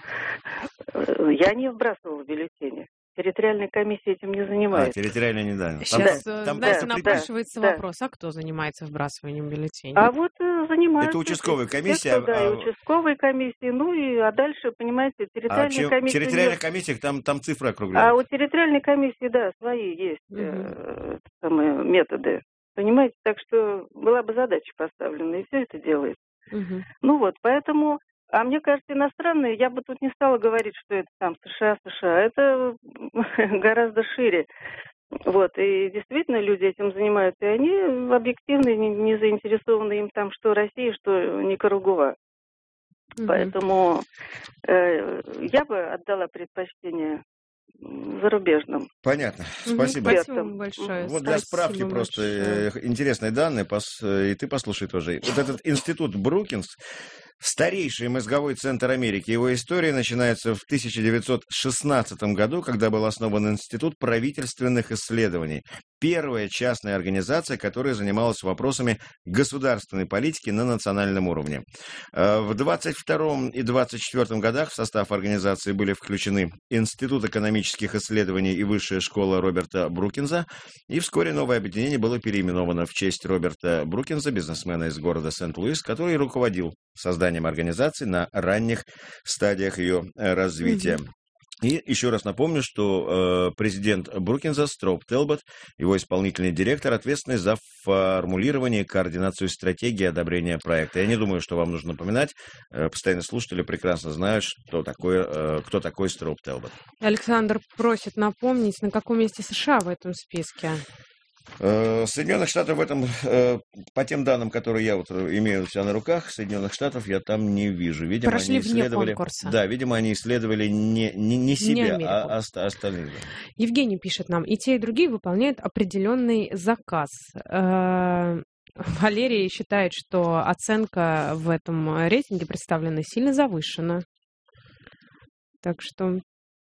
Я не вбрасывала бюллетени. Территориальная комиссия этим не занимается. А, территориальная не да. Сейчас, там, да, там, знаете, там, напрашивается да, вопрос, а кто занимается вбрасыванием бюллетеней? А вот э, занимаются... Это участковая комиссия. Те, кто, да, а... и участковые комиссии. Ну и, а дальше, понимаете, территориальная а чем, комиссия... территориальная комиссия, там, там цифры округляются. А у территориальной комиссии, да, свои есть угу. э, самые методы. Понимаете, так что была бы задача поставлена, и все это делается. Угу. Ну вот, поэтому... А мне кажется, иностранные, я бы тут не стала говорить, что это там США, США. Это гораздо шире. Вот, и действительно люди этим занимаются, и они объективно не, не заинтересованы им там, что Россия, что Никарагуа. Mm-hmm. Поэтому э, я бы отдала предпочтение зарубежным. Понятно. Угу. Спасибо. Спасибо большое. Вот для Спасибо справки просто большое. Интересные данные, и ты послушай тоже. Вот этот институт Брукинс, старейший мозговой центр Америки. Его история начинается в тысяча девятьсот шестнадцатом году, когда был основан Институт правительственных исследований. Первая частная организация, которая занималась вопросами государственной политики на национальном уровне. В двадцать втором и двадцать четвёртом годах в состав организации были включены Институт экономических исследований и Высшая школа Роберта Брукинза, и вскоре новое объединение было переименовано в честь Роберта Брукинза, бизнесмена из города Сент-Луис, который руководил созданием организации на ранних стадиях ее развития. Mm-hmm. И еще раз напомню, что э, президент Брукинза Строуп Телбот, его исполнительный директор, ответственный за формулирование и координацию стратегии одобрения проекта. Я не думаю, что вам нужно напоминать. Э, постоянные слушатели прекрасно знают, что такое, э, кто такой Строуп Телбот. Александр просит напомнить, на каком месте США в этом списке? Соединенных Штатов в этом, по тем данным, которые я вот имею у себя на руках, Соединенных Штатов я там не вижу. Видимо, Прошли они исследовали, вне конкурса. Да, видимо, они исследовали не, не, не себя, не а остальных. Евгений пишет нам, и те, и другие выполняют определенный заказ. Валерий считает, что оценка в этом рейтинге представлена сильно завышена. Так что...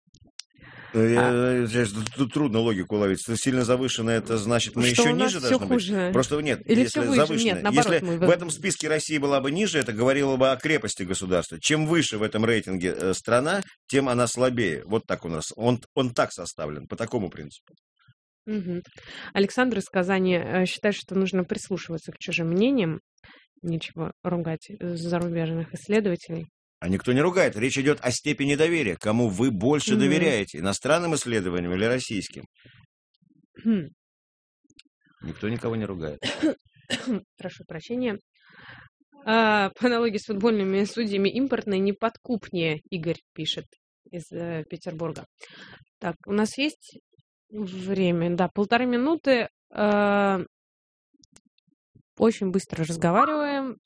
Я, я, тут трудно логику уловить. Сильно завышено, это значит, мы что еще ниже должны хуже. быть. Просто нет, Или если все завышено. Нет, наоборот, если мы... в этом списке Россия была бы ниже, это говорило бы о крепости государства. Чем выше в этом рейтинге страна, тем она слабее. Вот так у нас. Он, он так составлен, по такому принципу. Угу. Александр из Казани считает, что нужно прислушиваться к чужим мнениям. Нечего ругать зарубежных исследователей. А никто не ругает. Речь идет о степени доверия. Кому вы больше mm-hmm. доверяете? Иностранным исследованиям или российским? Mm. Никто никого не ругает. Прошу прощения. А, по аналогии с футбольными судьями импортные неподкупнее, Игорь пишет из э, Петербурга. Так, у нас есть время? Да, полторы минуты. Э, очень быстро разговариваем.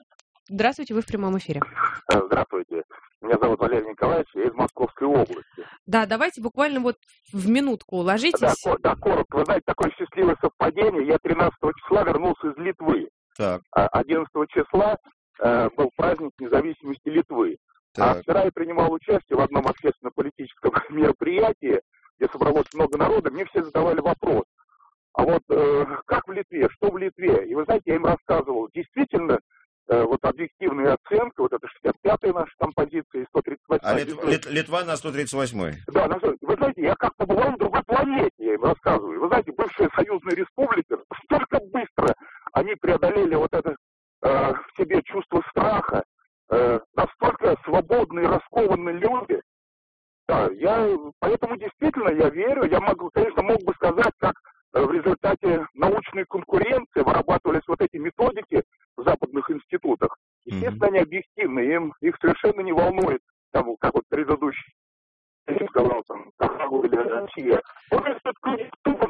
Здравствуйте, вы в прямом эфире. Здравствуйте. Меня зовут Валерий Николаевич, я из Московской области. Да, давайте буквально вот в минутку уложитесь. Да, ко- да, коротко. Вы знаете, такое счастливое совпадение. Я тринадцатого числа вернулся из Литвы. Так. А одиннадцатого числа э, был праздник независимости Литвы. Так. А вчера я принимал участие в одном общественно-политическом мероприятии, где собралось много народа. Мне все задавали вопрос. А вот э, как в Литве, что в Литве? И вы знаете, я им рассказывал. Действительно, э, вот объективная оценка, вот это шестьдесят пятая наша там позиция и сто тридцать восьмая. А Лит- Лит- Литва на сто тридцать восьмой. Да, на самом- вы знаете, я как побывал на другой планете, я им рассказываю. Вы знаете, бывшая союзная республика, столько быстро они преодолели вот это э, в себе чувство страха, э, настолько свободные, раскованные люди. Да, я, поэтому действительно я верю, я могу, конечно, мог бы сказать, как э, в результате научной конкуренции вырабатывались вот эти методики в западных институтах. Естественно, mm-hmm. они объективны, им, их совершенно не волнует, там, как вот предыдущий сказал, там, Кахагу или Россия. Он говорит, что конъюнктура.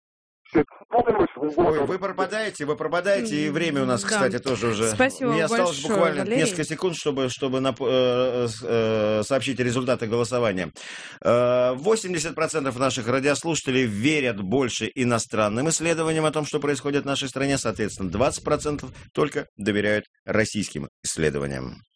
Ой, вы пропадаете, вы пропадаете, и время у нас, Да. кстати, тоже уже. Спасибо Мне осталось большое, буквально Валерий. несколько секунд, чтобы, чтобы нап- э, э, сообщить результаты голосования. Э, восемьдесят процентов наших радиослушателей верят больше иностранным исследованиям о том, что происходит в нашей стране, соответственно, двадцать процентов только доверяют российским исследованиям.